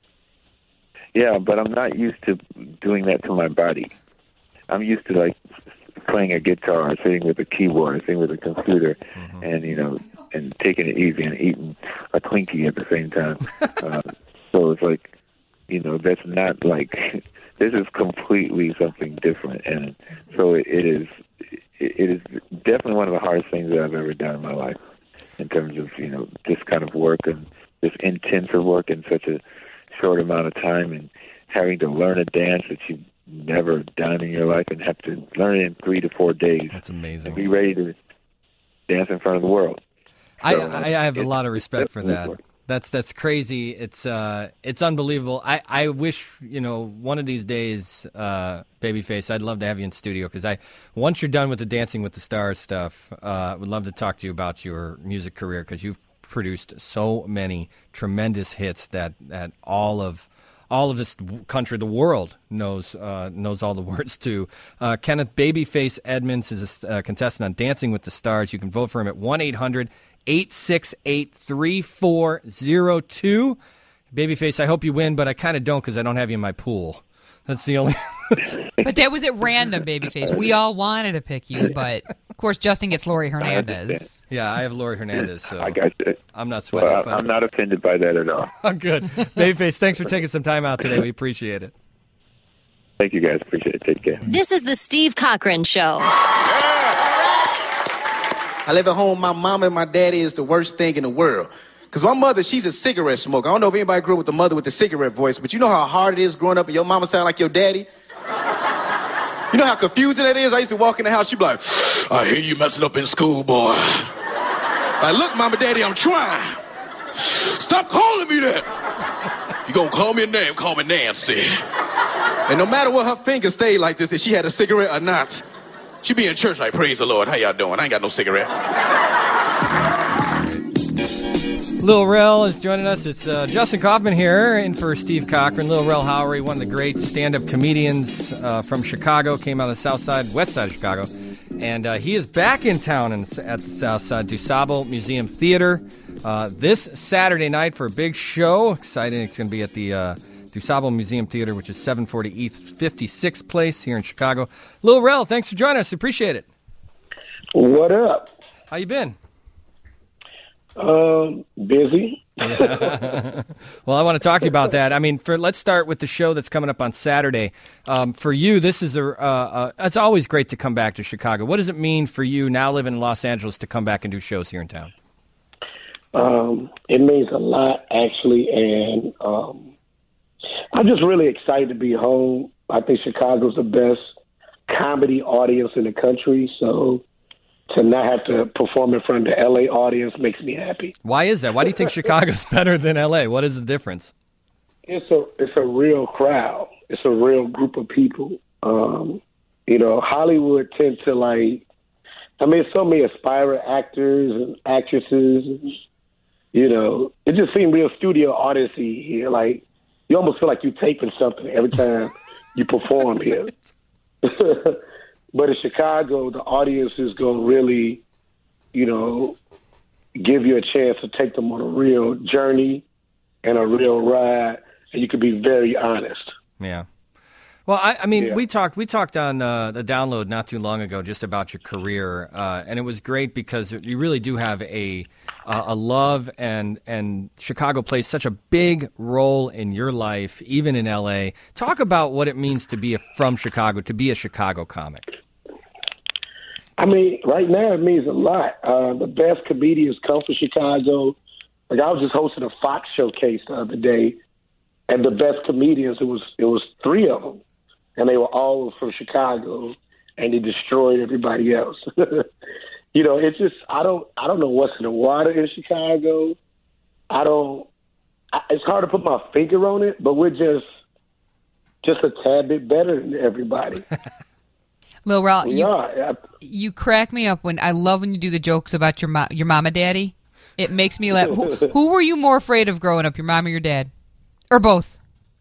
Yeah, but I'm not used to doing that to my body. I'm used to, like, playing a guitar, sitting with a keyboard, sitting with a computer, mm-hmm. and, you know, and taking it easy and eating a Twinkie at the same time. uh, so it's like, you know, that's not like, this is completely something different. And so it, it is, it, it is definitely one of the hardest things that I've ever done in my life in terms of, you know, this kind of work and this intensive work in such a short amount of time, and having to learn a dance that you've never done in your life and have to learn it in three to four days. That's amazing. And be ready to dance in front of the world. I, I, I have a lot of respect for that. That's that's crazy. It's uh it's unbelievable. I, I wish, you know, one of these days, uh, Babyface, I'd love to have you in studio, because I once you're done with the Dancing with the Stars stuff, uh, would love to talk to you about your music career, because you've produced so many tremendous hits that, that all of all of this country, the world, knows uh, knows all the words to. Uh, Kenneth Babyface Edmonds is a uh, contestant on Dancing with the Stars. You can vote for him at one eight hundred eight six eight three four zero two. Babyface, I hope you win, but I kind of don't, because I don't have you in my pool. That's the only... But that was at random, Babyface. We all wanted to pick you, but course, Justin gets Lori Hernandez. Yeah, I have Lori Hernandez, so I got it. I'm not sweating. Well, but- I'm not offended by that at all. I'm good. Babyface, thanks for taking some time out today. We appreciate it. Thank you, guys. Appreciate it. Take care. This is the Steve Cochran Show. I live at home. My mom and my daddy is the worst thing in the world. Because my mother, she's a cigarette smoker. I don't know if anybody grew up with the mother with the cigarette voice, but you know how hard it is growing up and your mama sound like your daddy? You know how confusing that is? I used to walk in the house, she'd be like, I hear you messing up in school, boy. Like, look, mama, daddy, I'm trying. Stop calling me that. If you gonna call me a name, call me Nancy. And no matter what her fingers stayed like this, if she had a cigarette or not, she be in church like, praise the Lord, how y'all doing? I ain't got no cigarettes. Lil Rel is joining us. It's uh, Justin Kaufman here, in for Steve Cochran. Lil Rel Howery, one of the great stand-up comedians uh, from Chicago, came out of the south side, west side of Chicago. And uh, he is back in town in, at the south side, DuSable Museum Theater, uh, this Saturday night for a big show. Exciting. It's going to be at the uh, DuSable Museum Theater, which is seven forty East fifty-sixth Place here in Chicago. Lil Rel, thanks for joining us. Appreciate it. What up? How you been? Um, busy. Yeah. Well, I want to talk to you about that. I mean, for let's start with the show that's coming up on Saturday. Um, for you, this is a. Uh, uh, it's always great to come back to Chicago. What does it mean for you now living in Los Angeles to come back and do shows here in town? Um, it means a lot, actually, and um, I'm just really excited to be home. I think Chicago's the best comedy audience in the country, so to not have to perform in front of the L A audience makes me happy. Why is that? Why do you think Chicago's better than L A? What is the difference? It's a it's a real crowd. It's a real group of people. Um, you know, Hollywood tends to like. I mean, so many aspiring actors and actresses. And, you know, it just seemed real studio artisty here. Like you almost feel like you're taping something every time you perform here. But in Chicago, the audience is going to really, you know, give you a chance to take them on a real journey and a real ride, and you can be very honest. Yeah. Well, I, I mean, Yeah. we talked we talked on uh, the download not too long ago just about your career, uh, and it was great because you really do have a uh, a love, and and Chicago plays such a big role in your life, even in L A. Talk about what it means to be a, from Chicago, to be a Chicago comic. I mean, right now it means a lot. Uh, the best comedians come from Chicago. Like I was just hosting a Fox showcase the other day, and the best comedians, it was it was three of them, and they were all from Chicago, and they destroyed everybody else. You know, it's just I don't I don't know what's in the water in Chicago. I don't. I, it's hard to put my finger on it, but we're just just a tad bit better than everybody. Lil Rel, We you, are. you crack me up when I love when you do the jokes about your mo- your mama daddy. It makes me laugh. Who, who were you more afraid of growing up, your mom or your dad, or both?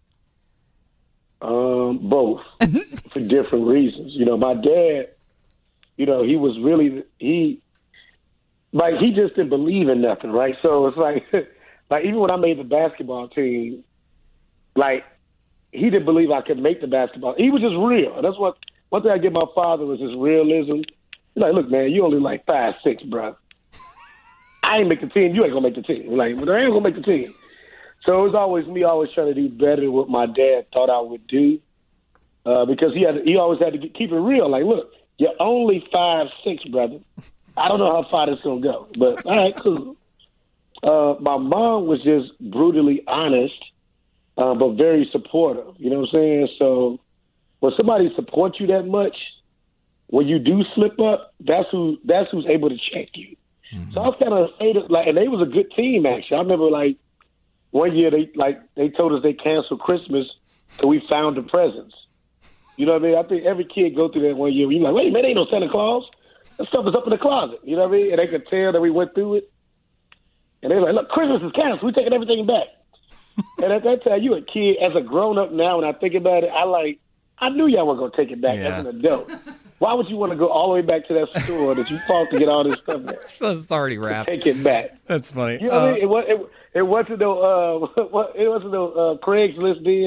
Um, both for different reasons. You know, my dad, you know, he was really he like he just didn't believe in nothing, right? So it's like like even when I made the basketball team, like he didn't believe I could make the basketball. He was just real. And that's what one thing I give my father was his realism. He's like, look, man, you only like five six, bro. I ain't make the team. You ain't gonna make the team. We're like, well, I ain't gonna make the team. So it was always me always trying to do better than what my dad thought I would do, uh, because he had he always had to get, keep it real. Like, look, you're only five six, brother. I don't know how far this gonna go, but all right, cool. Uh, my mom was just brutally honest, uh, but very supportive. You know what I'm saying? So when somebody supports you that much, when you do slip up, that's who that's who's able to check you. Mm-hmm. So I was kind of afraid of, like, and they was a good team actually. I remember like. One year, they like they told us they canceled Christmas, so we found the presents. You know what I mean? I think every kid go through that one year. You're like, wait, man, ain't no Santa Claus. That stuff is up in the closet. You know what I mean? And they could tell that we went through it. And they were like, look, Christmas is canceled. We're taking everything back. And at that time, you a kid. As a grown-up now, when I think about it, I like, I knew y'all were going to take it back Yeah. as an adult. Why would you want to go all the way back to that store that you fought to get all this stuff back? It's already wrapped. Take it back. That's funny. You know what I Uh, mean? It, wa- it, it wasn't no uh, what, it wasn't no uh, Craigslist then.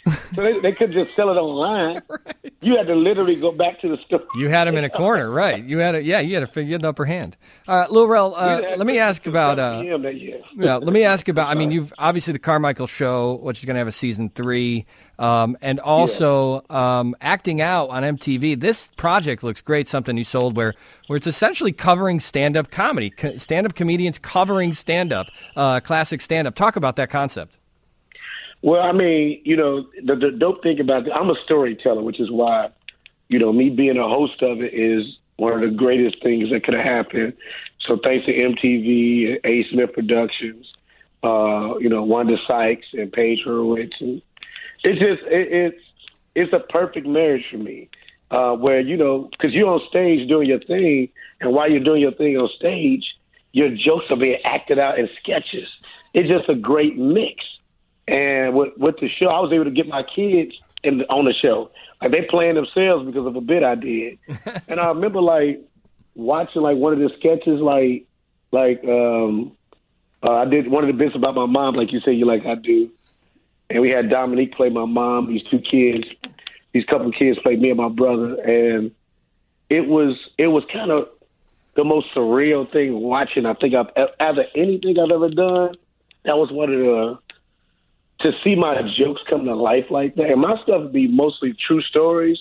So they, they couldn't just sell it online. Right. You had to literally go back to the store. You had him in a corner, right? You had a, yeah, you had a figure the upper hand. Uh, Lil Rel, uh, let me ask about. Uh, yeah, let me ask about. I mean, you've obviously the Carmichael Show, which is going to have a season three, um, and also yeah. um, acting out on M T V. This project looks great. Something you sold where where it's essentially covering stand-up comedy, co- stand-up comedians covering stand-up, uh, classic stand-up. Talk about that concept. Well, I mean, you know, the, the dope thing about it, I'm a storyteller, which is why, you know, me being a host of it is one of the greatest things that could have happened. So thanks to M T V, and A. Smith Productions, uh, you know, Wanda Sykes and Paige Hurwitz. And it's just, it, it's it's a perfect marriage for me, uh, where, you know, because you're on stage doing your thing, and while you're doing your thing on stage, your jokes are being acted out in sketches. It's just a great mix. And with, with the show, I was able to get my kids in the, on the show. Like, they playing themselves because of a bit I did. And I remember, like, watching, like, one of the sketches, like, like um, uh, I did one of the bits about my mom, like you say, you like I do. And we had Dominique play my mom, these two kids. These couple kids played me and my brother. And it was it was kind of the most surreal thing watching. I think I've, out of anything I've ever done, that was one of the... to see my jokes come to life like that. And my stuff would be mostly true stories.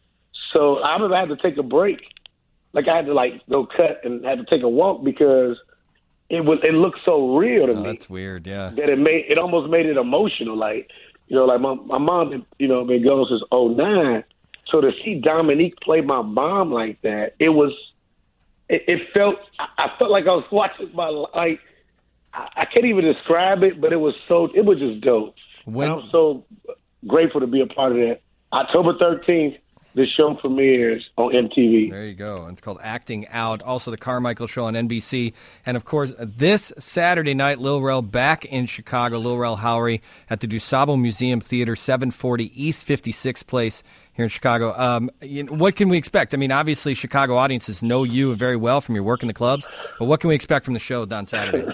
So I remember I had to take a break. Like, I had to, like, go cut and had to take a walk because it was it looked so real to oh, me. That's weird, yeah. That it made it almost made it emotional. Like, you know, like my, my mom, you know, been gone since oh nine. So to see Dominique play my mom like that, it was, it, it felt, I felt like I was watching my, like, I can't even describe it, but it was so, it was just dope. When, I'm so grateful to be a part of that. October thirteenth, the show premieres on M T V. There you go. It's called Acting Out. Also, the Carmichael Show on N B C. And, of course, this Saturday night, Lil Rel back in Chicago, Lil Rel Howery at the DuSable Museum Theater, seven forty East fifty-sixth Place here in Chicago. Um, you know, what can we expect? I mean, obviously, Chicago audiences know you very well from your work in the clubs. But what can we expect from the show on Saturday?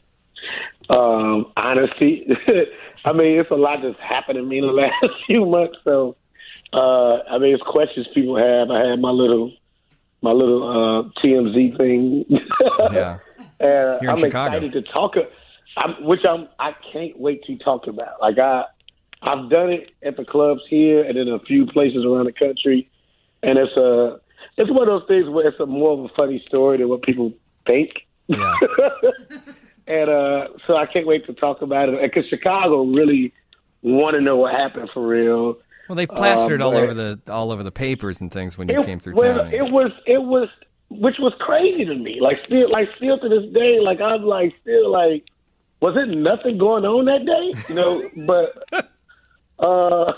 Um, honesty. I mean, it's a lot that's happened to me in the last few months. So, uh, I mean, it's questions people have. I had my little, my little uh, T M Z thing. Yeah. and Here in I'm Chicago. excited to talk. I'm, which I'm. I can't wait to talk about. Like I, I've done it at the clubs here and in a few places around the country, and it's a. It's one of those things where it's a more of a funny story than what people think. Yeah. And uh, so I can't wait to talk about it because Chicago really want to know what happened for real. Well, they plastered um, all over the all over the papers and things when you it, came through well, town. It was it was which was crazy to me. Like still like still to this day, like I'm like still like, was it nothing going on that day? You know, but uh,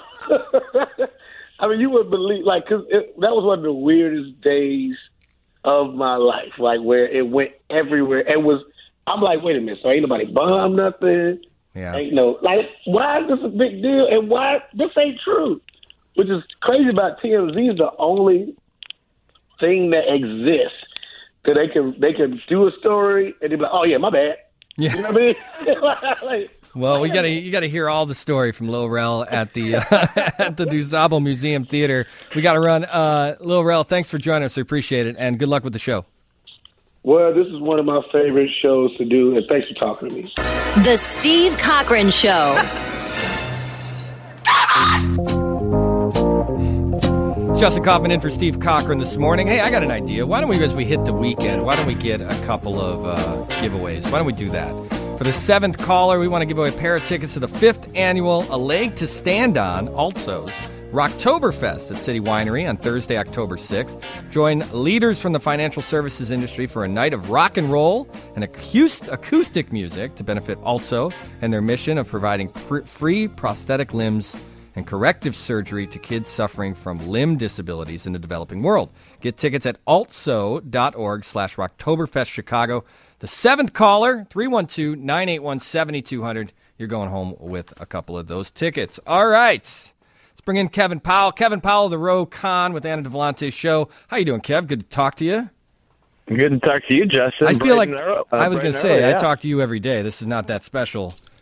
I mean, you would believe like because that was one of the weirdest days of my life. Like where it went everywhere. It was. I'm like, wait a minute, so ain't nobody bombed nothing? Yeah. Ain't no, like, why is this a big deal? And why, this ain't true. Which is crazy about T M Z is the only thing that exists that they can, they can do a story and they be like, oh yeah, my bad. Yeah. You know what I mean? like, Well, we got to you got to hear all the story from Lil Rel at the uh, at the DuSable Museum Theater. We got to run. Uh, Lil Rel, thanks for joining us. We appreciate it, and good luck with the show. Well, this is one of my favorite shows to do, and thanks for talking to me. The Steve Cochran Show. It's Justin Kaufman in for Steve Cochran this morning. Hey, I got an idea. Why don't we, as we hit the weekend, why don't we get a couple of uh, giveaways? Why don't we do that? For the seventh caller, we want to give away a pair of tickets to the fifth annual A Leg to Stand On, Alto's Rocktoberfest at City Winery on Thursday, October sixth. Join leaders from the financial services industry for a night of rock and roll and acoustic music to benefit Alto and their mission of providing free prosthetic limbs and corrective surgery to kids suffering from limb disabilities in the developing world. Get tickets at altso.org slash Rocktoberfest Chicago. The seventh caller, three one two, nine eight one, seven two zero zero. You're going home with a couple of those tickets. All right. Let's bring in Kevin Powell. Kevin Powell of the Row Con with Anna Devlante's show. How you doing, Kev? Good to talk to you. Good to talk to you, Justin. I feel like Arrow, uh, I was going to say, Arrow, yeah. I talk to you every day. This is not that special.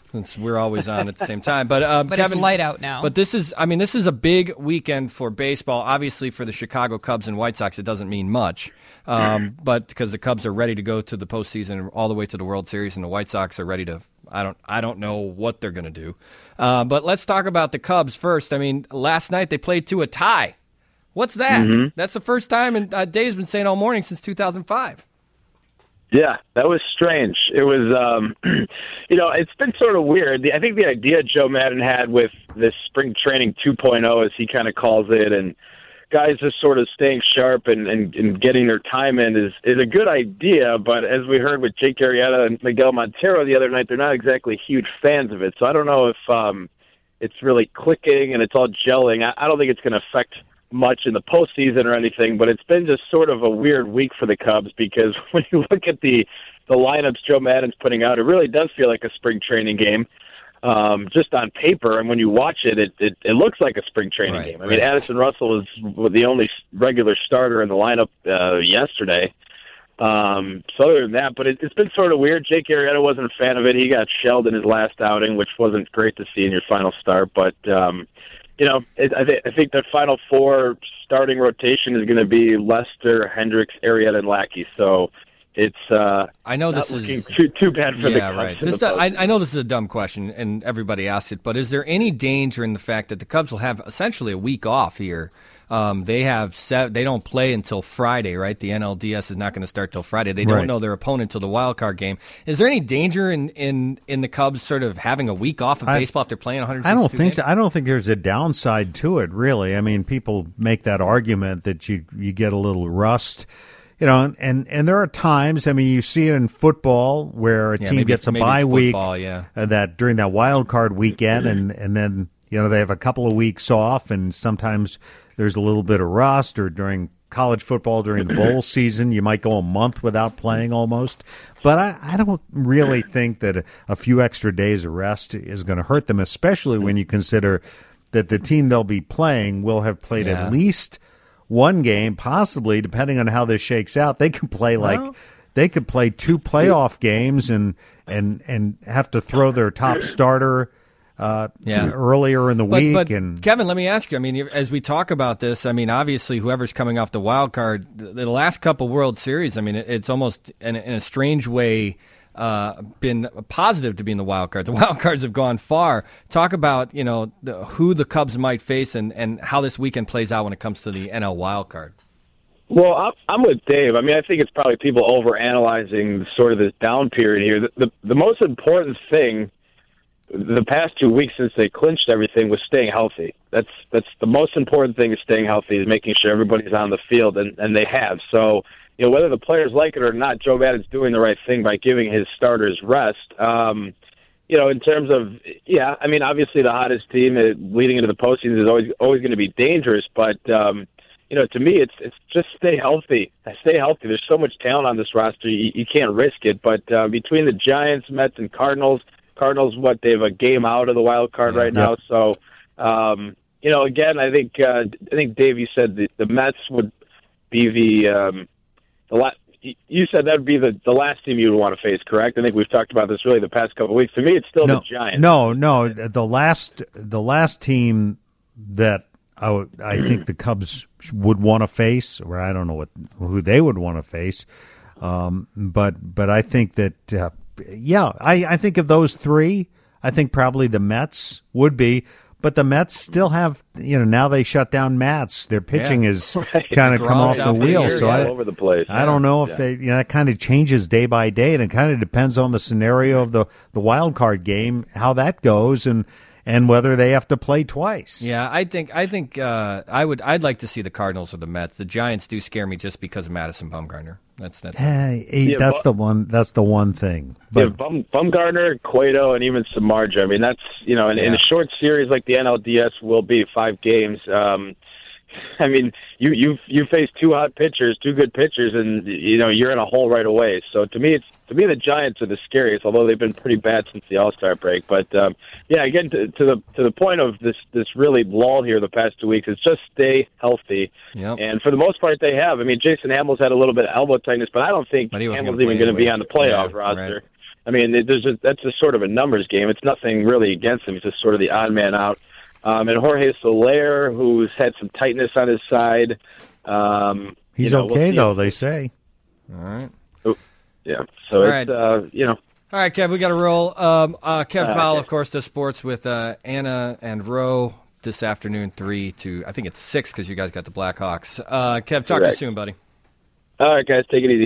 since we're always on at the same time. But um, But Kevin, it's light out now. But this is, I mean, this is a big weekend for baseball. Obviously, for the Chicago Cubs and White Sox, it doesn't mean much. Um, but because the Cubs are ready to go to the postseason, all the way to the World Series, and the White Sox are ready to. I don't, I don't know what they're going to do. Uh, but let's talk about the Cubs first. I mean, last night they played to a tie. What's that? Mm-hmm. That's the first time, and uh, Dave's been saying all morning since two thousand five. Yeah, that was strange. It was, um, you know, it's been sort of weird. The, I think the idea Joe Maddon had with this spring training two point oh, as he kind of calls it, and guys just sort of staying sharp and, and, and getting their time in is, is a good idea. But as we heard with Jake Arrieta and Miguel Montero the other night, they're not exactly huge fans of it. So I don't know if um, it's really clicking and it's all gelling. I, I don't think it's going to affect much in the postseason or anything, but it's been just sort of a weird week for the Cubs because when you look at the, the lineups Joe Maddon's putting out, it really does feel like a spring training game. Um, just on paper, and when you watch it, it, it, it looks like a spring training right, game. I mean, right. Addison Russell was the only regular starter in the lineup uh, yesterday. Um, so other than that, but it, it's been sort of weird. Jake Arrieta wasn't a fan of it. He got shelled in his last outing, which wasn't great to see in your final start. But, um, you know, it, I, th- I think the final four starting rotation is going to be Lester, Hendricks, Arrieta, and Lackey. So it's uh, I know not this looking is too, too bad for yeah, the Cubs. right. in This the do- I, I know this is a dumb question, and everybody asks it, but is there any danger in the fact that the Cubs will have essentially a week off here? Um, they have set, they don't play until Friday, right? The N L D S is not going to start till Friday. They don't Right. know their opponent till the wild card game. Is there any danger in, in, in the Cubs sort of having a week off of I- baseball if they're playing one hundred I sixty-two don't think games? so. I don't think there's a downside to it, really. I mean, people make that argument that you you get a little rust, you know, and and, and there are times. I mean, you see it in football where a Yeah, team maybe- gets a maybe bye it's week football, yeah. uh, that during that wild card weekend, and and then you know they have a couple of weeks off, and sometimes there's a little bit of rust, or during college football during the bowl season, you might go a month without playing almost. But I, I don't really think that a, a few extra days of rest is going to hurt them, especially when you consider that the team they'll be playing will have played Yeah. at least one game, possibly, depending on how this shakes out. They could play like Well- they could play two playoff games and and and have to throw their top starter uh, Yeah. earlier in the But, week. but and Kevin, let me ask you. I mean, as we talk about this, I mean, obviously, whoever's coming off the wild card, the, the last couple World Series, I mean, it, it's almost in, in a strange way uh, been positive to be in the wild card. The wild cards have gone far. Talk about you know the, who the Cubs might face and, and how this weekend plays out when it comes to the N L wild card. Well, I'm, I'm with Dave. I mean, I think it's probably people overanalyzing sort of this down period here. The, the, the most important thing the past two weeks since they clinched everything was staying healthy. That's that's the most important thing is staying healthy, is making sure everybody's on the field, and, and they have. So, you know, whether the players like it or not, Joe Maddon's doing the right thing by giving his starters rest. Um, you know, in terms of, yeah, I mean, obviously the hottest team uh, leading into the postseason is always always going to be dangerous, but um, you know, to me, it's it's just stay healthy. Stay healthy. There's so much talent on this roster, you, you can't risk it. But uh, between the Giants, Mets, and Cardinals, Cardinals, what, they have a game out of the wild card right now. So, um, you know, again, I think uh, I think Dave, you said the, the Mets would be the um, the last. You said that would be the, the last team you would want to face, correct? I think we've talked about this really the past couple of weeks. To me, it's still no, the Giants. No, no, the last the last team that I, would, I think the Cubs would want to face, or I don't know what who they would want to face, um, but but I think that uh, yeah, I, I think of those three, I think probably the Mets would be. But the Mets still have, you know, now they shut down Mats. Their pitching Yeah. has Right. kind of come off Grom's the out for the wheel. year, So yeah, I, all over the place. I don't know if Yeah. they, you know, that kind of changes day by day, and it kind of depends on the scenario of the, the wild card game, how that goes, and and whether they have to play twice. Yeah, I think I think uh, I would I'd like to see the Cardinals or the Mets. The Giants do scare me just because of Madison Bumgarner. That's that's Eh, eh, Yeah, that's but- the one. That's the one thing. Yeah, But Bum, Bumgarner, Cueto, and even Samardzija. I mean, that's, you know, in, in Yeah. a short series like the N L D S will be, five games. Um, I mean, you you you face two hot pitchers, two good pitchers, and you know you're in a hole right away. So to me, it's to me the Giants are the scariest, although they've been pretty bad since the All Star break. But um, yeah, again to, to the to the point of this this really lull here the past two weeks, it's just stay healthy. Yep. And for the most part, they have. I mean, Jason Hamels had a little bit of elbow tightness, but I don't think But he wasn't Hamels gonna even play going to be anyway. on the playoff Yeah, roster. right. I mean, it, there's a, that's just sort of a numbers game. It's nothing really against him. He's just sort of the odd man out. Um, and Jorge Soler, who's had some tightness on his side. Um, He's you know, okay, we'll though, they say. All right. Oh, yeah. So All it's, right. uh, you know. All right, Kev, we got to roll. Um, uh, Kev Uh, Powell, okay. of course, does sports with uh, Anna and Roe this afternoon, three to, I think it's six because you guys got the Blackhawks. Uh, Kev, talk to you Correct. soon, buddy. All right, guys, take it easy.